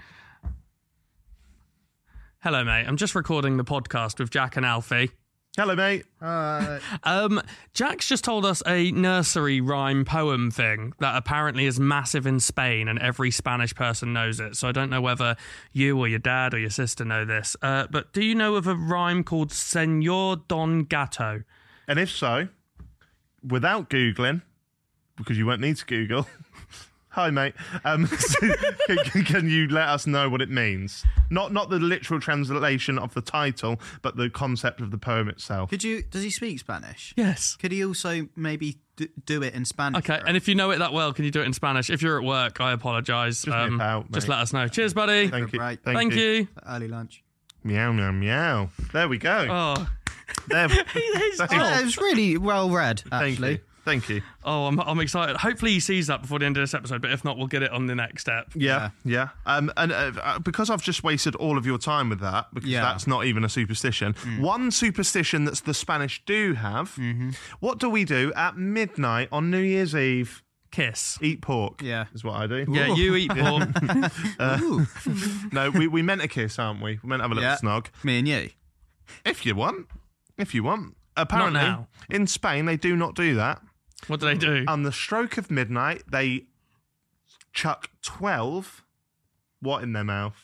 B: Hello, mate. I'm just recording the podcast with Jack and Alfie.
A: Hello, mate.
B: Jack's just told us a nursery rhyme poem thing that apparently is massive in Spain and every Spanish person knows it. So I don't know whether you or your dad or your sister know this. But do you know of a rhyme called Señor Don Gatto?
A: And if so, without Googling, because you won't need to Google. Hi, mate. Can you let us know what it means? Not the literal translation of the title, but the concept of the poem itself.
E: Does he speak Spanish?
B: Yes.
E: Could he also maybe do it in Spanish?
B: Okay, and if you know it that well, can you do it in Spanish? If you're at work, I apologise.
A: Just nip out,
B: just
A: mate.
B: let us know. Cheers, buddy.
A: Thank you.
E: Right.
B: Thank you.
E: Early lunch.
A: Meow, meow, meow. There we go.
B: Oh,
A: There.
E: Yeah, it was really well read,
A: Thank
E: actually.
A: you. Thank you.
B: oh, I'm excited. Hopefully he sees that before the end of this episode, but if not, we'll get it on the next step.
A: Yeah. And because I've just wasted all of your time with that, because
E: Yeah.
A: that's not even a superstition. One superstition that the Spanish do have. What do we do at midnight on New Year's Eve?
B: Kiss.
A: Eat pork.
E: Yeah.
A: Is what I do.
B: Yeah, you eat pork.
E: Ooh.
A: No, we meant a kiss, aren't we? We meant to have a little
E: Yeah.
A: snog.
E: Me and you.
A: If you want. Apparently,
B: now.
A: in Spain, they do not do that.
B: What do they do?
A: On the stroke of midnight, they chuck 12 what in their mouth?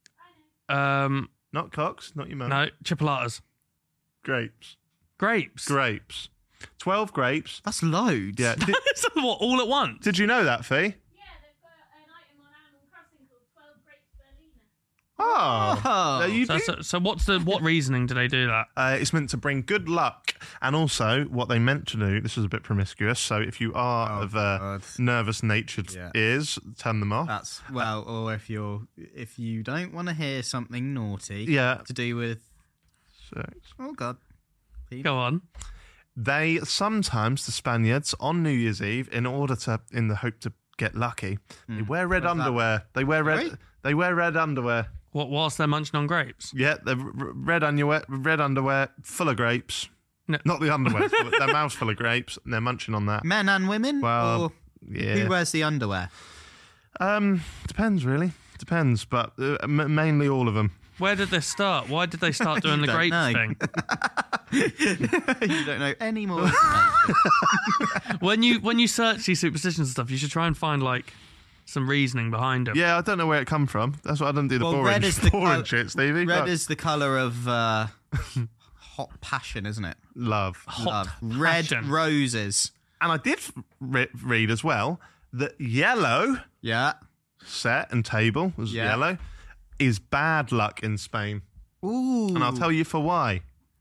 A: Not cocks, not your mouth.
B: No, chipolatas.
A: Grapes.
B: Grapes.
A: 12 grapes.
E: That's loads.
A: Yeah.
B: So what, all at once?
A: Did you know that, Fee?
F: Yeah, they've got an item on Animal Crossing called 12 Grapes Berliner.
A: Oh. There you do.
B: So what reasoning do they do that?
A: It's meant to bring good luck. And also, what they meant to do, this is a bit promiscuous, so if you are of
E: God.
A: nervous natured
E: Yeah.
A: ears, turn them off.
E: That's or if you don't want to hear something naughty
A: Yeah.
E: to do with
A: Sex.
E: oh god.
B: Go on.
A: They sometimes, the Spaniards, on New Year's Eve, in the hope to get lucky, they wear red
E: What's that?
A: underwear. They wear red.
E: Really?
A: They wear red underwear.
B: What, whilst they're munching on grapes?
A: Yeah, the red underwear full of grapes.
B: No.
A: Not the underwear. Their mouth's full of grapes, and they're munching on that.
E: Men and women?
A: Well,
E: or
A: yeah.
E: who wears the underwear?
A: Depends, really. Depends, but mainly all of them.
B: Where did this start? Why did they start doing the
E: don't
B: grapes
E: know.
B: thing?
E: You don't know any more information.
B: When you search these superstitions and stuff, you should try and find like some reasoning behind them.
A: Yeah, I don't know where it come from. That's why I don't do the boring,
E: red is the
A: boring shit, Stevie.
E: Red
A: But
E: is the colour of hot passion, isn't it?
A: love.
E: Love. Red
B: passion.
E: roses.
A: And I did read as well that yellow
E: Yeah.
A: set and table was
E: Yeah.
A: yellow is bad luck in Spain.
E: Ooh.
A: And I'll tell you for why.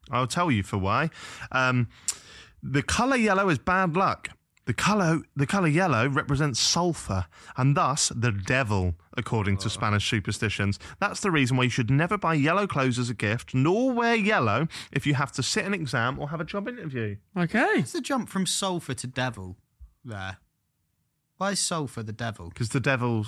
A: The colour yellow is bad luck. The colour yellow represents sulphur and thus the devil, according to Spanish superstitions. That's the reason why you should never buy yellow clothes as a gift, nor wear yellow if you have to sit an exam or have a job interview.
B: Okay.
E: What's the jump from sulphur to devil there? Why is sulphur the devil?
A: Because the devil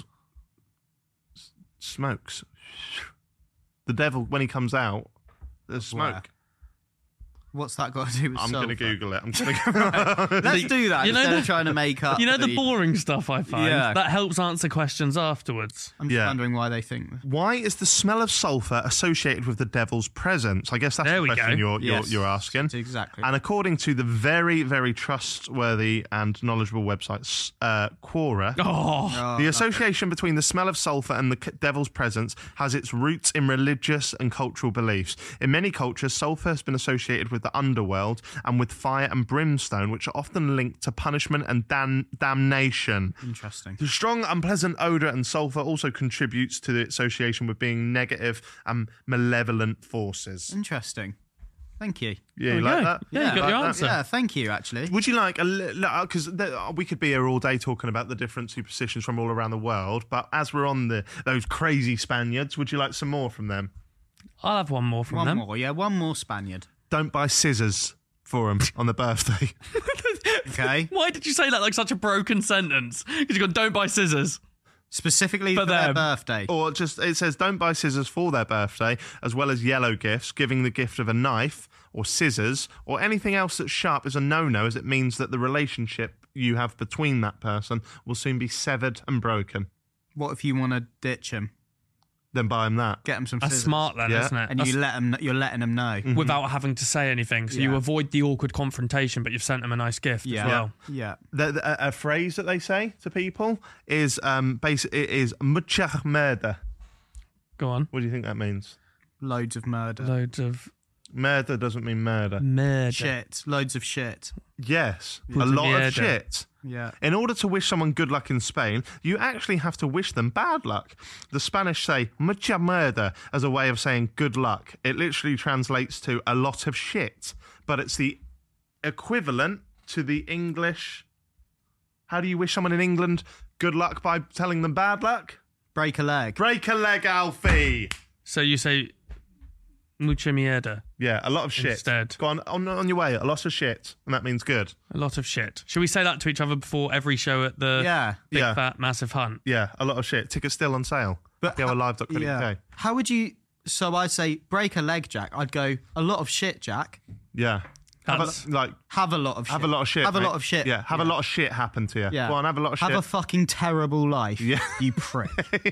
A: smokes. The devil, when he comes out, there's smoke.
E: Where? What's that got to do with
A: I'm
E: sulphur?
A: going to Google it.
E: Let's do that
B: You know
E: instead
B: the-
E: of trying to make up.
B: You know the boring stuff I find?
E: Yeah.
B: That helps answer questions afterwards.
E: I'm just
A: Yeah.
E: wondering why they think that.
A: Why is the smell of sulphur associated with the devil's presence? I guess that's
B: There
A: the
B: we
A: question
B: go.
A: you're asking.
E: Exactly.
A: And according to the very, very trustworthy and knowledgeable website Quora,
B: Oh,
A: the association between the smell of sulphur and the devil's presence has its roots in religious and cultural beliefs. In many cultures, sulphur has been associated with the underworld and with fire and brimstone, which are often linked to punishment and damnation.
E: Interesting.
A: The strong, unpleasant odour and sulphur also contributes to the association with being negative and malevolent forces.
E: Interesting. Thank you.
A: Yeah,
B: There
A: you
B: we
A: like
B: go.
A: that?
B: Yeah, you got
A: Like
B: your
A: that?
B: answer.
E: Yeah, thank you, actually.
A: Would you like because we could be here all day talking about the different superstitions from all around the world, but as we're on those crazy Spaniards, would you like some more from them?
B: I'll have one more from
E: One
B: them.
E: more, yeah, one more Spaniard.
A: Don't buy scissors for them on the birthday.
E: Okay.
B: Why did you say that like such a broken sentence? Because you go, don't buy scissors.
E: Specifically
B: For
E: for their
B: them.
E: birthday.
A: Or just, it says don't buy scissors for their birthday, as well as yellow gifts. Giving the gift of a knife or scissors or anything else that's sharp is a no-no, as it means that the relationship you have between that person will soon be severed and broken.
E: What if you want to ditch him?
A: Then buy them that.
E: Get him some
B: That's
E: scissors.
B: smart then,
A: Yeah.
B: isn't it?
E: And
B: That's
E: you're letting them know.
B: without having to say anything. So you
E: Yeah.
B: avoid the awkward confrontation, but you've sent them a nice gift
E: Yeah.
B: as well.
E: Yeah.
A: A phrase that they say to people is mucha merda.
B: Go on.
A: What do you think that means?
E: Loads of murder.
B: Loads of
A: Murder doesn't mean murder.
B: murder.
E: Shit. Loads of shit.
A: Yes, a
B: Puta
A: lot
B: mierda.
A: of shit.
E: Yeah.
A: In order to wish someone good luck in Spain, you actually have to wish them bad luck. The Spanish say mucha merda as a way of saying good luck. It literally translates to a lot of shit, but it's the equivalent to the English. How do you wish someone in England good luck by telling them bad luck?
E: Break a leg.
A: Break a leg, Alfie.
B: So you say mucha mierda,
A: Yeah, a lot of shit.
B: Instead.
A: Go on your way, a lot of shit, and that means good.
B: a lot of shit. Should we say that to each other before every show at the
E: Yeah.
B: Big
A: Yeah.
B: Fat Massive Hunt?
A: Yeah, a lot of shit. Tickets still on sale. happyhourlive.co.uk.
E: Yeah. How would you... So I'd say break a leg, Jack. I'd go a lot of shit, Jack.
A: Yeah. Have
B: That's-
A: a lot of
E: Have a lot of shit.
A: shit.
E: Have a
A: mate.
E: lot of shit.
A: Yeah, have a lot of shit happen to you.
E: Yeah.
A: Go on, have a lot of shit.
E: Have a fucking terrible life.
A: Yeah.
E: You prick.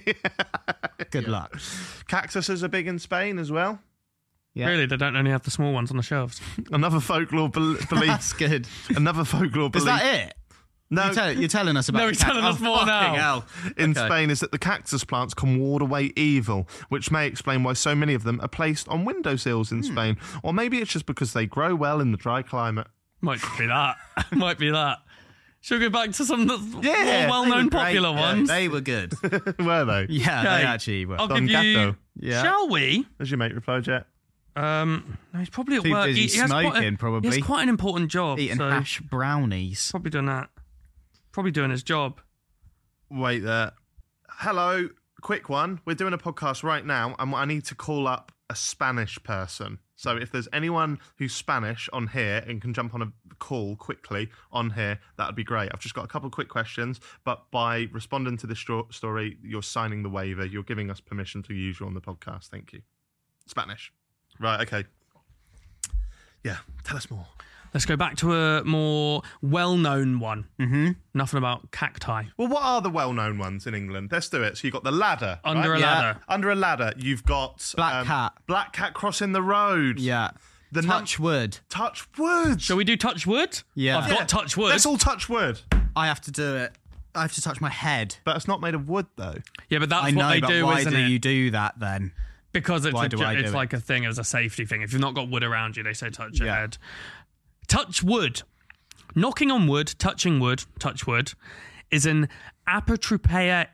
E: Good luck.
A: Cactuses are big in Spain as well.
E: Yeah.
B: Really, they don't only have the small ones on the shelves.
A: Another folklore belief.
E: That's good.
A: Another folklore belief.
E: Is that it?
A: No,
E: You're telling us about
B: No,
E: the
B: he's telling us more now.
E: fucking hell.
A: in
E: Okay.
A: Spain is that the cactus plants can ward away evil, which may explain why so many of them are placed on windowsills in Spain. Or maybe it's just because they grow well in the dry climate.
B: Might be that. Might be that. Should we go back to some of the
A: Yeah,
B: more
E: They were
B: well-known
E: great.
B: popular
E: Yeah,
B: ones?
E: They were good.
A: Were they?
E: Yeah, they
B: Okay.
E: actually were.
B: I'll
A: Don
B: give you.
A: Gato.
E: Yeah.
B: Shall we?
A: As your mate replied, Jet.
B: No, he's probably at
E: Too
B: work.
E: busy
B: He has quite
E: smoking, probably.
B: He has quite an important job.
E: Eating
B: so
E: hash brownies.
B: probably doing that. Probably doing his job.
A: Wait there. Hello, quick one. We're doing a podcast right now, and I need to call up a Spanish person. So if there's anyone who's Spanish on here and can jump on a call quickly on here, that would be great. I've just got a couple of quick questions, but by responding to this story, you're signing the waiver. You're giving us permission to use you on the podcast. Thank you. Spanish. Right, okay. Yeah, tell us more.
B: Let's go back to a more well-known one. Mm-hmm. Nothing about cacti.
A: Well, what are the well-known ones in England? Let's do it. So you've got the ladder.
B: Under
A: right?
B: a ladder.
A: Under a ladder, you've got...
E: Black cat.
A: Black cat crossing the road.
E: Yeah. Touch wood.
A: Touch wood.
B: Shall we do touch wood?
E: Yeah.
B: I've got touch wood.
A: Let's all touch wood.
E: I have to do it. I have to touch my head.
A: But it's not made of wood, though.
B: Yeah, but that's
E: I know,
B: what they
E: but
B: do,
E: why
B: isn't
E: do
B: it?
E: you do that then?
B: Because it's
E: Why do I do
B: it's
E: it?
B: like a thing as a safety thing. If you've not got wood around you, they say touch your
E: Yeah.
B: head. Touch wood. Knocking on wood, touching wood, touch wood, is an apotropaic.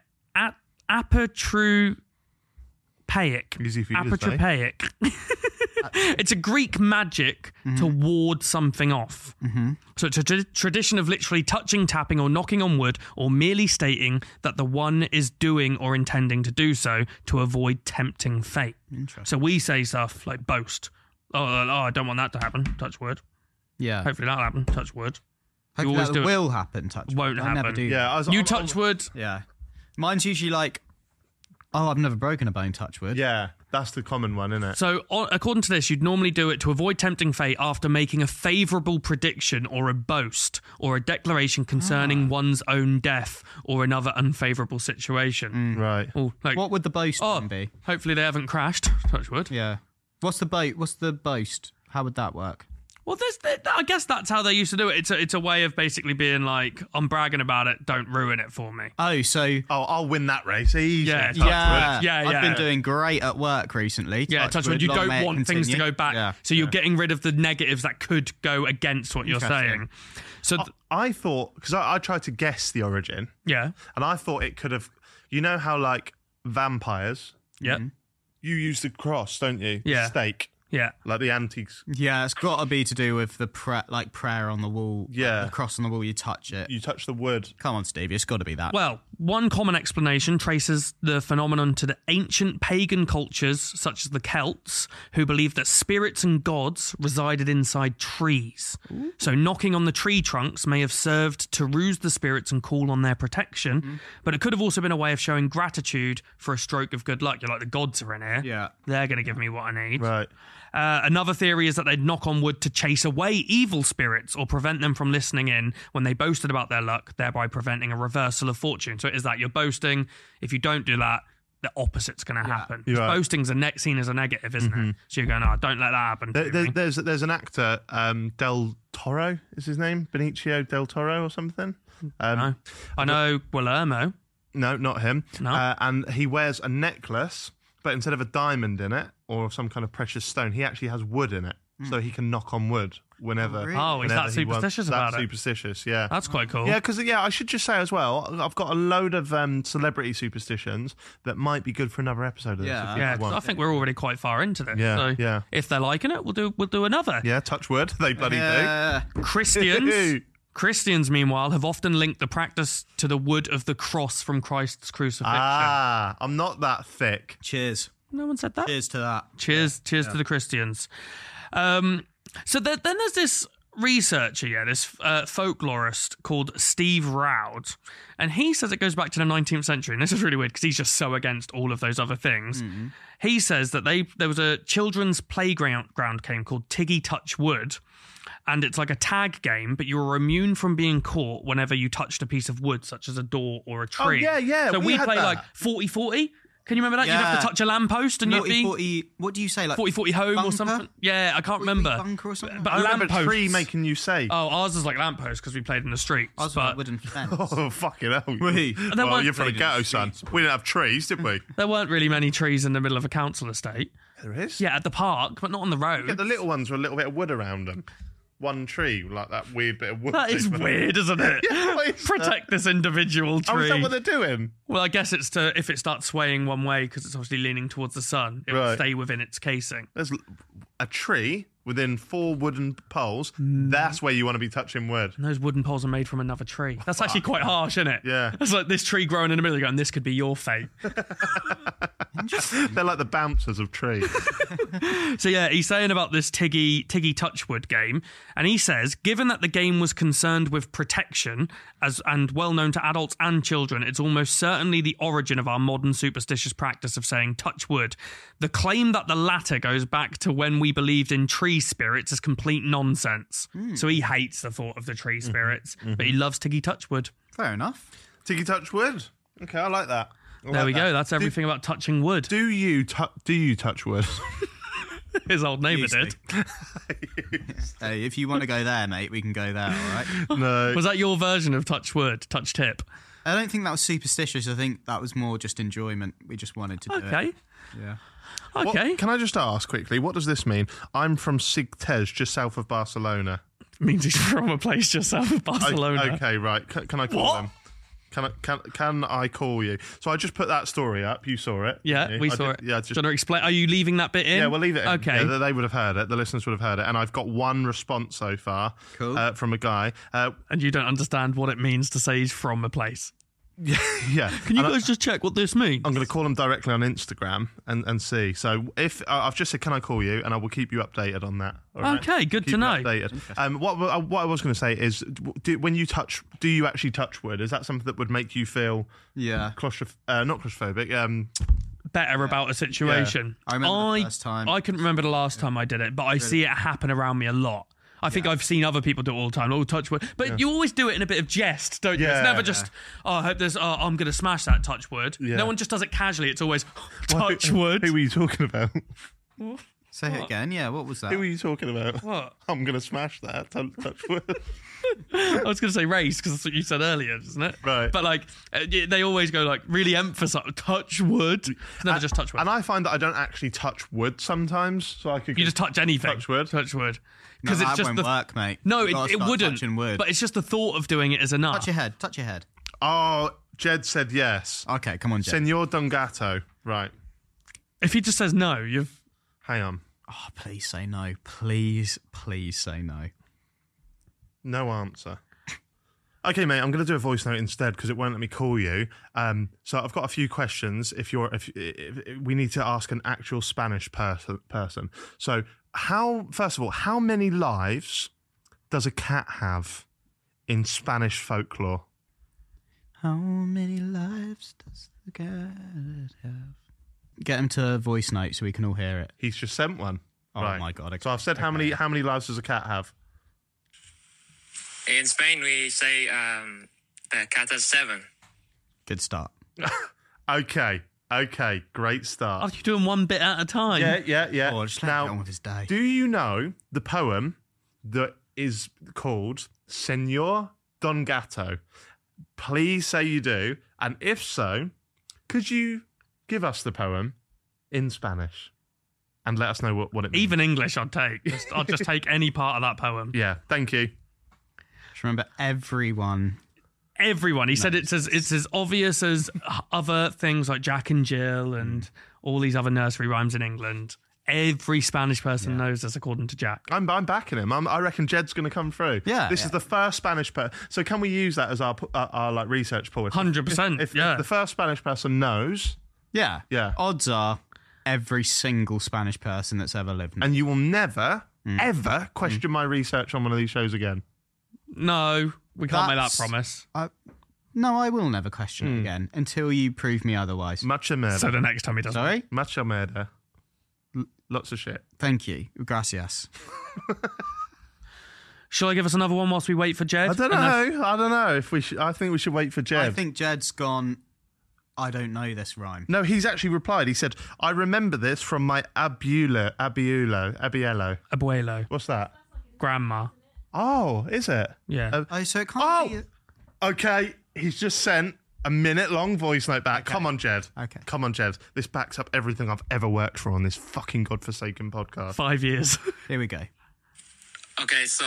A: Easy for you to say.
B: Apotropaic. It's a Greek magic to ward something off. So it's a tradition of literally touching, tapping, or knocking on wood, or merely stating that the one is doing or intending to do so to avoid tempting fate. So we say stuff like boast. Oh, I don't want that to happen. Touch wood.
E: Yeah.
B: Hopefully that'll happen. Touch wood.
E: Hopefully
B: always
E: that
B: do it.
E: will happen. Touch
B: Won't
E: wood. I never
B: happen.
E: do.
A: Yeah,
B: You touch wood.
E: Yeah. Mine's usually like, oh, I've never broken a bone. Touch wood.
A: Yeah, that's the common one, isn't it?
B: So, according to this, you'd normally do it to avoid tempting fate after making a favourable prediction or a boast or a declaration concerning one's own death or another unfavourable situation.
A: Right.
B: Or like,
E: What would the boast one be?
B: hopefully they haven't crashed. Touch wood.
E: Yeah. What's the boast? How would that work?
B: Well, I guess that's how they used to do it. It's a way of basically being like, I'm bragging about it. Don't ruin it for me.
E: Oh, so
A: Oh, I'll win that race. Easy.
B: Yeah,
A: Touch
E: yeah,
A: wood.
B: Yeah,
E: I've
B: yeah.
E: been doing great at work recently.
B: Yeah, touch wood. You
E: long
B: don't
E: may it
B: want things to
E: continue.
B: go back.
E: Yeah.
B: So you're getting rid of the negatives that could go against what you're
E: Interesting.
B: saying. So,
A: I thought, because I tried to guess the origin,
B: yeah.
A: and I thought it could have, you know how like vampires,
B: Yeah.
A: you use the cross, don't you?
B: Yeah.
A: Stake,
B: Yeah.
A: like the antiques.
E: Yeah, it's got to be to do with the prayer on the wall.
A: Yeah.
E: the cross on the wall. You touch it.
A: You touch the wood.
E: Come on, Stevie. It's got to be that.
B: Well, one common explanation traces the phenomenon to the ancient pagan cultures, such as the Celts, who believed that spirits and gods resided inside trees. So knocking on the tree trunks may have served to rouse the spirits and call on their protection, but it could have also been a way of showing gratitude for a stroke of good luck. You're like, the gods are in here.
E: Yeah.
B: They're going to give me what I need.
A: Right.
B: Another theory is that they'd knock on wood to chase away evil spirits or prevent them from listening in when they boasted about their luck, thereby preventing a reversal of fortune. So it is that you're boasting. If you don't do that, the opposite's going to happen.
A: You're right.
B: Boasting's seen as a negative, isn't it? So you're going, oh, don't let that happen. to me.
A: There's an actor, Del Toro is his name, Benicio Del Toro or something.
B: No. I know Guillermo.
A: No, not him.
B: No.
A: And he wears a necklace, but instead of a diamond in it or some kind of precious stone, he actually has wood in it, so he can knock on wood whenever.
E: really?
B: Oh, he's
A: whenever
B: that
A: he wants.
B: superstitious about
A: That
B: it.
A: superstitious, yeah.
B: That's quite cool.
A: Yeah, because I should just say as well, I've got a load of celebrity superstitions that might be good for another episode of this.
E: Yeah.
A: if you
B: Yeah,
A: want.
B: I think we're already quite far into this.
A: Yeah,
B: so
A: yeah.
B: if they're liking it, we'll do another.
A: Yeah, touch wood. They bloody
B: Christians, meanwhile, have often linked the practice to the wood of the cross from Christ's crucifixion.
A: I'm not that thick.
E: Cheers.
B: No one said that.
E: Cheers to that.
B: Cheers to the Christians. So then there's this researcher, this folklorist called Steve Roud, and he says it goes back to the 19th century, and this is really weird because he's just so against all of those other things. He says that there was a children's playground game called Tiggy Touch Wood, and it's like a tag game, but you were immune from being caught whenever you touched a piece of wood, such as a door or a tree.
A: yeah,
B: So
A: we
B: we
A: had
B: play
A: that.
B: like 40-40. Can you remember that? You'd have
E: Yeah.
B: to touch a lamppost and you'd
E: 40,
B: be
E: 40, what do you say? Like
B: 40-40 home
E: bunker?
B: or something. Yeah, I can't
E: 40
B: remember.
E: bunker or something?
B: But
A: I
B: a
A: remember
B: lamppost.
A: tree making you say.
B: Oh, ours is like lamppost because we played in the streets.
E: I was
B: but
E: like wooden fence.
A: Oh, fucking hell.
E: We-
B: There
A: Well,
B: weren't-
A: you're from the ghetto, son. We didn't have trees, did we?
B: there weren't really many trees in the middle of a council estate.
A: There is.
B: Yeah, at the park, but not on the road.
A: Yeah, the little ones with a little bit of wood around them. One tree, like that weird bit of wood.
B: That is weird, isn't it?
A: Yeah, what is
B: Protect this individual
A: Oh, is
B: tree.
A: that what they're doing?
B: Well, I guess it's to if it starts swaying one way because it's obviously leaning towards the sun, it will
A: Right.
B: stay within its casing.
A: There's a tree within 4 wooden poles. That's where you want to be touching wood.
B: And those wooden poles are made from another tree. That's actually quite harsh, isn't it?
A: Yeah.
B: It's like this tree growing in the middle, you're going, this could be your fate.
A: They're like the bouncers of trees.
B: So yeah, he's saying about this Tiggy Touchwood game, and he says, given that the game was concerned with protection and well known to adults and children, it's almost certainly the origin of our modern superstitious practice of saying touch wood. The claim that the latter goes back to when we believed in tree spirits is complete nonsense. So he hates the thought of the tree spirits, but he loves Tiggy Touchwood.
E: Fair enough.
A: Tiggy touch wood. Okay, I like that. I
B: There
A: like
B: we
A: that.
B: go. That's everything about touching wood.
A: Do you touch wood?
B: His old neighbour
E: Usually.
B: did.
E: Hey, if you want to go there, mate, we can go there, all right?
A: No.
B: Was that your version of touch wood, touch tip?
E: I don't think that was superstitious. I think that was more just enjoyment. We just wanted to do
B: Okay.
E: it. Yeah.
A: What-
B: Okay.
A: can I just ask quickly, what does this mean? I'm from Sigtej, just south of Barcelona.
B: Means he's from a place just south of Barcelona.
A: Okay, right. Can I call
B: What?
A: them? Can I call you? So I just put that story up. You saw it.
B: Yeah,
A: didn't you?
B: we
A: I
B: saw
A: did-
B: it.
A: Yeah,
B: Do you want to explain? Are you leaving that bit in?
A: yeah, we'll leave it in.
B: Okay.
A: Yeah, they would have heard it. The listeners would have heard it. And I've got one response so far
E: Cool.
A: from a guy.
B: And you don't understand what it means to say he's from a place.
A: Yeah.
B: Can you
A: And
B: guys just check what this means?
A: I'm going to call him directly on Instagram and see. So if I've just said, can I call you? And I will keep you updated on that. All right?
B: Okay, good
A: Keep
B: to
A: you
B: know.
A: updated. What I was going to say is, when you touch, do you actually touch wood? Is that something that would make you feel
E: Yeah.
A: not claustrophobic?
B: Better about a situation.
E: I remember the first time.
B: I couldn't remember the last time I did it, but I see it happen around me a lot. I think I've seen other people do it all the time. Oh, touch wood. But you always do it in a bit of jest, don't you?
A: Yeah.
B: It's never just, I hope there's, I'm going to smash that touch wood.
A: Yeah.
B: No one just does it casually. It's always touch wood.
A: Who were you talking about?
E: Say it again. Yeah, what was that?
A: Who are you talking about?
B: What?
A: I'm going to smash that. Touch wood.
B: I was going to say race because that's what you said earlier, isn't it?
A: Right.
B: But like, they always go like, really emphasize touch wood. It's never just touch wood.
A: And I find that I don't actually touch wood sometimes. So I could
B: You just touch anything.
A: Touch wood.
B: Touch wood.
E: No,
B: Because it's
E: that
B: just
E: won't
B: the
E: work, mate.
B: No,
E: You've gotta
B: it
E: start
B: wouldn't.
E: touching wood.
B: But it's just the thought of doing it is enough.
E: Touch your head. Touch your head.
A: Oh, Jed said yes.
E: Okay, come on, Jed.
A: Senor Don Gato. Right.
B: If he just says no, you've.
A: Hang on.
E: Oh, please say no. Please say no.
A: No answer. Okay, mate, I'm going to do a voice note instead because it won't let me call you. So I've got a few questions. If we need to ask an actual Spanish person. So first of all, how many lives does a cat have in Spanish folklore?
E: How many lives does the cat have? Get him to voice note so we can all hear it.
A: He's just sent one.
E: Oh
A: Right.
E: my God.
A: So I've said how many lives does a cat have?
G: In Spain, we say the cat has 7.
E: Good start.
A: Okay, great start.
B: Are you doing one bit at a time?
A: Yeah.
E: Oh, just let him get on with his day.
A: Do you know the poem that is called Senor Don Gato? Please say you do. And if so, could you give us the poem in Spanish and let us know what it means?
B: Even English, I'd take. I'll just take any part of that poem.
A: Yeah, thank you.
E: Just remember, everyone.
B: Everyone. He said it's as obvious as other things like Jack and Jill and all these other nursery rhymes in England. Every Spanish person knows this, according to Jack.
A: I'm backing him. I reckon Jed's going to come through.
E: Yeah,
A: This
E: yeah.
A: is the first Spanish person. So can we use that as our like research pool?
B: 100%,
A: If
B: yeah.
A: the first Spanish person knows,
E: Yeah.
A: Yeah.
E: Odds are every single Spanish person that's ever lived.
A: and you will never, ever question my research on one of these shows again.
B: No, we can't make that
E: That's-
B: promise.
E: No, I will never question it again until you prove me otherwise.
A: Mucha merda.
B: So the next time he does
E: Sorry?
A: Mucha merda. Lots of shit.
E: Thank you. Gracias.
B: Shall I give us another one whilst we wait for Jed?
A: I don't know if we should. I think we should wait for Jed.
E: I think Jed's gone, I don't know this rhyme.
A: No, he's actually replied. He said, "I remember this from my abuelo.
B: Abuelo.
A: What's that?
B: Grandma.
A: Oh, is it?
B: Yeah.
E: Oh, so it can't be...
A: Okay. He's just sent a minute-long voice note back. Come on, Jed.
E: Okay.
A: Come on, Jed. This backs up everything I've ever worked for on this fucking godforsaken podcast.
B: 5 years.
E: Here we go.
G: Okay, so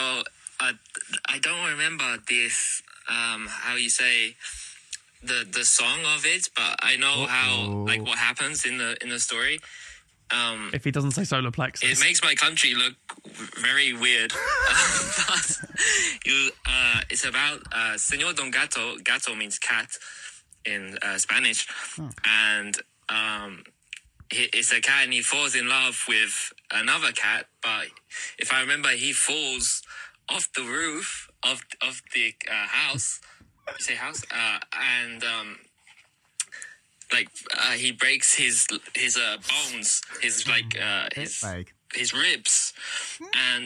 G: I don't remember this, how you say the song of it, but I know how, like, what happens in the story.
B: If he doesn't say solar
G: It
B: plexus.
G: makes my country look very weird. But it's about Señor Don Gato. Gato means cat in Spanish. And it's a cat and he falls in love with another cat. But if I remember, he falls off the roof of the house. You say house? And... he breaks his bones, his
E: Vague.
G: his ribs, and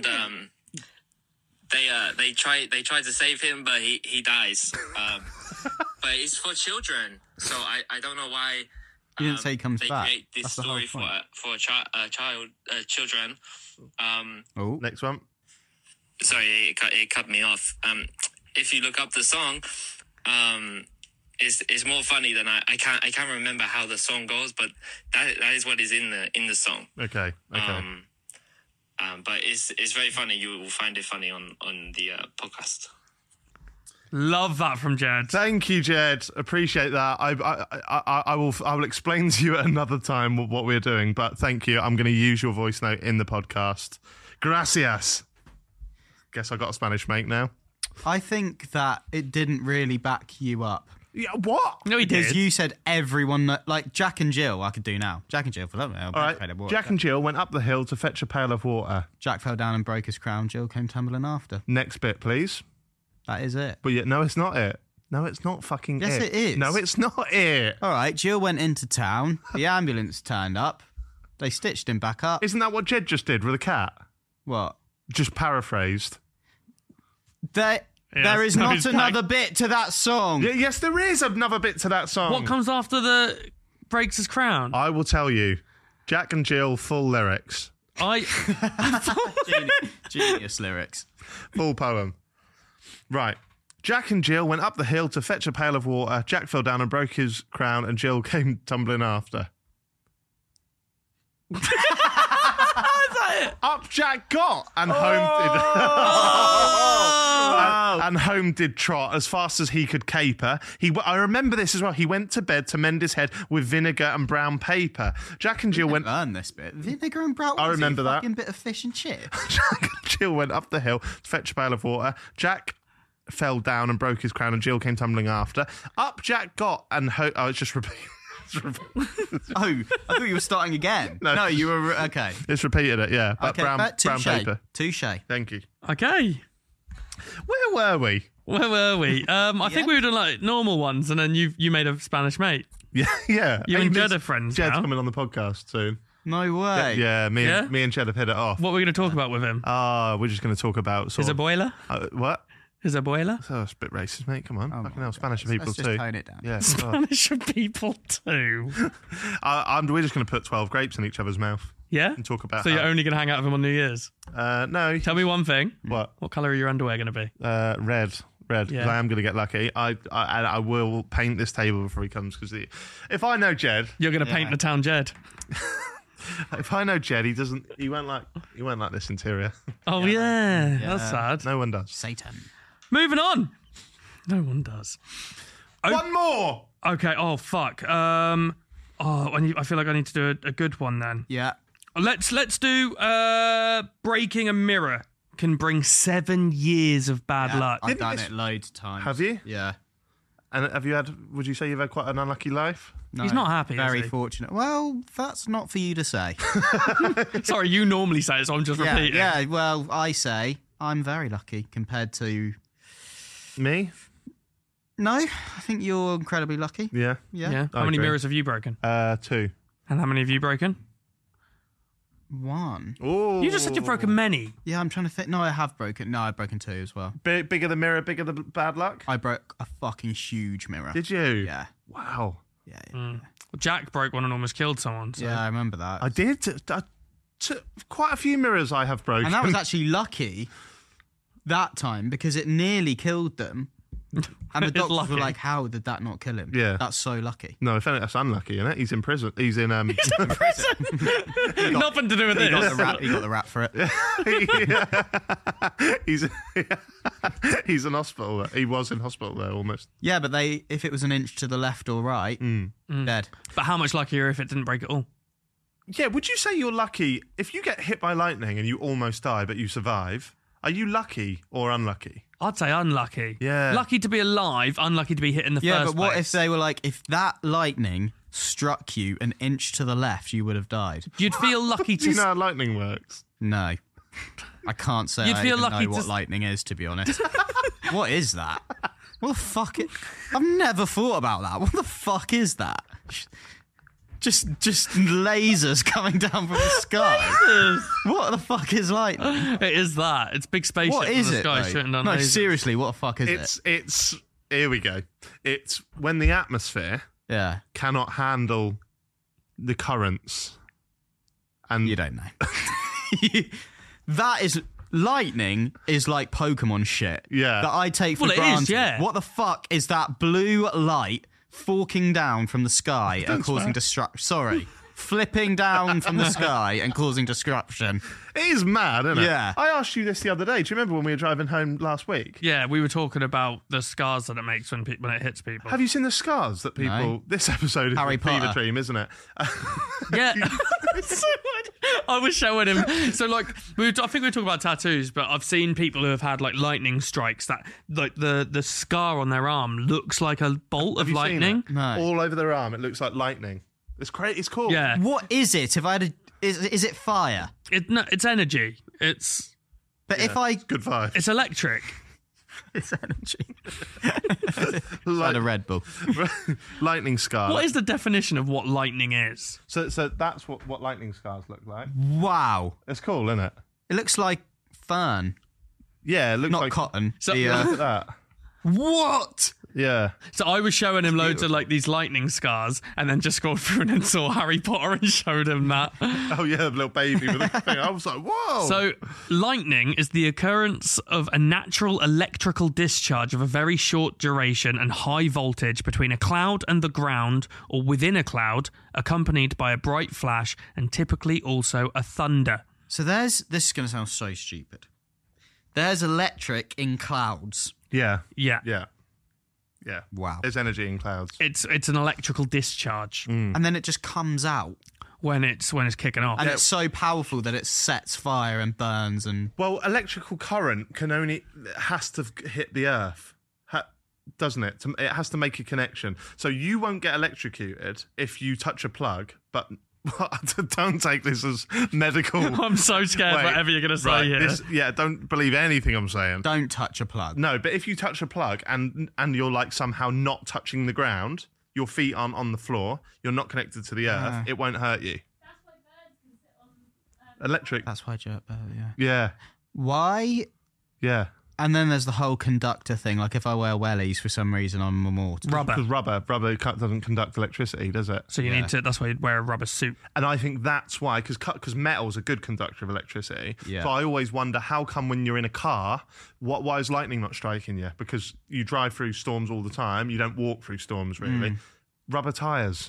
G: they try to save him, but he dies. But it's for children, so I don't know why
E: You didn't say he comes
G: they
E: back.
G: create this
E: That's the whole
G: story for children.
E: Oh,
A: Next one.
G: Sorry, it cut me off. If you look up the song, it's more funny than I can't remember how the song goes, but that is what is in the song.
A: Okay.
G: But it's very funny. You will find it funny on the podcast.
B: Love that from Jed.
A: Thank you, Jed. Appreciate that. I will explain to you at another time what we're doing, but thank you. I'm going to use your voice note in the podcast. Gracias. Guess I got a Spanish mate now.
E: I think that it didn't really back you up.
A: Yeah, what?
B: No, he
E: Because
B: did.
E: you said everyone, like Jack and Jill, I could do now. Jack and Jill, for that.
A: All right. Jack and Jill went up the hill to fetch a pail of water.
E: Jack fell down and broke his crown. Jill came tumbling after.
A: Next bit, please.
E: That is it.
A: But no, it's not it. No, it's not fucking
E: Yes, it is.
A: No, it's not it.
E: All right, Jill went into town. The ambulance turned up. They stitched him back up.
A: Isn't that what Jed just did with a cat?
E: What?
A: Just paraphrased.
E: There is
B: no,
E: not
B: he's
E: another bit to that song.
A: Yeah, yes, there is another bit to that song.
B: What comes after the breaks his crown?
A: I will tell you. Jack and Jill, full lyrics.
E: Genius lyrics.
A: Full poem. Right. Jack and Jill went up the hill to fetch a pail of water. Jack fell down and broke his crown, and Jill came tumbling after.
B: Is that it?
A: Up Jack got, and home did. And home did trot as fast as he could caper. I remember this as well. He went to bed to mend his head with vinegar and brown paper. Jack and Jill went.
E: Learn this bit. Vinegar and brown.
A: I remember that.
E: Fucking bit of fish and chips.
A: Jack and Jill went up the hill to fetch a pail of water. Jack fell down and broke his crown, and Jill came tumbling after. Up Jack got, and it's just repeated.
E: Oh, I thought you were starting again.
A: No.
E: You were okay.
A: It's repeated it, yeah. But
E: Okay,
A: brown
E: touche.
A: paper.
E: Touche.
A: Thank you.
B: Okay.
A: Where were we?
B: Where were we? I think we were doing like normal ones, and then you made a Spanish mate.
A: Yeah.
B: You and Jed are friends
A: Jed's
B: now.
A: coming on the podcast soon.
E: No way.
A: Yeah, me
B: Yeah?
A: and Jed have hit it off.
B: What are we going to talk about with him?
A: We're just going to talk about
B: His abuela?
A: what?
B: His abuela?
A: Oh, it's a bit racist, mate. Come on.
E: Oh
A: Fucking
E: my
A: hell,
E: God.
A: Spanish people
E: Let's
A: too.
E: just tone it down.
A: Yeah. God.
B: Spanish people too.
A: We're just going to put 12 grapes in each other's mouth
B: Yeah?
A: and talk about
B: So you're
A: how-
B: only going to hang out with him on New Year's?
A: No.
B: Tell me one thing.
A: What?
B: What colour are your underwear going to be?
A: Red. Red, because
B: Yeah.
A: I am going to get lucky. I will paint this table before he comes, because if I know Jed,
B: You're going to paint the town Jed.
A: if I know Jed, he won't like this interior.
B: Oh, yeah. That's sad.
A: No one does.
E: Satan.
B: Moving on. No one does.
A: One more.
B: Okay. Oh, fuck. I feel like I need to do a good one then.
E: Yeah.
B: Let's do breaking a mirror can bring 7 years of bad luck.
E: I've done it loads of times.
A: Have you?
E: Yeah.
A: And have you had? Would you say you've had quite an unlucky life?
E: No,
B: He's not happy, is
E: Very
B: he?
E: fortunate. Well, that's not for you to say.
B: Sorry, you normally say it, so I'm just
E: yeah,
B: repeating.
E: yeah. Well, I say I'm very lucky compared to.
A: Me?
E: No, I think you're incredibly lucky.
A: Yeah.
E: Yeah.
B: Yeah.
A: I
B: How many
A: agree.
B: mirrors have you broken?
A: 2.
B: And how many have you broken?
E: One.
A: Oh.
B: You just said you've broken many.
E: Yeah, I'm trying to think. No, I have broken. No, I've broken 2 as well.
A: Bigger the mirror, bigger the bad luck.
E: I broke a fucking huge mirror.
A: Did you?
E: Yeah.
A: Wow.
E: Yeah.
B: Well, Jack broke one and almost killed someone. So.
E: Yeah, I remember that.
A: I did. Quite a few mirrors I have broken.
E: And that was actually lucky that time because it nearly killed them. And the
B: It's
E: doctors
B: lucky.
E: were like, how did that not kill him?
A: Yeah.
E: That's so lucky.
A: No, if anything, that's unlucky, isn't it? He's in prison. He's in
B: Nothing to do with
E: He got
B: this.
E: the rap. He got the rap for it.
A: he's in hospital. He was in hospital there almost.
E: Yeah, but if it was an inch to the left or right, dead.
B: But how much luckier if it didn't break at all?
A: Yeah, would you say you're lucky if you get hit by lightning and you almost die but you survive? Are you lucky or unlucky?
B: I'd say unlucky.
A: Yeah.
B: Lucky to be alive, unlucky to be hit in the
E: Yeah,
B: first
E: but what
B: place.
E: if they were like, if that lightning struck you an inch to the left, you would have died?
B: You'd feel lucky
A: Do
B: to...
A: you know how lightning works?
E: No. I can't say
B: You'd
E: I
B: feel
E: even
B: lucky
E: know
B: to
E: what lightning is, to be honest. What is that? What the fuck? I've never thought about that. What the fuck is that? Just lasers coming down from the sky. What the fuck is lightning?
B: It is that. It's big spaceship
E: What is
B: in the
E: it?
B: sky
E: though?
B: shooting down
E: No,
B: lasers.
E: seriously, what the fuck is it?
A: It's here we go. It's when the atmosphere
E: Yeah.
A: cannot handle the currents. And
E: You don't know. That is... Lightning is like Pokemon shit.
A: Yeah.
E: That I take for
B: Well, it
E: granted.
B: is, yeah.
E: What the fuck is that blue light forking down from the sky and causing destruction? Sorry. Flipping down from the sky and causing destruction.
A: it is mad, isn't it?
E: Yeah.
A: I asked you this the other day. Do you remember when we were driving home last week?
B: Yeah, we were talking about the scars that it makes when it hits people.
A: Have you seen the scars that people...
E: No.
A: This episode is
E: Harry
A: a fever
E: Potter.
A: dream, isn't it?
B: Yeah. So what? I was showing him. So, like, I think we were talking about tattoos, but I've seen people who have had, like, lightning strikes that, like, the scar on their arm looks like a bolt
A: Have
B: of
A: you seen
B: lightning.
A: it?
E: No.
A: All over their arm, it looks like lightning. It's great. It's cool.
B: Yeah.
E: What is it? If I had a, is it fire?
B: No, it's energy. It's
E: But if I...
A: Good vibe.
B: It's electric.
E: It's energy. Like a Red Bull.
A: Lightning scars.
B: What is the definition of what lightning is?
A: So that's what lightning scars look like.
E: Wow.
A: It's cool, isn't it?
E: It looks like fern.
A: Yeah, it looks
E: Not
A: like
E: cotton.
B: So-
E: The,
A: Look at that.
E: what?
A: Yeah.
B: So I was showing him loads of like these lightning scars, and then just scrolled through and then saw Harry Potter and showed him that.
A: Oh yeah, the little baby with the thing. I was like, whoa.
B: So lightning is the occurrence of a natural electrical discharge of a very short duration and high voltage between a cloud and the ground, or within a cloud, accompanied by a bright flash and typically also a thunder.
E: So this is going to sound so stupid. There's electric in clouds.
A: yeah.
B: Yeah.
A: Yeah. Yeah.
E: Wow.
A: There's energy in clouds.
B: It's an electrical discharge
E: And then it just comes out.
B: when it's kicking off.
E: And it's so powerful that it sets fire and burns and...
A: Well, electrical current has to hit the earth, doesn't it? It has to make a connection. So you won't get electrocuted if you touch a plug, but don't take this as medical.
B: I'm so scared
A: Wait,
B: whatever you're going to say here.
A: Don't believe anything I'm saying.
E: Don't touch a plug.
A: No, but if you touch a plug and you're like somehow not touching the ground, your feet aren't on the floor, you're not connected to the earth, it won't hurt you.
F: That's why birds can sit on.
A: Electric.
E: That's why jerk better, yeah.
A: Yeah.
E: Why?
A: Yeah.
E: And then there's the whole conductor thing. Like if I wear wellies for some reason, I'm immortal.
A: Because rubber doesn't conduct electricity, does it?
B: So you need to. That's why you'd wear a rubber suit.
A: And I think that's why, because metal's a good conductor of electricity.
E: Yeah.
A: So I always wonder, how come when you're in a car, why is lightning not striking you? Because you drive through storms all the time. You don't walk through storms, really. Rubber tyres.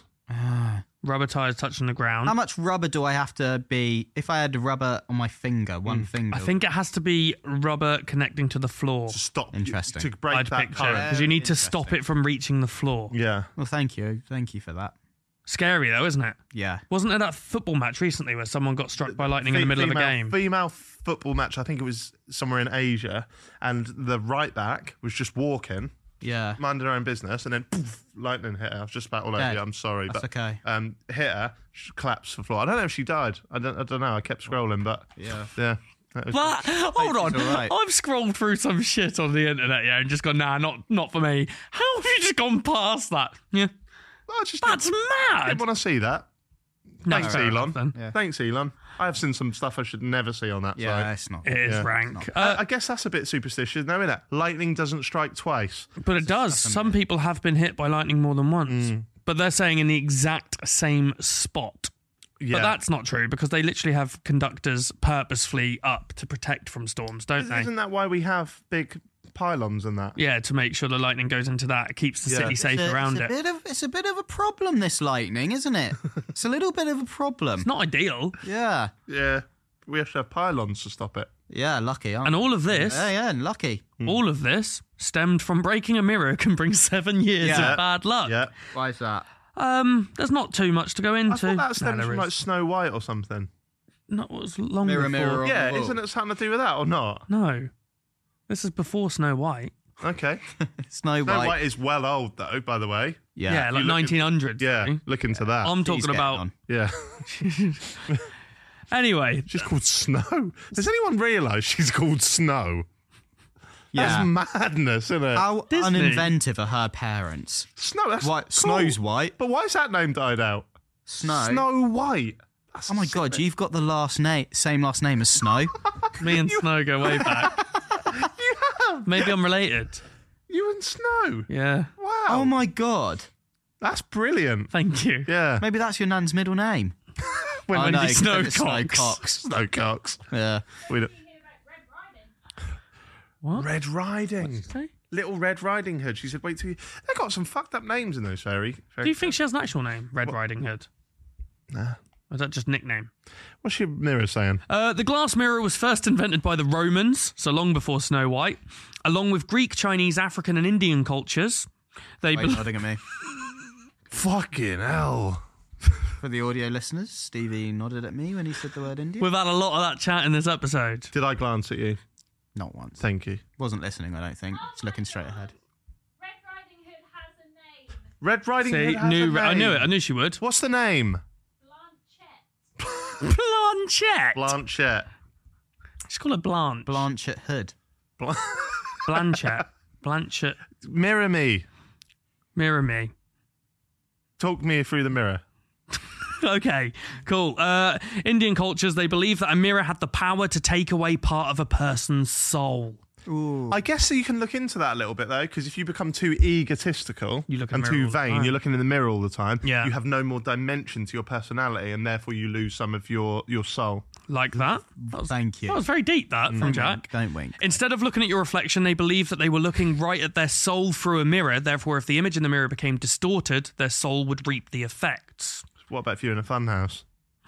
B: Rubber tires touching the ground.
E: How much rubber do I have to be if I had rubber on my finger, one finger?
B: I think it has to be rubber connecting to the floor.
A: To stop.
E: Interesting.
A: To break
B: I'd
A: that
B: picture
A: current.
B: because you need to stop it from reaching the floor.
A: Yeah.
E: Well, thank you. Thank you for that.
B: Scary though, isn't it?
E: Yeah.
B: Wasn't there that football match recently where someone got struck by lightning in the middle of a game?
A: Female football match, I think it was somewhere in Asia, and the right back was just walking,
E: Yeah.
A: minding her own business, and then poof, lightning hit her. I was just about all over
E: Dead.
A: you. I'm sorry,
E: That's
A: but
E: okay.
A: hit her, she collapsed to the floor. I don't know if she died. I don't know. I kept scrolling, but yeah. That was-
B: But, hold on,
E: all right.
B: I've scrolled through some shit on the internet, yeah, and just gone, nah, not for me. How have you just gone past that? Yeah,
A: I just
B: that's
A: didn't
B: mad.
A: want to see that.
B: No,
A: Thanks,
B: fair
A: Elon.
B: enough then.
E: Yeah.
A: Thanks, Elon. I have seen some stuff I should never see on that
E: Yeah,
A: site.
E: it's not.
B: It is
A: Yeah.
B: rank.
A: I guess that's a bit superstitious, no, isn't it? Lightning doesn't strike twice.
B: But it does. Some people have been hit by lightning more than once. But they're saying in the exact same spot.
A: Yeah.
B: But that's not true because they literally have conductors purposefully up to protect from storms, don't they?
A: Isn't that why we have big pylons and that?
B: Yeah, to make sure the lightning goes into that. It keeps the
A: Yeah.
B: city safe around it.
E: It's a bit of a problem, this lightning, isn't it? It's a little bit of a problem.
B: It's not ideal.
E: Yeah.
A: Yeah. We have to have pylons to stop it.
E: Yeah, lucky, aren't
B: And all of this,
E: Yeah, and lucky.
B: all of this stemmed from breaking a mirror can bring 7 years
E: Yeah.
B: of bad luck.
A: Yeah.
E: Why is that?
B: There's not too much to go into.
A: I thought that stemmed
B: there
A: from
B: is.
A: like Snow White or something.
B: No, it was long
E: Mirror,
B: before.
E: mirror on
A: Yeah,
E: the wall.
A: isn't it something to do with that or not?
B: No. This is before Snow White.
A: Okay.
E: Snow
A: Snow
E: White.
A: White is well old though, by the way.
B: Yeah, like
A: You look at-
B: 1900s.
A: Yeah,
B: maybe.
A: look into that.
B: I'm
E: He's
B: talking
E: getting
B: about.
E: on.
A: Yeah.
B: Anyway,
A: She's called Snow. Does anyone realise she's called Snow?
E: Yeah.
A: That's madness, isn't it?
E: How
B: Disney.
E: uninventive are her parents?
A: Snow, that's
E: White.
A: cool.
E: Snow's white.
A: But why is that name died out?
E: Snow.
A: Snow White. That's
E: Oh my god,
A: sick.
E: you've got the same last name as Snow.
B: me and Snow go way back.
A: You have.
B: Maybe I'm related.
A: You and Snow.
B: Yeah.
A: Wow.
E: Oh my god.
A: That's brilliant.
B: Thank you.
A: Yeah.
E: Maybe that's your nan's middle name.
A: When
B: Wendy
E: no, 'cause it's
B: Snowcocks.
A: Snowcocks.
E: Yeah.
A: We don't-
F: You hear about Red Riding?
B: What?
A: Red Riding.
B: Say?
A: Little Red Riding Hood. She said, wait till you... They got some fucked up names in those fairy.
B: Do you think she has an actual name, Red Riding Hood?
A: Nah.
B: Or is that just nickname?
A: What's your mirror saying?
B: The glass mirror was first invented by the Romans, so long before Snow White, along with Greek, Chinese, African, and Indian cultures. They
E: Wait,
B: bel-
E: nodding at me.
A: Fucking hell.
E: For the audio listeners, Stevie nodded at me when he said the word Indian.
B: We've had a lot of that chat in this episode.
A: Did I glance at you?
E: Not once.
A: Thank you.
E: Wasn't listening, I don't think. Just looking straight ahead.
F: Red Riding Hood has a name.
A: Red Riding
B: See,
A: Hood has a name.
B: I knew it. I knew she would.
A: What's the name?
F: Blanchette.
B: Blanchette.
A: Blanchette.
B: Just call her Blanche.
E: Blanchett Hood.
B: Blanchette. Blanchette.
A: Mirror me.
B: Mirror me.
A: Talk me through the mirror.
B: Okay, cool. Indian cultures, they believe that a mirror had the power to take away part of a person's soul.
E: Ooh.
A: I guess you can look into that a little bit, though, because if you become too egotistical
B: You look in
A: and
B: the mirror
A: too
B: all the
A: vain,
B: time.
A: you're looking in the mirror all the time,
B: Yeah.
A: you have no more dimension to your personality, and therefore you lose some of your soul.
B: Like that.
E: Thank you.
B: That was very deep, that, from Jack.
E: Don't wink.
B: Instead of looking at your reflection, they believe that they were looking right at their soul through a mirror. Therefore, if the image in the mirror became distorted, their soul would reap the effects.
A: What about if you're in a funhouse?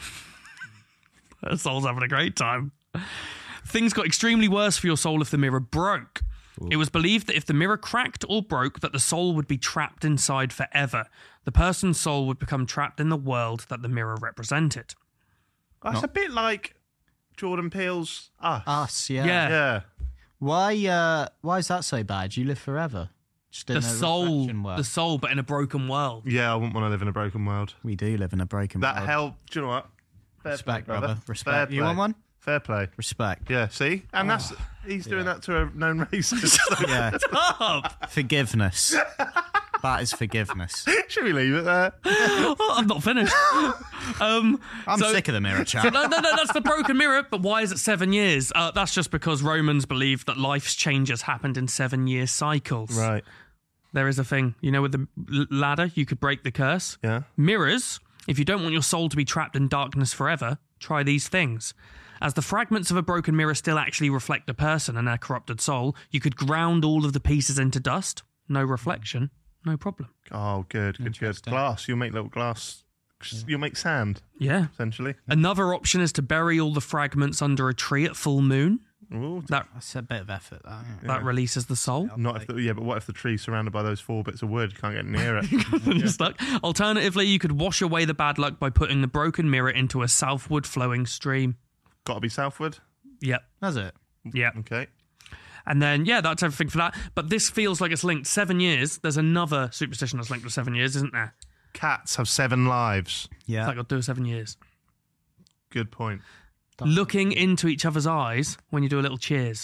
B: Their soul's having a great time. Things got extremely worse for your soul if the mirror broke. It was believed that if the mirror cracked or broke, that the soul would be trapped inside forever. The person's soul would become trapped in the world that the mirror represented.
A: That's a bit like Jordan Peele's Us.
E: Us, yeah.
B: Yeah.
A: Yeah.
E: Why is that so bad? You live forever. Just in
B: The
E: a
B: soul,
E: reflection world.
B: the soul, but in a broken world.
A: Yeah, I wouldn't want to live in a broken world.
E: We do live in a broken
A: That
E: world.
A: helped. Do you know what? Fair
E: Respect,
A: play,
E: brother.
A: Fair
E: Respect. You
A: play.
E: want one?
A: Fair play.
E: Respect.
A: Yeah, see? And that's he's doing that to a known racist. So
E: Yeah.
B: Stop!
E: Forgiveness. That is forgiveness.
A: should we leave it there?
B: Oh, I'm not finished.
E: I'm
B: So-
E: sick of the mirror chat.
B: No, that's the broken mirror. But why is it 7 years? That's just because Romans believed that life's changes happened in 7-year cycles.
A: Right.
B: There is a thing, with the ladder, you could break the curse.
A: Yeah.
B: Mirrors, if you don't want your soul to be trapped in darkness forever, try these things. As the fragments of a broken mirror still actually reflect a person and their corrupted soul, you could ground all of the pieces into dust. No reflection, no problem.
A: Oh, good. Glass. You'll make little glass. You'll make sand,
B: Yeah.
A: essentially.
B: Another option is to bury all the fragments under a tree at full moon.
A: Ooh,
E: That's a bit of effort, that.
B: That releases the soul.
A: not if but what if the tree's surrounded by those 4 bits of wood? You can't get near it.
B: You're stuck. Alternatively, you could wash away the bad luck by putting the broken mirror into a southward flowing stream.
A: Got to be southward.
B: Yep.
E: That's it.
B: Yep.
A: Okay.
B: And then, that's everything for that. But this feels like it's linked 7 years. There's another superstition that's linked with 7 years, isn't there?
A: Cats have 7 lives.
E: Yeah.
B: It's like I'll do 7 years.
A: Good point.
B: Looking into each other's eyes when you do a little cheers.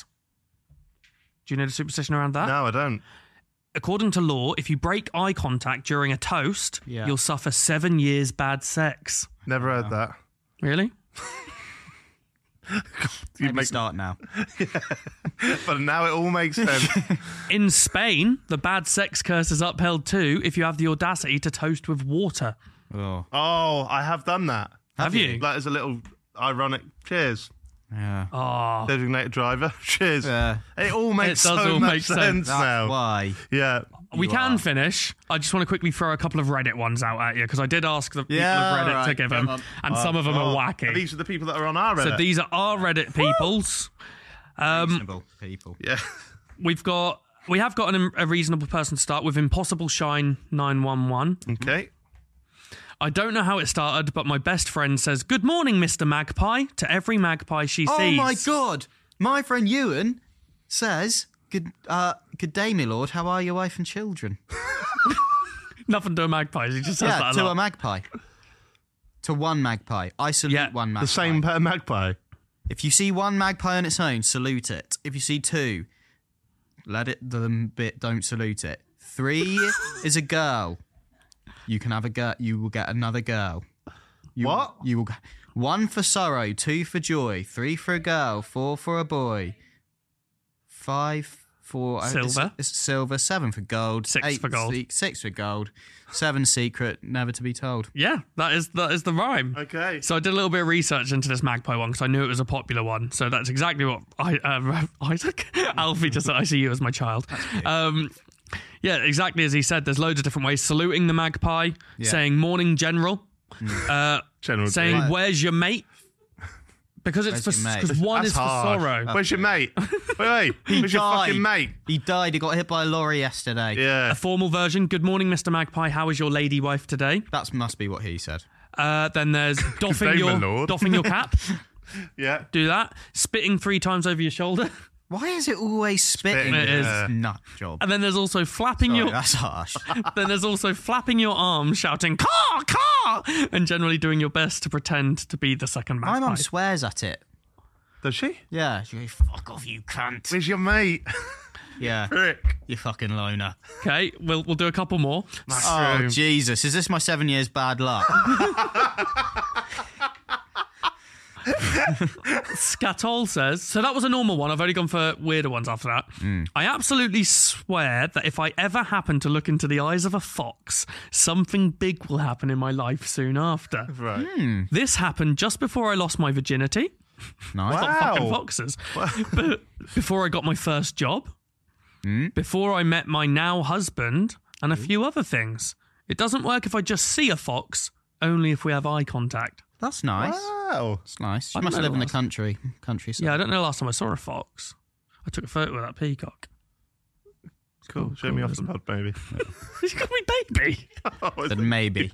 B: Do you know the superstition around that?
A: No, I don't.
B: According to law, if you break eye contact during a toast,
E: Yeah.
B: you'll suffer 7 years bad sex.
A: Never heard that.
B: Really?
E: Maybe start now.
A: But now it all makes sense.
B: In Spain, the bad sex curse is upheld too if you have the audacity to toast with water.
E: Oh.
A: Oh, I have done that.
B: Have you?
A: That is a little ironic. Cheers.
E: Yeah.
B: Oh,
A: Designated driver. Cheers.
E: Yeah.
A: It all makes
B: It does
A: so
B: all
A: much
B: make sense.
A: sense
E: That's
A: now.
E: why.
A: Yeah.
B: we
E: You
B: can
E: are.
B: finish. I just want to quickly throw a couple of Reddit ones out at you because I did ask the people
E: Yeah,
B: of Reddit to
E: alright,
B: give
E: come
B: them,
E: on.
B: and some of them are wacky.
A: These are the people that are on our Reddit.
B: So these are our Reddit peoples.
E: Reasonable people.
A: Yeah.
B: We have got a reasonable person to start with. Impossible Shine 911.
A: Okay.
B: I don't know how it started, but my best friend says, "Good morning, Mr. Magpie," to every magpie she
E: Oh
B: sees.
E: my god! My friend Ewan says, "Good day, my lord. How are your wife and children?"
B: Nothing to a magpie. He just says
E: Yeah,
B: that
E: to
B: a lot.
E: a magpie. To one magpie. I salute
B: Yeah,
E: one magpie.
A: The same magpie.
E: If you see one magpie on its own, salute it. If you see 2, let it them bit. Don't salute it. 3 is a girl. You can have a girl. You will get another girl.
A: What?
E: You will. 1 for sorrow, 2 for joy, 3 for a girl, 4 for a boy, 5
B: Silver.
E: It's silver. 7 for gold.
B: 6
E: 8
B: for gold.
E: 6 for gold. 7 secret, never to be told.
B: Yeah, that is the rhyme.
A: Okay.
B: So I did a little bit of research into this magpie one because I knew it was a popular one. So that's exactly what Isaac Alfie just said. I see you as my child. Yeah, exactly as he said. There's loads of different ways. Saluting the magpie, saying "Morning, General,"
A: General
B: saying
A: D.
B: "Where's your mate?" Because it's
E: Where's your mate?
B: because one
A: That's
B: is for
A: harsh.
B: sorrow.
A: Where's your mate? Wait, where's your fucking mate?
E: He died. He got hit by a lorry yesterday.
A: Yeah.
B: A formal version. Good morning, Mr. Magpie. How is your lady wife today?
E: That must be what he said.
B: Then there's doffing
A: day, my
B: your
A: lord.
B: doffing your cap.
A: Yeah.
B: Do that. Spitting 3 times over your shoulder.
E: Why is it always spitting?
B: It is.
E: Nut job.
B: And then there's also flapping
E: Sorry,
B: your.
E: that's harsh.
B: Then there's also flapping your arms, shouting "Caw, caw," and generally doing your best to pretend to be the second magpie.
E: My mum swears at it.
A: Does she?
E: Yeah, she goes, "Fuck off, you cunt."
A: Where's your mate?
E: Yeah,
A: Rick.
E: you fucking loner.
B: Okay, we'll do a couple more.
E: Oh, Jesus. Is this my 7 years bad luck?
B: Scatol says, so that was a normal one. I've only gone for weirder ones after that. I absolutely swear that if I ever happen to look into the eyes of a fox, something big will happen in my life soon after.
A: Right.
B: This happened just before I lost my virginity.
E: Nice.
A: Wow.
B: Fucking foxes. Before I got my first job. Before I met my now husband, and a few other things. It doesn't work if I just see a fox, only if we have eye contact.
E: That's nice.
A: Wow.
E: That's nice. She
B: I
E: must
B: don't
E: live
B: know
E: in the
B: what
E: countryside.
B: Yeah, I don't know the last time I saw a fox. I took a photo of that peacock.
A: Cool. Show me off the pod, baby.
B: You called me baby.
E: Then maybe.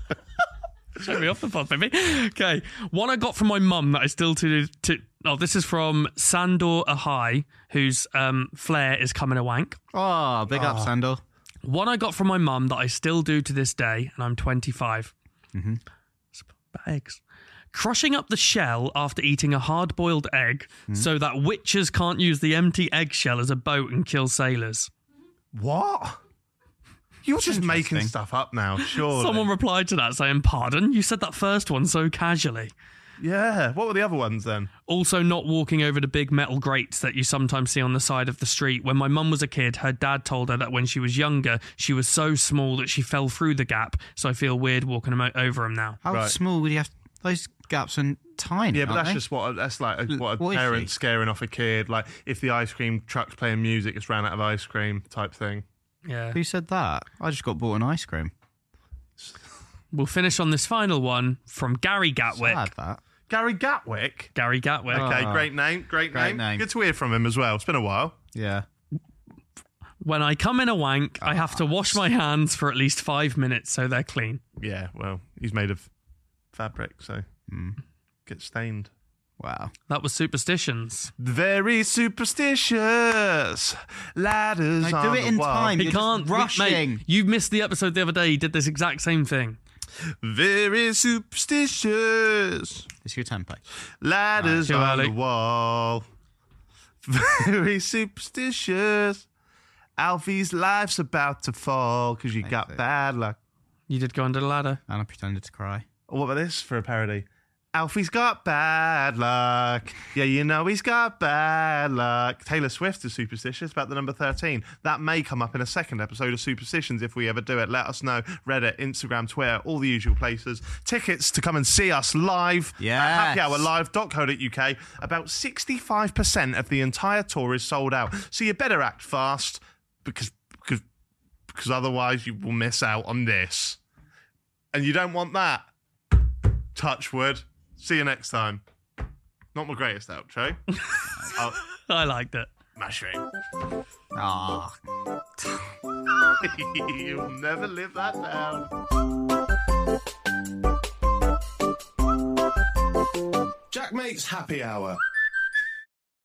B: Show me off the pod, baby. Okay, one I got from my mum that I still to. Oh, this is from Sandor Ahai, whose flair is coming a wank.
E: Oh, big up, Sandor.
B: One I got from my mum that I still do to this day, and I'm 25. It's about eggs. Crushing up the shell after eating a hard-boiled egg so that witches can't use the empty eggshell as a boat and kill sailors.
A: What? You're just making stuff up now, surely.
B: Someone replied to that saying, pardon? You said that first one so casually.
A: Yeah. What were the other ones then?
B: Also not walking over the big metal grates that you sometimes see on the side of the street. When my mum was a kid, her dad told her that when she was younger, she was so small that she fell through the gap, so I feel weird walking over them now.
E: How
A: Right.
E: small would you have? Those gaps are tiny.
A: Yeah, but
E: aren't
A: that's
E: they?
A: just what a
E: What is
A: parent
E: she?
A: scaring off a kid. Like if the ice cream truck's playing music, it's ran out of ice cream type thing.
B: Yeah.
E: Who said that? I just got bought an ice cream.
B: We'll finish on this final one from Gary Gatwick.
E: Sad that.
A: Gary Gatwick.
B: Gary Gatwick.
A: Okay,
E: Oh.
A: great name. Great
E: Great
A: name.
E: name.
A: Good to hear from him as well. It's been a while.
E: Yeah.
B: When I come in a wank, I have to wash my hands for at least 5 minutes so they're clean.
A: Yeah, well, he's made of fabric, so gets stained.
E: Wow.
B: That was Superstitions.
A: Very superstitious. Ladders
E: Like,
A: on
E: do it
A: the
E: in
A: wall.
E: time.
B: He
E: You're
B: can't
E: just
B: Mate,
E: rushing.
B: you missed the episode the other day. He did this exact same thing.
A: Very superstitious.
E: It's your tempo.
A: Ladders
B: Too
A: on
B: early.
A: the wall. Very superstitious. Alfie's life's about to fall because you got bad luck.
B: You did go under the ladder.
E: And I pretended to cry.
A: What about this for a parody? Alfie's got bad luck. Yeah, you know he's got bad luck. Taylor Swift is superstitious about the number 13. That may come up in a second episode of Superstitions if we ever do it. Let us know. Reddit, Instagram, Twitter, all the usual places. Tickets to come and see us live at
E: Yes.
A: happyhourlive.co.uk. About 65% of the entire tour is sold out. So you better act fast because otherwise you will miss out on this. And you don't want that. Touch wood. See you next time. Not my greatest outro.
B: I liked it.
A: Mushroom.
E: Ah.
A: You'll never live that down.
H: Jack Mate's Happy Hour.